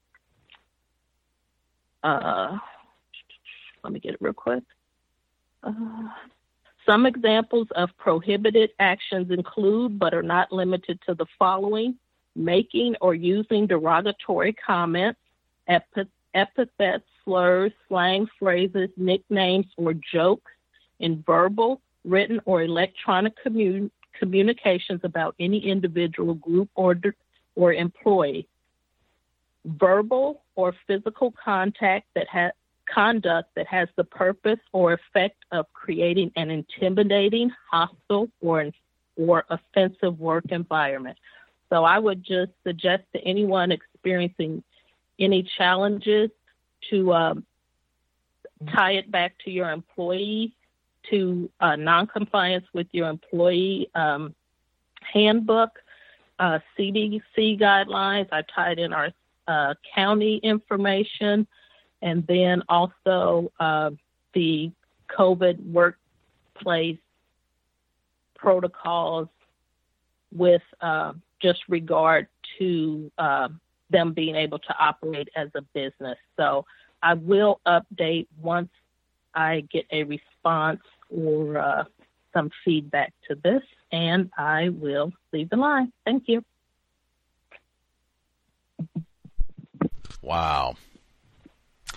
uh, let me get it real quick. Uh, some examples of prohibited actions include, but are not limited to, the following: making or using derogatory comments, epi- epithets, slurs, slang phrases, nicknames, or jokes in verbal, written, or electronic commun- communications about any individual, group, or or employee. Verbal or physical contact that has conduct that has the purpose or effect of creating an intimidating, hostile, or or offensive work environment. So I would just suggest to anyone experiencing any challenges to um, tie it back to your employee, to uh, noncompliance with your employee um, handbook, uh, C D C guidelines. I tied in our uh, county information, and then also uh, the COVID workplace protocols with uh, just regard to uh, them being able to operate as a business. So I will update once I get a response or uh, some feedback to this, and I will leave the line. Thank you. Wow.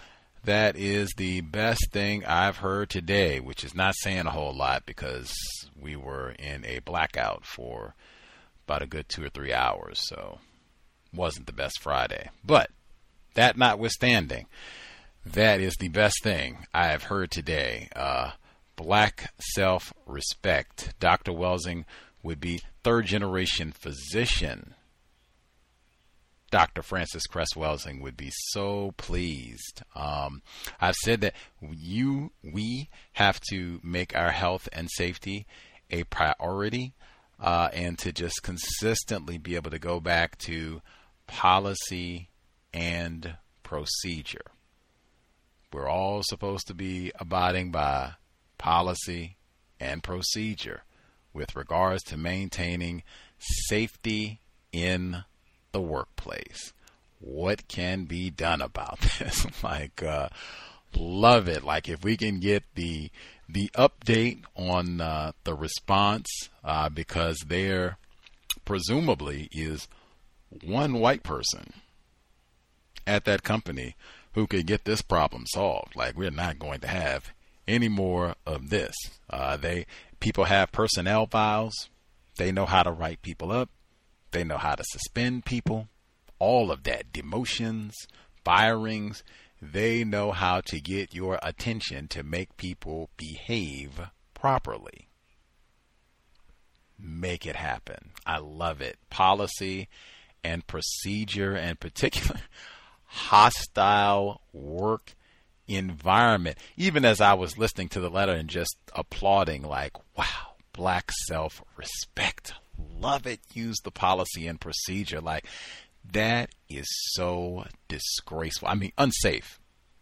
That is the best thing I've heard today, which is not saying a whole lot because we were in a blackout for about a good two or three hours, so wasn't the best Friday. But that notwithstanding, that is the best thing I have heard today. Uh, black self-respect. Doctor Welsing would be third-generation physician. Doctor Frances Cress Welsing would be so pleased. Um, I've said that you, we have to make our health and safety a priority, uh, and to just consistently be able to go back to policy and procedure. We're all supposed to be abiding by policy and procedure with regards to maintaining safety in the workplace. What can be done about this? like, uh, love it. Like, if we can get the the update on uh, the response, uh, because there presumably is one white person at that company who could get this problem solved. Like, we're not going to have any more of this. Uh, they people have personnel files. They know how to write people up. They know how to suspend people. All of that, demotions, firings. They know how to get your attention to make people behave properly. Make it happen. I love it. Policy and procedure, and particularly hostile work environment. Even as I was listening to the letter and just applauding, like, wow, black self-respect. Love it. Use the policy and procedure. Like, that is so disgraceful. I mean, unsafe.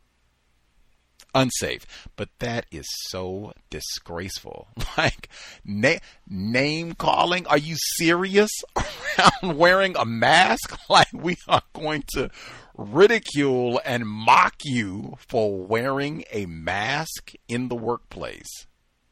Unsafe. But that is so disgraceful. Like, na- name calling? Are you serious? Around wearing a mask? Like, we are going to ridicule and mock you for wearing a mask in the workplace,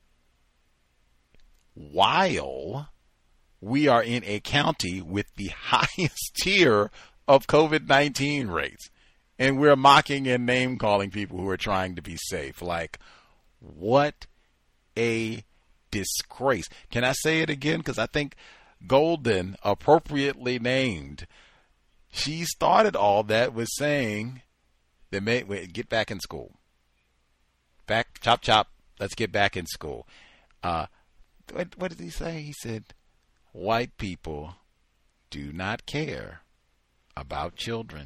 while we are in a county with the highest tier of COVID nineteen rates. And we're mocking and name calling people who are trying to be safe. Like, what a disgrace. Can I say it again? Because I think Golden, appropriately named, she started all that with saying, they may, wait, get back in school. Back, chop, chop, let's get back in school. Uh, what, what did he say? He said, white people do not care about children.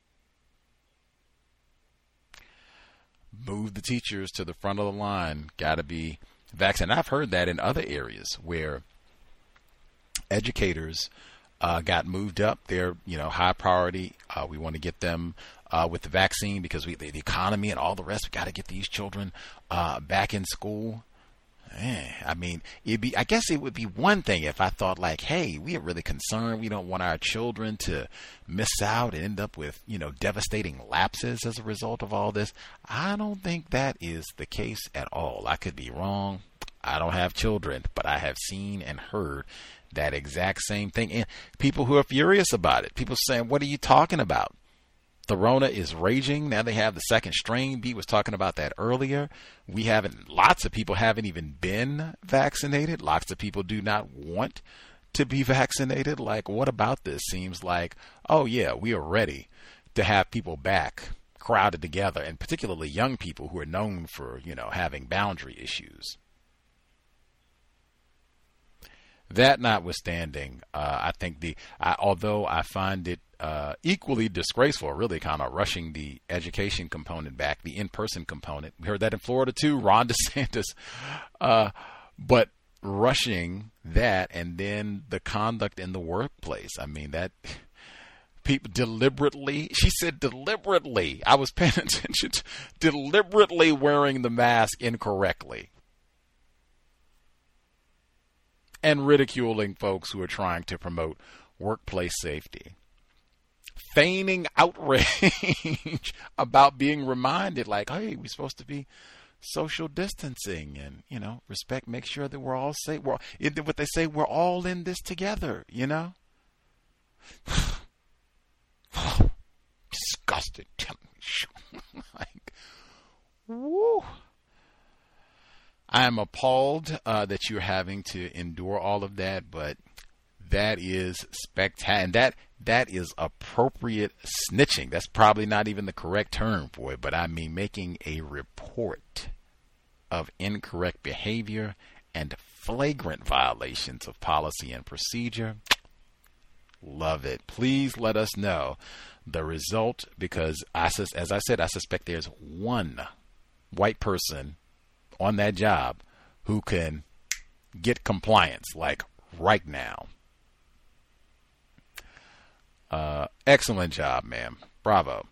Move the teachers to the front of the line. Got to be vaccinated. I've heard that in other areas where educators uh, got moved up. They're, you know, high priority. Uh, we want to get them uh, with the vaccine because we, the, the economy and all the rest. We got to get these children uh, back in school. Eh, I mean, it'd be, I guess it would be one thing if I thought like, hey, we are really concerned. We don't want our children to miss out and end up with, you know, devastating lapses as a result of all this. I don't think that is the case at all. I could be wrong. I don't have children, but I have seen and heard that exact same thing. And people who are furious about it, people saying, what are you talking about? The Rona is raging. Now they have the second strain. B was talking about that earlier. We haven't, lots of people haven't even been vaccinated. Lots of people do not want to be vaccinated. Like, what about this? Seems like, oh yeah, we are ready to have people back crowded together, and particularly young people who are known for, you know, having boundary issues. That notwithstanding, uh, I think the, I, although I find it uh, equally disgraceful, really kind of rushing the education component back, the in-person component. We heard that in Florida too, Ron DeSantis. Uh, but rushing that, and then the conduct in the workplace. I mean, that people deliberately, she said deliberately, I was paying attention to, deliberately wearing the mask incorrectly. And ridiculing folks who are trying to promote workplace safety. Feigning outrage about being reminded, like, hey, we're supposed to be social distancing and, you know, respect, make sure that we're all safe. We're, what they say, we're all in this together, you know? Disgusted. Like, Woo. I am appalled uh, that you're having to endure all of that, but that is spectacular. And that that is appropriate snitching. That's probably not even the correct term for it, but I mean making a report of incorrect behavior and flagrant violations of policy and procedure. Love it. Please let us know the result, because I, as I said, I suspect there's one white person on that job who can get compliance like right now. Uh, excellent job, ma'am. Bravo.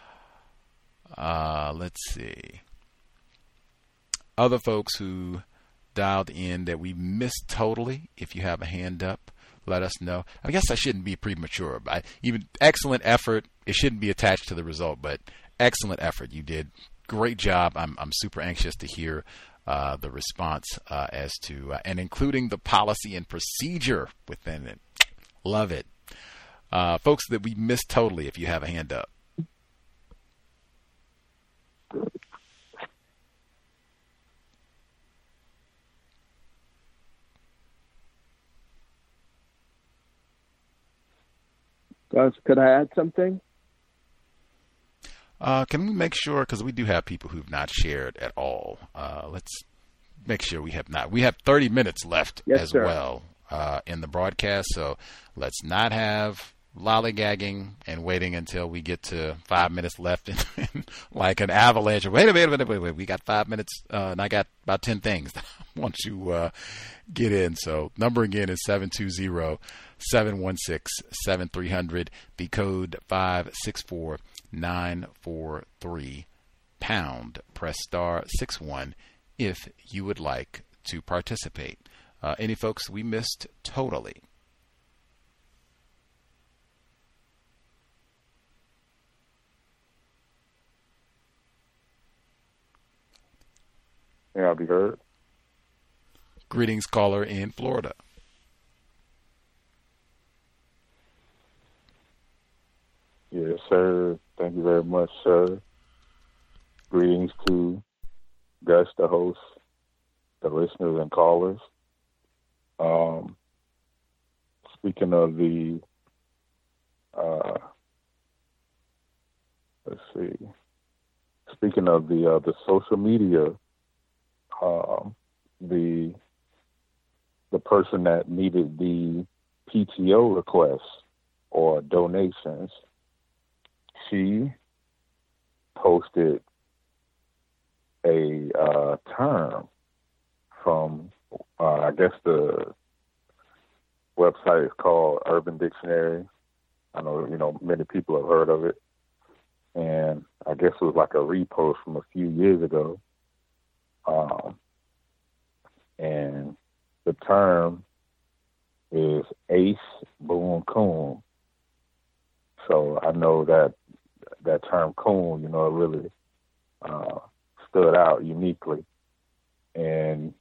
Uh, let's see. Other folks who dialed in that we missed totally, if you have a hand up, let us know. I guess I shouldn't be premature, but I, even excellent effort. It shouldn't be attached to the result, but excellent effort. You did great job. I'm I'm super anxious to hear uh, the response uh, as to uh, and including the policy and procedure within it. Love it, uh, folks that we missed totally. If you have a hand up. Guys, could I add something? Uh, can we make sure, because we do have people who've not shared at all. Uh, let's make sure we have not. We have thirty minutes left yes, as sir. well uh, in the broadcast, so let's not have lollygagging and waiting until we get to five minutes left and, and like an avalanche. Wait a minute, wait, wait, wait, we got five minutes, uh, and I got about ten things that I want to uh, get in. So number again is seven two zero, seven one six, seven three zero zero, the code five six four nine four three, pound, press star six one if you would like to participate. Uh, any folks we missed totally? Yeah, I'll be heard. Greetings, caller in Florida. Yes, sir. Thank you very much, sir. Greetings to Gus, the host, the listeners and callers. Um, speaking of the, uh, let's see. Speaking of the uh, the social media, um, the the person that needed the P T O requests or donations, she posted a uh, term from, uh, I guess the website is called Urban Dictionary. I know, you know, many people have heard of it. And I guess it was like a repost from a few years ago. Um, and the term is ace boon coon. So I know that that term coon, you know, it really uh, stood out uniquely. And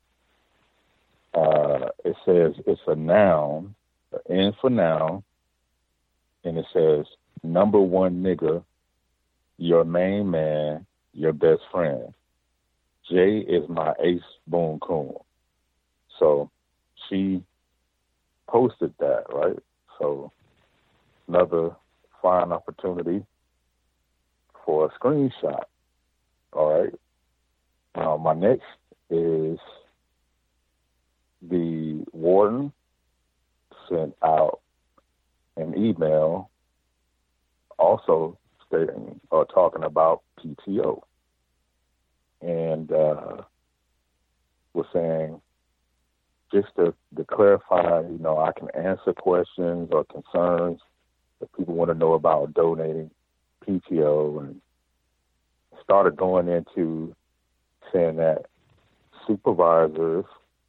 uh, it says it's a noun, an N for noun, and it says number one nigga, your main man, your best friend. Jay is my ace boon coon. So she posted that, right? So another fine opportunity for a screenshot. All right. Uh, my next is the warden sent out an email also stating or talking about P T O. And uh, was saying, just to, to clarify, you know, I can answer questions or concerns that people want to know about donating P T O, and started going into saying that supervisors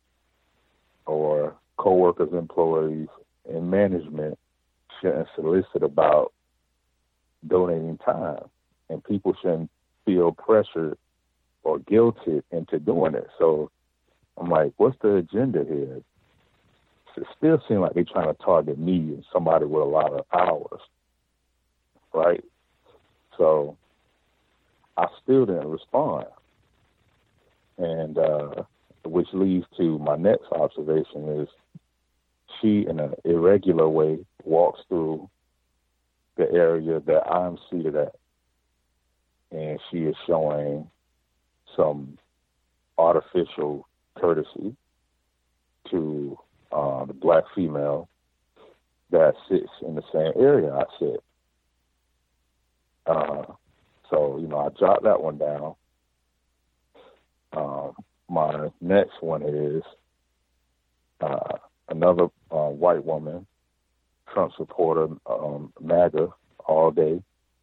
or coworkers, employees, and management shouldn't solicit about donating time, and people shouldn't feel pressured or guilted into doing it. So I'm like, what's the agenda here? It still seems like they're trying to target me and somebody with a lot of hours, right? So I still didn't respond. And uh, which leads to my next observation is she, in an irregular way, walks through the area that I'm seated at, and she is showing some artificial courtesy to uh, the black female that sits in the same area I sit. Uh, so, you know, I jot that one down. Um, my next one is uh, another uh, white woman, Trump supporter, um, MAGA all day.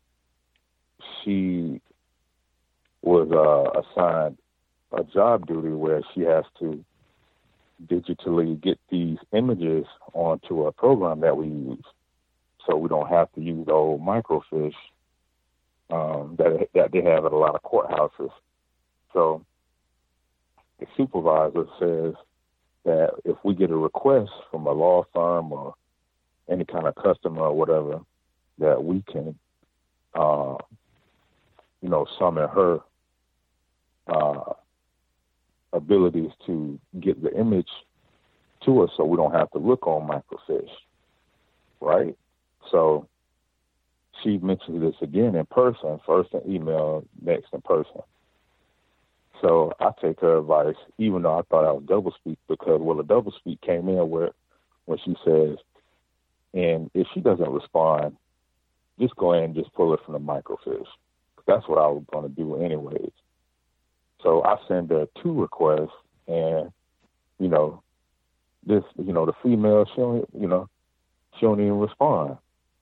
She was uh, assigned a job duty where she has to digitally get these images onto a program that we use, so we don't have to use the old microfiche um, that that they have at a lot of courthouses. So the supervisor says that if we get a request from a law firm or any kind of customer or whatever, that we can, uh, you know, summon her uh, abilities to get the image to us so we don't have to look on microfiche, right? So she mentions this again in person, first in email, next in person. So I take her advice, even though I thought I was doublespeak, because, well, the doublespeak came in where when she says, and if she doesn't respond, just go ahead and just pull it from the microfiche. That's what I was going to do anyways. So I send her two requests, and, you know, this, you know, the female, she don't, you know, she don't even respond.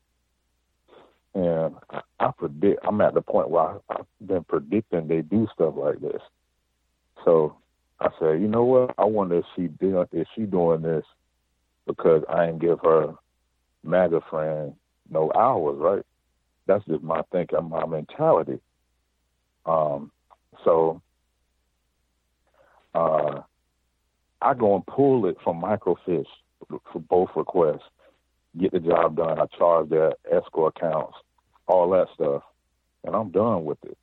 And I, I predict, I'm at the point where I, I've been predicting they do stuff like this. So I said, you know what? I wonder if she did, if she doing this because I ain't give her MAGA friend no hours, right? That's just my thinking, my mentality. Um, so uh, I go and pull it from microfiche for both requests, get the job done. I charge their escrow accounts, all that stuff, and I'm done with it.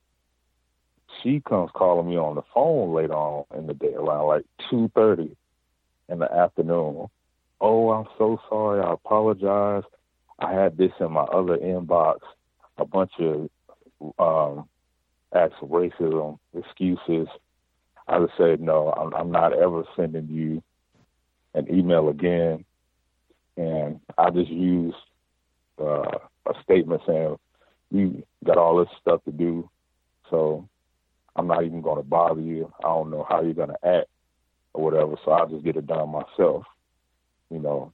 She comes calling me on the phone later on in the day, around like two thirty in the afternoon. Oh, I'm so sorry. I apologize. I had this in my other inbox, a bunch of um, acts of racism, excuses. I just said, no, I'm, I'm not ever sending you an email again. And I just used uh, a statement saying, you got all this stuff to do, so I'm not even going to bother you. I don't know how you're going to act or whatever, so I'll just get it done myself, you know.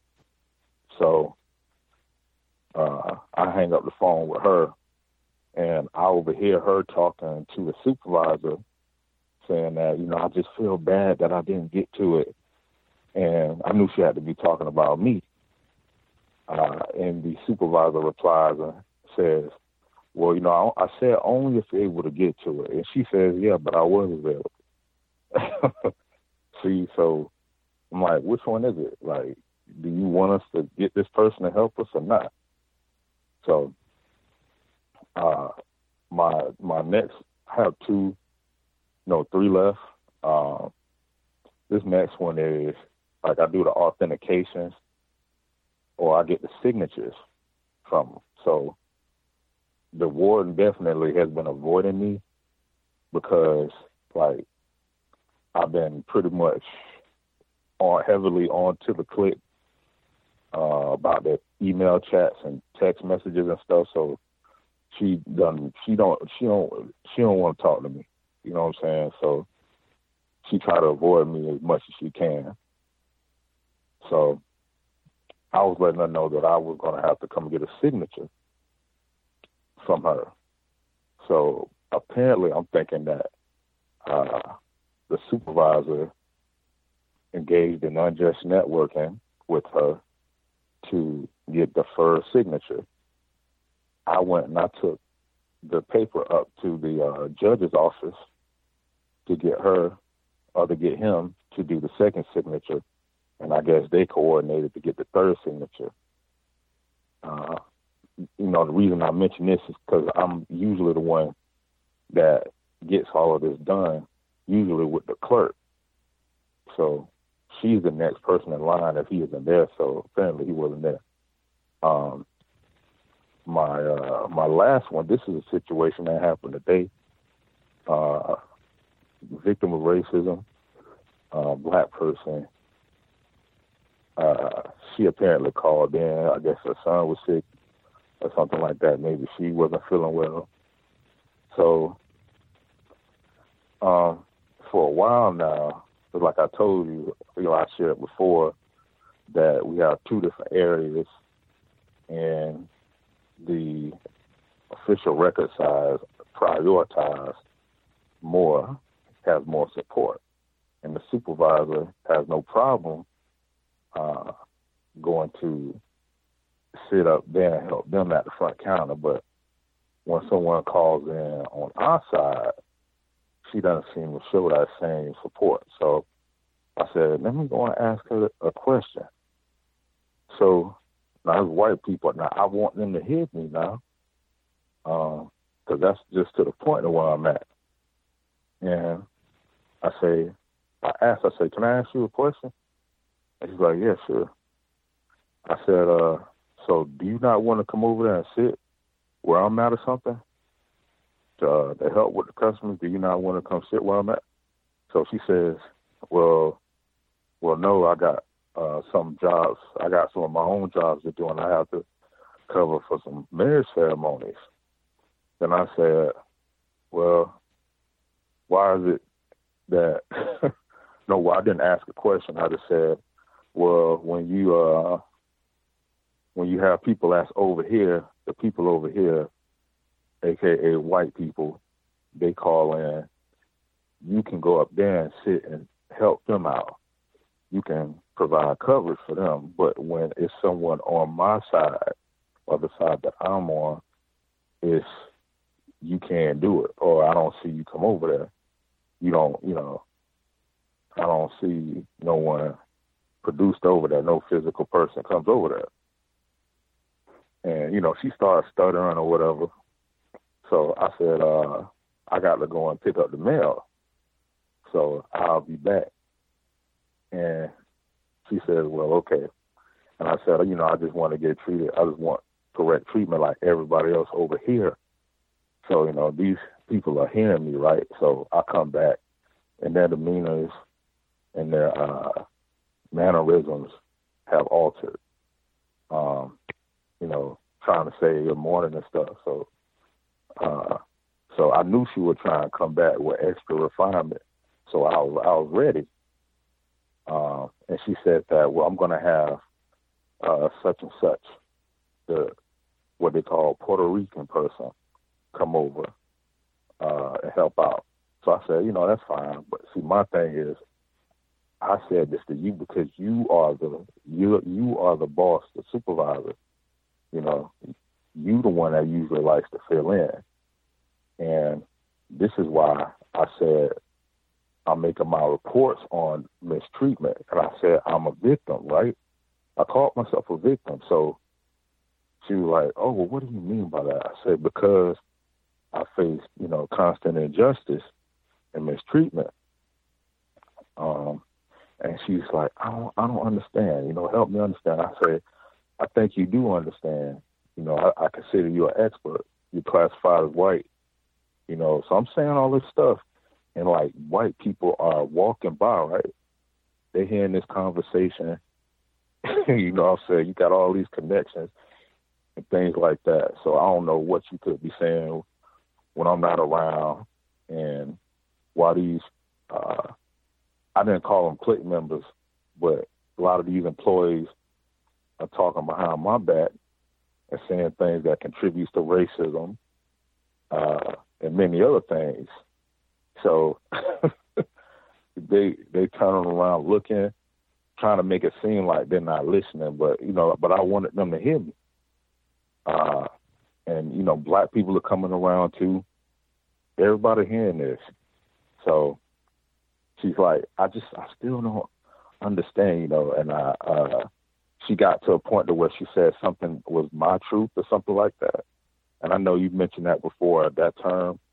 So uh, I hang up the phone with her, and I overhear her talking to the supervisor saying that, you know, I just feel bad that I didn't get to it. And I knew she had to be talking about me. Uh, and the supervisor replies and says, well, you know, I, I said only if you're able to get to it. And she says, yeah, but I was available. See, so I'm like, which one is it? Like, do you want us to get this person to help us or not? So uh, my my next, I have two, no, three left. Uh, this next one is, like, I do the authentications, or I get the signatures from them. So the warden definitely has been avoiding me because, like, I've been pretty much on heavily onto the click uh, about the email chats and text messages and stuff. So she done, she don't, she don't, she don't want to talk to me. You know what I'm saying? So she try to avoid me as much as she can. So I was letting her know that I was going to have to come get a signature from her. So apparently I'm thinking that uh, the supervisor engaged in unjust networking with her to get the first signature. I went and I took the paper up to the uh, judge's office to get her, or to get him to do the second signature. And I guess they coordinated to get the third signature. Uh, you know, the reason I mention this is because I'm usually the one that gets all of this done, usually with the clerk. So she's the next person in line if he isn't there. So apparently he wasn't there. Um, my uh, my last one, this is a situation that happened today. Uh, victim of racism, uh, black person. Uh, she apparently called in. I guess her son was sick or something like that. Maybe she wasn't feeling well. So um, for a while now, like I told you, you know, I shared before that we have two different areas, and the official record size prioritized more, has more support, and the supervisor has no problem uh, going to sit up there and help them at the front counter. But when someone calls in on our side, she doesn't seem to show that same support. So I said, let me go and ask her a question. So now, as white people, now I want them to hear me now, because um, that's just to the point of where I'm at. And I say, I asked, I say, can I ask you a question? And she's like, yeah, sure. I said, uh, so do you not want to come over there and sit where I'm at or something to, uh, to help with the customers? Do you not want to come sit where I'm at? So she says, well, well, no, I got uh, some jobs. I got some of my own jobs to do, and I have to cover for some marriage ceremonies. Then I said, well, why is it that, no, well, I didn't ask a question. I just said, well, when you, uh, when you have people that's over here, the people over here, A K A white people, they call in, you can go up there and sit and help them out. You can provide coverage for them. But when it's someone on my side or the side that I'm on, it's, you can't do it, or I don't see you come over there. You don't, you know, I don't see no one produced over there. No physical person comes over there. And, you know, she started stuttering or whatever. So I said, uh, I got to go and pick up the mail. So I'll be back. And she said, well, okay. And I said, you know, I just want to get treated. I just want correct treatment like everybody else over here. So, you know, these people are hearing me, right? So I come back, and their demeanors and their uh, mannerisms have altered. Um, you know, trying to say good morning and stuff. So, uh, so I knew she would try and come back with extra refinement. So I was, I was ready. Um, and she said that, well, I'm going to have uh, such and such, the what they call Puerto Rican person, come over uh, and help out. So I said, you know, that's fine. But see, my thing is, I said this to you because you are the you you are the boss, the supervisor. You know, you the one that usually likes to fill in. And this is why I said I'm making my reports on mistreatment. And I said I'm a victim, right? I called myself a victim. So she was like, oh, well, what do you mean by that? I said, because I faced, you know, constant injustice and mistreatment. Um, and she's like, I don't, I don't understand. You know, help me understand. I said, I think you do understand. You know, I, I consider you an expert. You're classified as white. You know, so I'm saying all this stuff, and like white people are walking by, right? They're hearing this conversation. You know what I'm saying? You got all these connections and things like that. So I don't know what you could be saying when I'm not around, and why these, uh, I didn't call them clique members, but a lot of these employees are talking behind my back and saying things that contributes to racism uh, and many other things. So they they turning around looking, trying to make it seem like they're not listening, but you know, but I wanted them to hear me. Uh, and you know, black people are coming around too. Everybody hearing this. So she's like, I just, I still don't understand, you know. And I, uh, she got to a point to where she said something was my truth or something like that. And I know you mentioned that before, that term.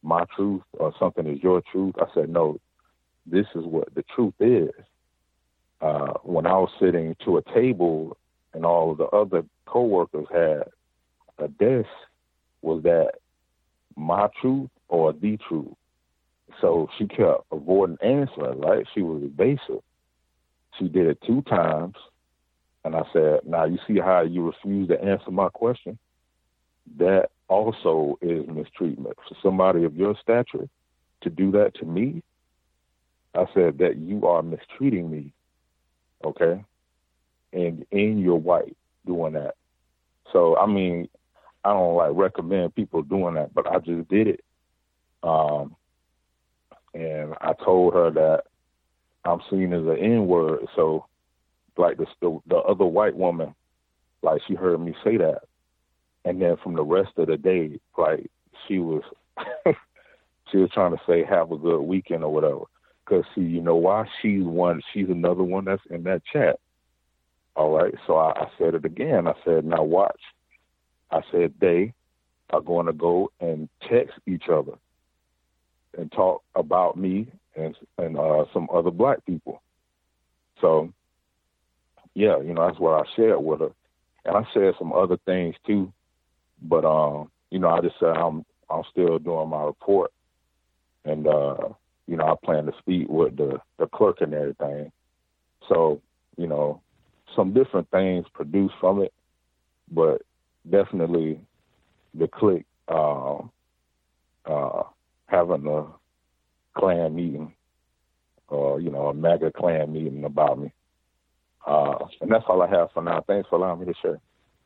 my truth or something is your truth. I said, no, this is what the truth is. Uh, when I was sitting to a table and all of the other coworkers had a desk, was that my truth or the truth? So she kept avoiding answering, right? She was evasive. She did it two times. And I said, now you see how you refuse to answer my question? That also is mistreatment. For somebody of your stature to do that to me, I said that you are mistreating me, okay? And, and you're white doing that. So, I mean, I don't, like, recommend people doing that, but I just did it. Um, and I told her that I'm seen as an N-word, so, like, the, the the other white woman, like, she heard me say that. And then from the rest of the day, like, she was she was trying to say, have a good weekend or whatever. Because, see, you know why? She's one, she's another one that's in that chat. All right, so I, I said it again. I said, now watch. I said, they are going to go and text each other and talk about me and, and uh, some other black people. So, yeah, you know, that's what I shared with her. And I said some other things too, but, um, you know, I just said I'm I'm still doing my report. And, uh, you know, I plan to speak with the, the clerk and everything. So, you know, some different things produced from it, but definitely the clique uh, uh, having a Klan meeting or, you know, a MAGA Klan meeting about me. Uh, and that's all I have for now. Thanks for allowing me to share.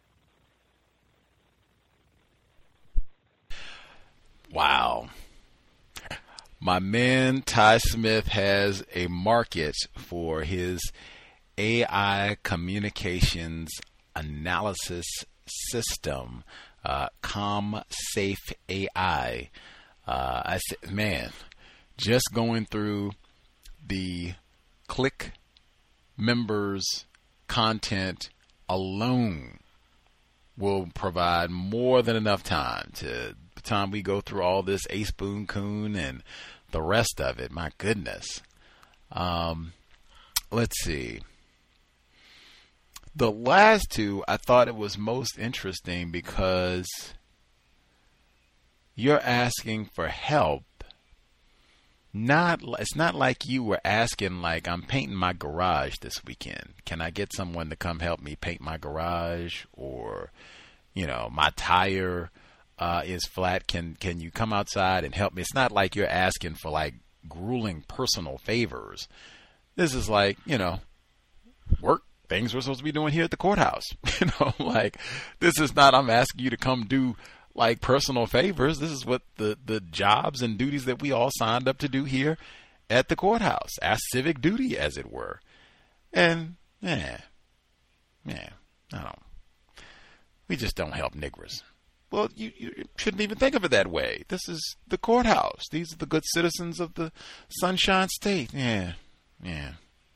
Wow. My man Ty Smith has a market for his A I communications analysis system, uh, ComSafe A I. Uh, I said, man, just going through the Click members' content alone will provide more than enough time to the time we go through all this Ace Boone Coon and the rest of it. My goodness. Um, let's see. The last two, I thought it was most interesting because you're asking for help. Not, it's not like you were asking, like, I'm painting my garage this weekend. Can I get someone to come help me paint my garage? Or, you know, my tire uh, is flat. Can can you come outside and help me? It's not like you're asking for, like, grueling personal favors. This is like, you know, work things we're supposed to be doing here at the courthouse. You know, like, this is not, I'm asking you to come do like personal favors. This is what the, the jobs and duties that we all signed up to do here at the courthouse, our civic duty, as it were. And yeah, yeah, I don't. We just don't help niggers. Well, you, you shouldn't even think of it that way. This is the courthouse. These are the good citizens of the Sunshine State. Yeah, yeah.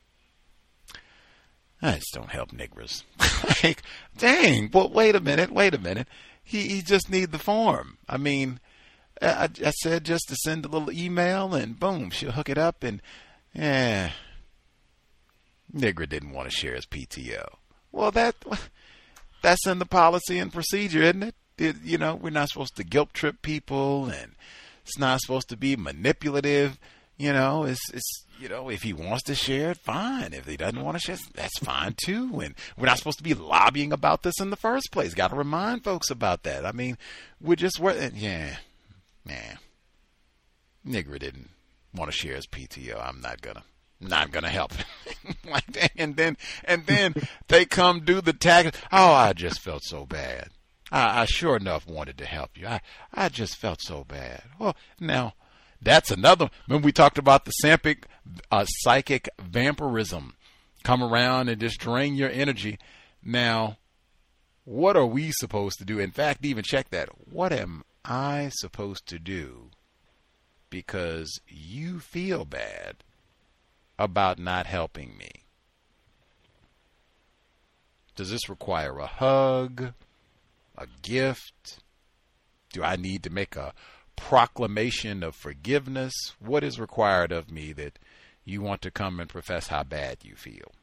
I just don't help niggers. Like, dang. Well, wait a minute. Wait a minute. He, he just need the form. I mean, I, I said just to send a little email and boom, she'll hook it up and, yeah. Nigger didn't want to share his P T O. Well, that that's in the policy and procedure, isn't it? it? You know, we're not supposed to guilt trip people, and it's not supposed to be manipulative. You know, it's it's you know, if he wants to share it, fine. If he doesn't want to share it, that's fine too. And we're not supposed to be lobbying about this in the first place. Got to remind folks about that. I mean, we're just working. Yeah, yeah. Nigger didn't want to share his P T O. I'm not gonna. Not gonna help him. Like that. And then and then they come do the tax. Oh, I just felt so bad. I, I sure enough wanted to help you. I I just felt so bad. Well, now that's another. When we talked about the psychic, uh, psychic vampirism, come around and just drain your energy. Now, what are we supposed to do? In fact, even check that. What am I supposed to do? Because you feel bad about not helping me. Does this require a hug, a gift? Do I need to make a proclamation of forgiveness? What is required of me that you want to come and profess how bad you feel?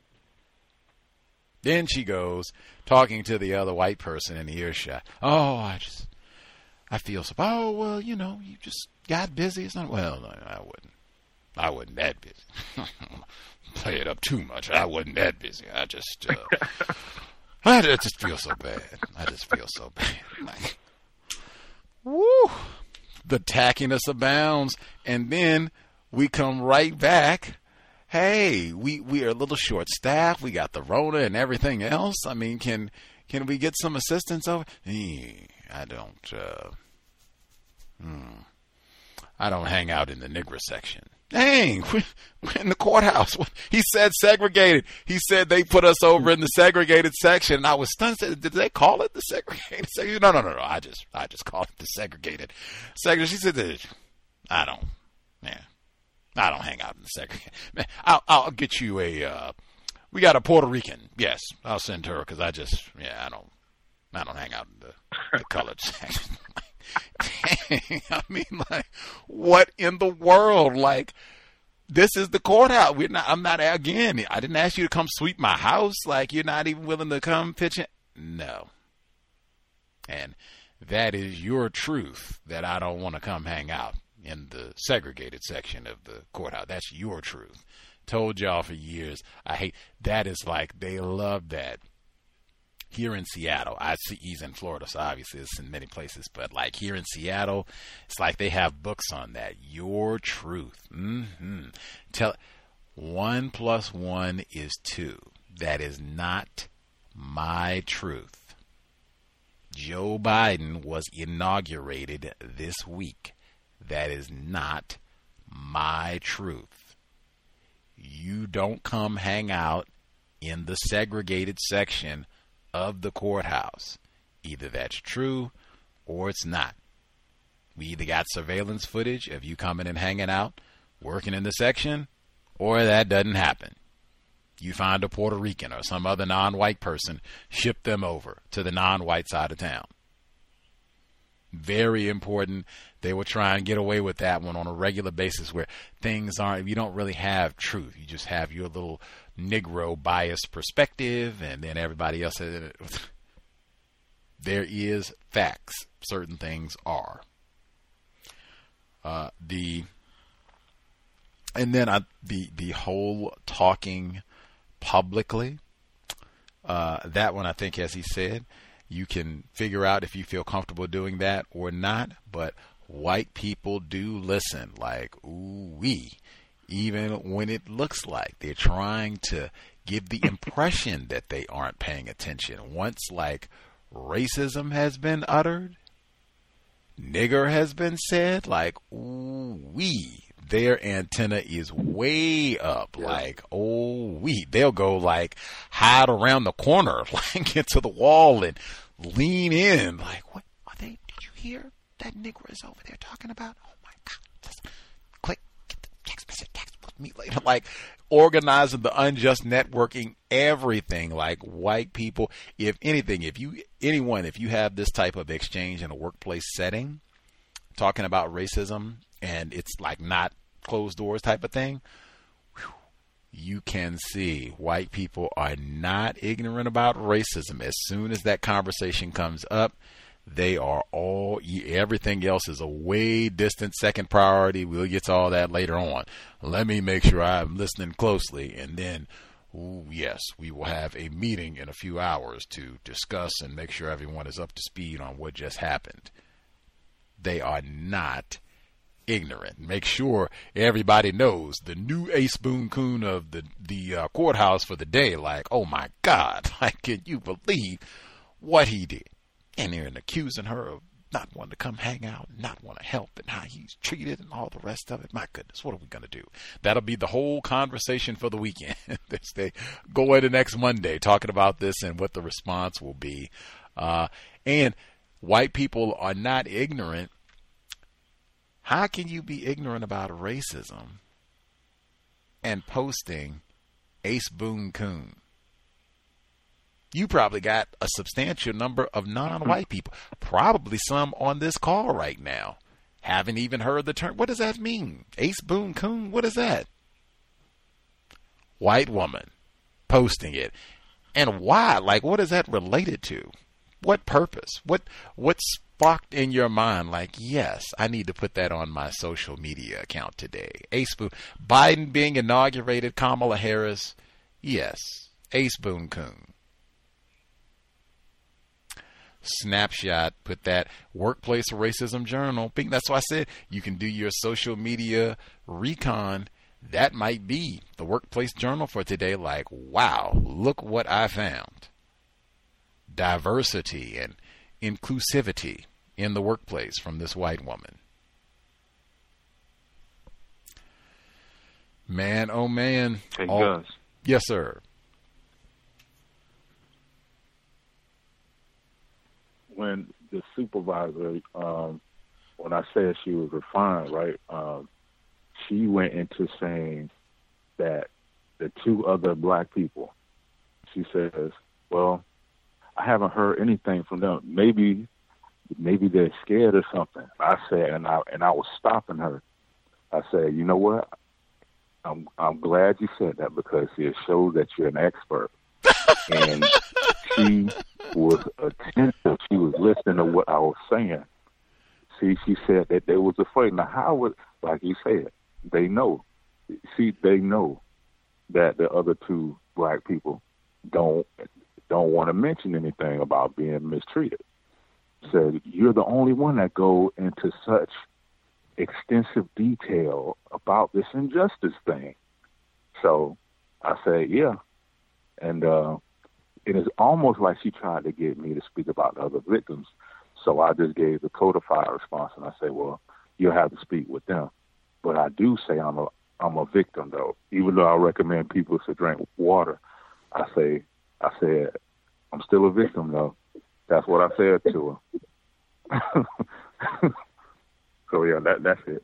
Then she goes, talking to the other white person in the earshot. Oh, I just, I feel so, oh, well, you know, you just got busy. It's not, well, I wouldn't. I wasn't that busy. Play it up too much. I wasn't that busy. I just, uh, I just feel so bad. I just feel so bad. Like, woo, the tackiness abounds. And then we come right back. Hey, we, we are a little short staffed. We got the Rona and everything else. I mean, can can we get some assistance over? I don't. Uh, hmm, I don't hang out in the nigger section. Dang, we're in the courthouse. He said segregated. He said they put us over in the segregated section. And I was stunned. Did they call it the segregated section? No, no, no, no. I just, I just call it the segregated section. She said, I don't, man, I don't hang out in the segregated. Man, I'll, I'll get you a. Uh, we got a Puerto Rican. Yes, I'll send her because I just, yeah, I don't, I don't hang out in the, the colored section. Dang, I mean, like, what in the world? Like, this is the courthouse. We're not. I'm not again. I didn't ask you to come sweep my house. Like, you're not even willing to come pitch it. No. And that is your truth. That I don't want to come hang out in the segregated section of the courthouse. That's your truth. Told y'all for years. I hate that. Is like they love that. Here in Seattle, I see he's in Florida, so obviously it's in many places. But like here in Seattle, it's like they have books on that. Your truth. Mm-hmm. Tell one plus one is two. That is not my truth. Joe Biden was inaugurated this week. That is not my truth. You don't come hang out in the segregated section of the courthouse. Either that's true or it's not. We either got surveillance footage of you coming and hanging out, working in the section, or that doesn't happen. You find a Puerto Rican or some other non-white person, ship them over to the non-white side of town. Very important. They will try and get away with that one on a regular basis where things aren't, you don't really have truth. You just have your little Negro biased perspective, and then everybody else says it. There is facts. Certain things are. Uh, the and then I, the the whole talking publicly. Uh, that one, I think, as he said, you can figure out if you feel comfortable doing that or not. But white people do listen. Like, ooh wee. Even when it looks like they're trying to give the impression that they aren't paying attention. Once, like, racism has been uttered, nigger has been said, like, ooh wee, their antenna is way up. Yeah. Like, oh wee, they'll go, like, hide around the corner, like, get to the wall and lean in. Like, what are they? Did you hear that nigger is over there talking about? Oh my God. Just click. Text message, text me later. Like organizing the unjust networking, everything. Like white people, if anything, if you, anyone, if you have this type of exchange in a workplace setting, talking about racism, and it's like not closed doors type of thing, whew, you can see white people are not ignorant about racism. As soon as that conversation comes up, they are all, everything else is a way distant second priority. We'll get to all that later on. Let me make sure I'm listening closely. And then, ooh, yes, we will have a meeting in a few hours to discuss and make sure everyone is up to speed on what just happened. They are not ignorant. Make sure everybody knows the new Ace Boone Coon of the, the uh, courthouse for the day. Like, oh my God, like, can you believe what he did? And they're accusing her of not wanting to come hang out, not want to help, and how he's treated and all the rest of it. My goodness, what are we going to do? That'll be the whole conversation for the weekend. They go into next Monday talking about this and what the response will be. Uh, and white people are not ignorant. How can you be ignorant about racism and posting Ace Boone Coon? You probably got a substantial number of non-white people, probably some on this call right now, Haven't even heard the term. What does that mean? Ace Boone Coon? What is that? White woman posting it. And why? Like, what is that related to? What purpose? What what sparked in your mind like, yes, I need to put that on my social media account today? Ace Boone. Biden being inaugurated, Kamala Harris. Yes. Ace Boone Coon. Snapshot, put that Workplace Racism Journal. That's why I said you can do your social media recon. That might be the Workplace Journal for today. Like, wow, look what I found. Diversity and inclusivity in the workplace from this white woman. Man, oh man. Hey, all, Gus. Yes, sir. When the supervisor, um, when I said she was refined, right, um, she went into saying that the two other black people, she says, well, I haven't heard anything from them. Maybe maybe they're scared or something. I said, and I and I was stopping her. I said, you know what? I'm I'm glad you said that because it shows that you're an expert. And she was attentive. She was listening to what I was saying. See, she said that they was afraid. Now, how would, like you said, they know. See, they know that the other two black people don't don't want to mention anything about being mistreated. Said, you're the only one that go into such extensive detail about this injustice thing. So I said, yeah. And uh, it is almost like she tried to get me to speak about the other victims. So I just gave the codified response, and I said, well, you'll have to speak with them. But I do say I'm a I'm a victim, though. Even though I recommend people to drink water, I say, I said, I'm still a victim, though. That's what I said to her. So, yeah, that that's it.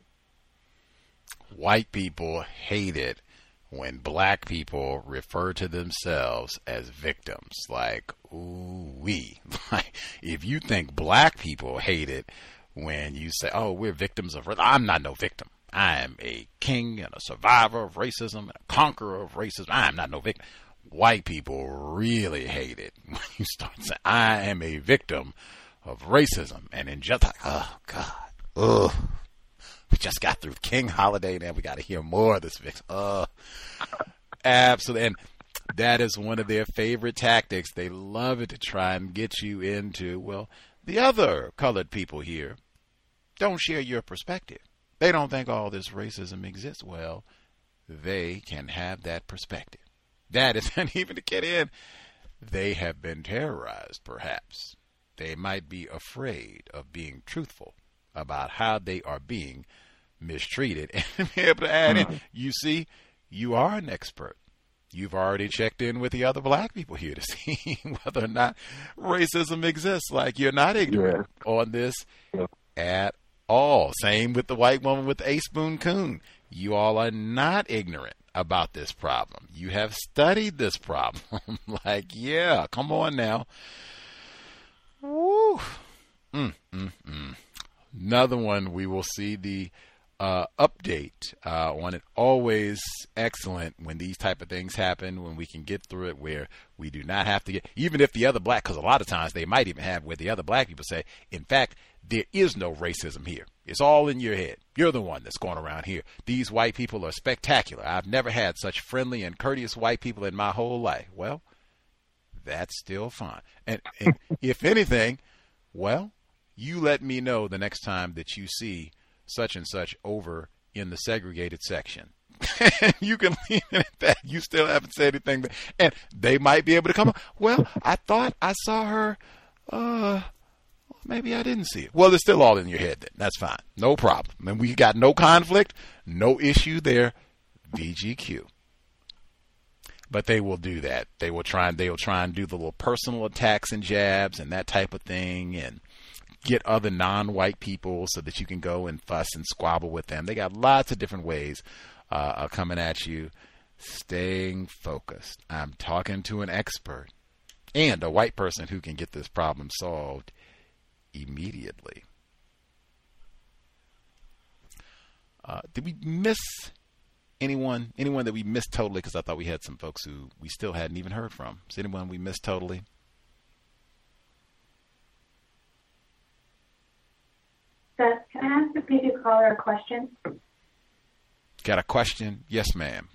White people hate it when black people refer to themselves as victims. Like, ooh-wee. Like, if you think black people hate it when you say, oh, we're victims of racism. I'm not no victim. I am a king and a survivor of racism and a conqueror of racism. I am not no victim. White people really hate it when you start saying, I am a victim of racism and injustice. Oh, God. Ugh. We just got through King Holiday, and we got to hear more of this victim. Uh, absolutely. And that is one of their favorite tactics. They love it to try and get you into, well, the other colored people here don't share your perspective. They don't think all this racism exists. Well, they can have that perspective. That isn't even to get in. They have been terrorized, perhaps. They might be afraid of being truthful about how they are being mistreated and be able to add in. You see, you are an expert. You've already checked in with the other black people here to see whether or not racism exists. Like, you're not ignorant yeah. on this yeah. at all. Same with the white woman with Ace Boone Coon. You all are not ignorant about this problem. You have studied this problem. Like, yeah, come on now. Woo. Mm, mm, mm. Another one, we will see the uh, update uh, on it. Always excellent when these type of things happen, when we can get through it where we do not have to get, even if the other black, because a lot of times they might even have where the other black people say, in fact, there is no racism here. It's all in your head. You're the one that's going around here. These white people are spectacular. I've never had such friendly and courteous white people in my whole life. Well, that's still fine. And, and if anything, well, you let me know the next time that you see such and such over in the segregated section. You can leave it at that. You still haven't said anything. And they might be able to come up. Well, I thought I saw her. Uh, maybe I didn't see it. Well, it's still all in your head then. That's fine. No problem. And we got no conflict, no issue there. V G Q. But they will do that. They will try and they will try and do the little personal attacks and jabs and that type of thing, and get other non-white people so that you can go and fuss and squabble with them. They got lots of different ways uh, coming at you. Staying focused. I'm talking to an expert and a white person who can get this problem solved immediately. Uh, did we miss anyone? Anyone that we missed totally? Because I thought we had some folks who we still hadn't even heard from. Is anyone we missed totally? Seth, can I ask the previous caller a question? Got a question? Yes, ma'am.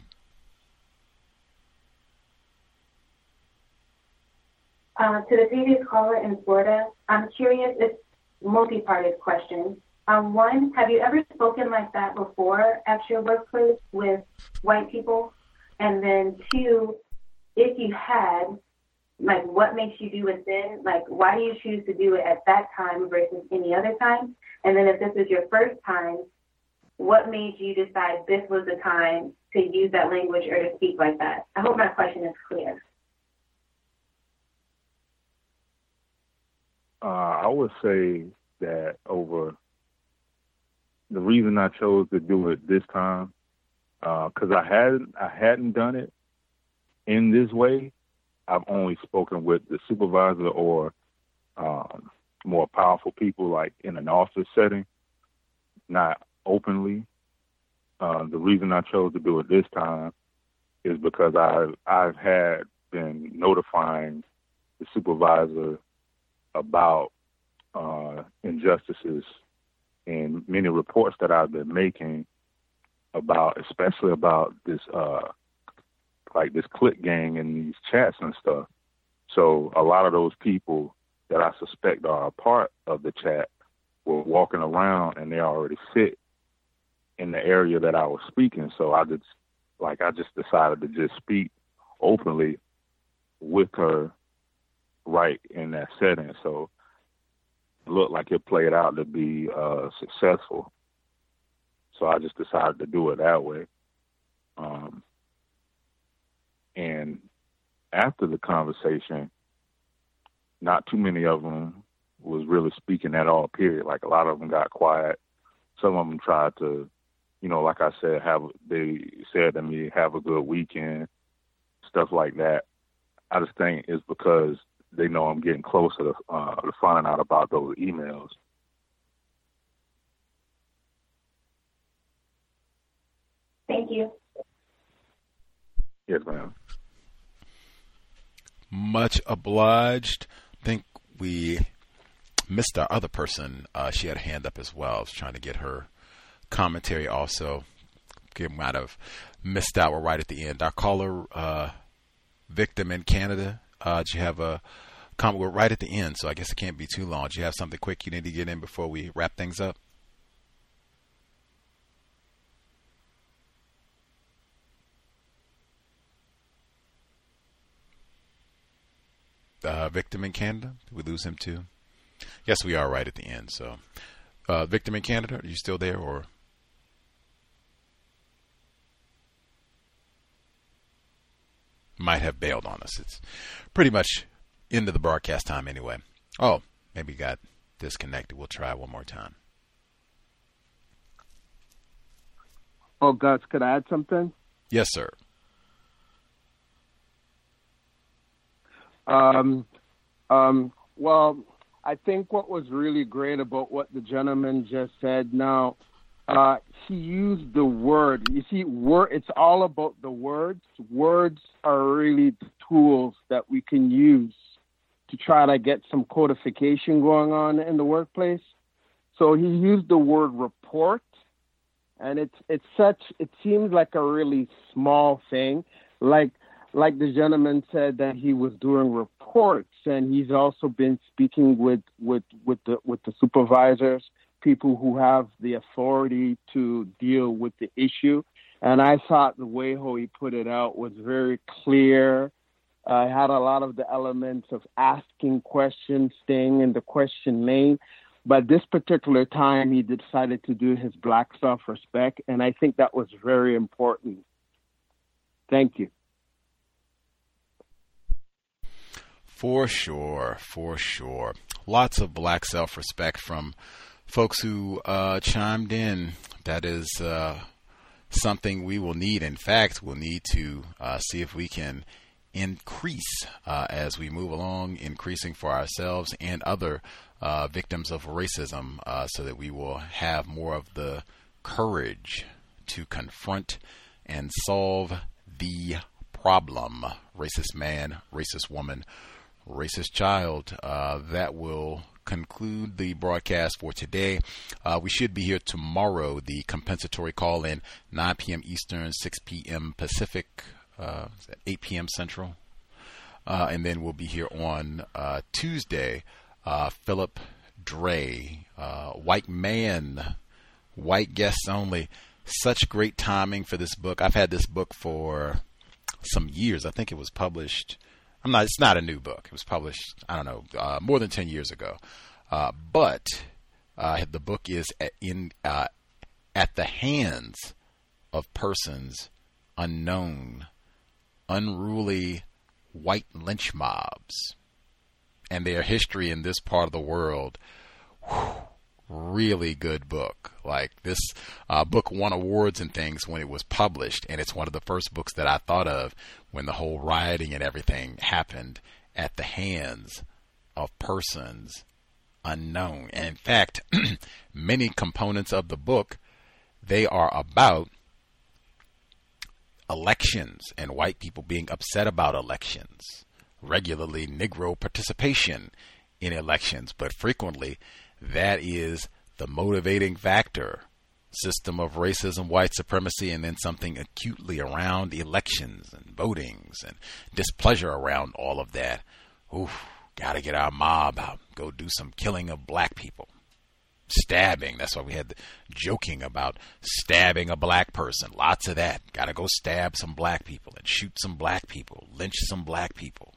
Uh, to the previous caller in Florida, I'm curious, it's multi-parted question. Um, one, have you ever spoken like that before at your workplace with white people? And then two, if you had, like, what makes you do it then? Like, why do you choose to do it at that time versus any other time? And then if this is your first time, what made you decide this was the time to use that language or to speak like that? I hope my question is clear. Uh, I would say that over the reason I chose to do it this time, because uh, I hadn't I hadn't done it in this way. I've only spoken with the supervisor or um, more powerful people, like in an office setting, not openly. Uh, the reason I chose to do it this time is because I've I've had been notifying the supervisor about uh, injustices and many reports that I've been making about, especially about this, uh, like this click gang and these chats and stuff. So a lot of those people that I suspect are a part of the chat were walking around and they already sit in the area that I was speaking. So I just, like, I just decided to just speak openly with her right in that setting. So it looked like it played out to be uh, successful. So I just decided to do it that way. Um, and after the conversation, not too many of them was really speaking at all, period. Like, a lot of them got quiet. Some of them tried to, you know, like I said, have, they said to me, have a good weekend, stuff like that. I just think it's because they know I'm getting closer to, uh, to finding out about those emails. Thank you. Yes, ma'am. Much obliged. I think we missed our other person. Uh, she had a hand up as well. I was trying to get her commentary also. We might have missed out. We're right at the end. Our caller, uh, Victim in Canada, uh, do you have a comment? We're right at the end, so I guess it can't be too long. Do you have something quick you need to get in before we wrap things up? Uh, Victim in Canada, did we lose him too? Yes, we are right at the end. So, uh, Victim in Canada, are you still there, or? Might have bailed on us. It's pretty much into the broadcast time anyway. Oh, maybe got disconnected. We'll try one more time. Oh, Gus, could I add something? Yes, sir. Um, um, well, I think what was really great about what the gentleman just said now, uh, he used the word. You see, word, it's all about the words. Words are really the tools that we can use to try to get some codification going on in the workplace. So he used the word report, and it's it's such, it seems like a really small thing. Like, like the gentleman said that he was doing reports, and he's also been speaking with, with, with the with the supervisors, people who have the authority to deal with the issue. And I thought the way how he put it out was very clear. I uh, had a lot of the elements of asking questions, staying in the question lane. But this particular time, he decided to do his black self-respect, and I think that was very important. Thank you. For sure, for sure. Lots of black self-respect from folks who uh, chimed in. That is uh, something we will need. In fact, we'll need to uh, see if we can increase uh, as we move along, increasing for ourselves and other uh, victims of racism, uh, so that we will have more of the courage to confront and solve the problem. Racist man, racist woman, racist child. Uh, that will conclude the broadcast for today. Uh, we should be here tomorrow. The compensatory call-in, nine p.m. Eastern, six p.m. Pacific, uh, eight p.m. Central. Uh, and then we'll be here on uh, Tuesday. Uh, Philip Dre, uh, white man, white guests only. Such great timing for this book. I've had this book for some years. I think it was published. I'm not. It's not a new book. It was published, I don't know, uh, more than ten years ago. Uh, but uh, the book is at, in uh, at the hands of persons unknown, unruly white lynch mobs, and their history in this part of the world. Whew, really good book. Like this uh, book won awards and things when it was published, and it's one of the first books that I thought of when the whole rioting and everything happened, at the hands of persons unknown. And in fact, many components of the book, they are about elections and white people being upset about elections, regularly Negro participation in elections, but frequently that is the motivating factor. System of racism, white supremacy, and then something acutely around elections and votings and displeasure around all of that. Oof, gotta get our mob out, go do some killing of black people. Stabbing, that's why we had the joking about stabbing a black person. Lots of that. Gotta go stab some black people and shoot some black people, lynch some black people.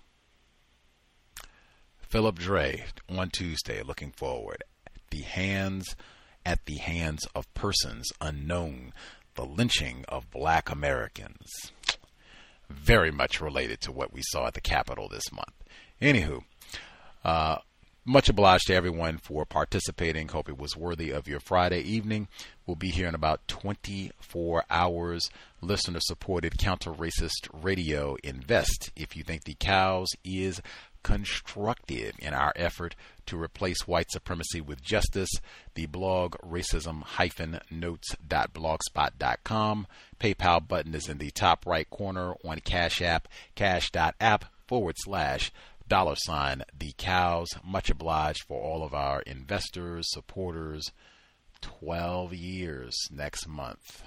Philip Dre on Tuesday, looking forward. The hands at the hands of persons unknown, the lynching of black Americans. Very much related to what we saw at the Capitol this month. Anywho, uh, much obliged to everyone for participating. Hope it was worthy of your Friday evening. We'll be here in about twenty-four hours. Listener-supported counter-racist radio. Invest if you think the cows is constructive in our effort to replace white supremacy with justice. The blog racism dash notes dot blogspot dot com. PayPal button is in the top right corner on Cash App, cash.app forward slash dollar sign the cows. Much obliged for all of our investors, supporters. twelve years next month.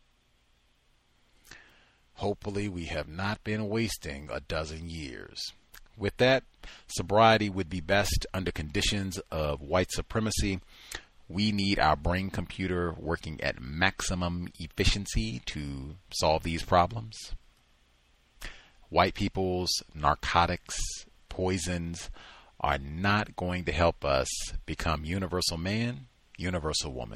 Hopefully we have not been wasting a dozen years. With that, sobriety would be best under conditions of white supremacy. We need our brain computer working at maximum efficiency to solve these problems. White people's narcotics, poisons are not going to help us become universal man, universal woman.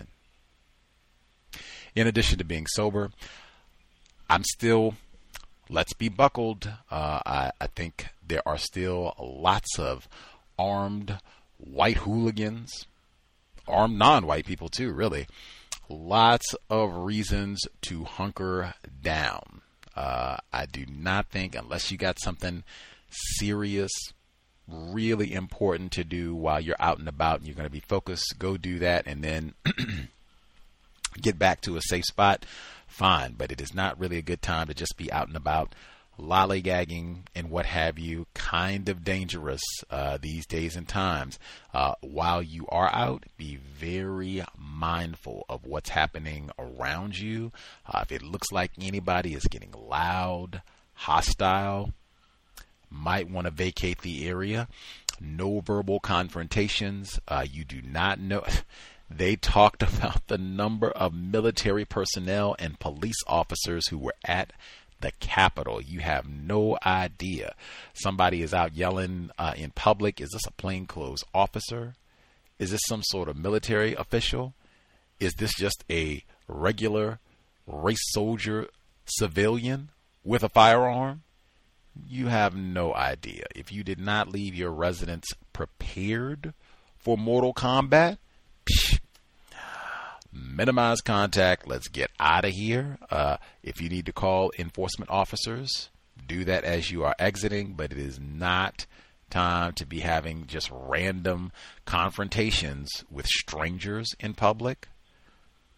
In addition to being sober, I'm still, let's be buckled. Uh, I, I think there are still lots of armed white hooligans, armed non-white people too, really. Lots of reasons to hunker down. Uh, I do not think, unless you got something serious, really important to do while you're out and about and you're going to be focused, go do that and then get back to a safe spot. Fine, but it is not really a good time to just be out and about lollygagging and what have you. Kind of dangerous uh, these days and times. Uh, while you are out, be very mindful of what's happening around you. Uh, if it looks like anybody is getting loud, hostile, might want to vacate the area. No verbal confrontations. Uh, you do not know. They talked about the number of military personnel and police officers who were at the Capitol. You have no idea. Somebody is out yelling uh, in public. Is this a plainclothes officer? Is this some sort of military official? Is this just a regular race soldier civilian with a firearm? You have no idea. If you did not leave your residence prepared for mortal combat, psh, minimize contact. Let's get out of here. Uh, if you need to call enforcement officers, do that as you are exiting, but it is not time to be having just random confrontations with strangers in public.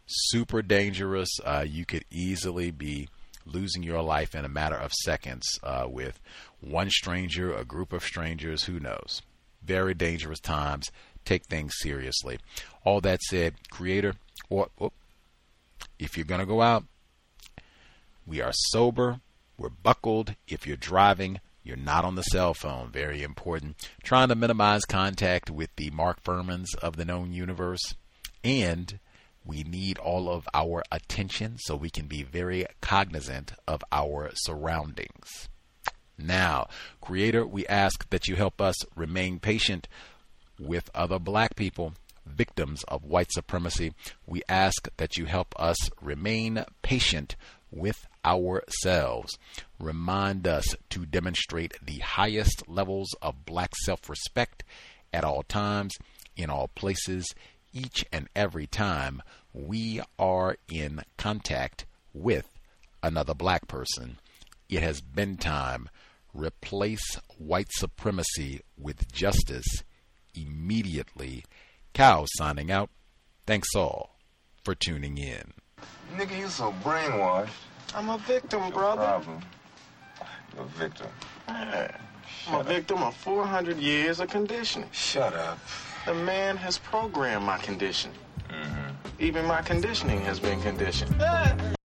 super dangerous. Uh, you could easily be losing your life in a matter of seconds uh, with one stranger, a group of strangers, who knows. Very dangerous times. Take things seriously. All that said, Creator, or oh, if you're going to go out, we are sober, we're buckled. If you're driving, you're not on the cell phone. Very important. Trying to minimize contact with the Mark Furmans of the known universe. And we need all of our attention so we can be very cognizant of our surroundings. Now, Creator, we ask that you help us remain patient with other black people, victims of white supremacy. We ask that you help us remain patient with ourselves. Remind us to demonstrate the highest levels of black self-respect at all times, in all places, each and every time we are in contact with another black person. It has been time. Replace white supremacy with justice immediately. Cow signing out. Thanks all for tuning in. Nigga, you so brainwashed. I'm a victim, brother. Problem. You're a victim. Yeah. I'm a victim of four hundred years of conditioning. Shut up. The man has programmed my condition. Mm-hmm. Even my conditioning has been conditioned.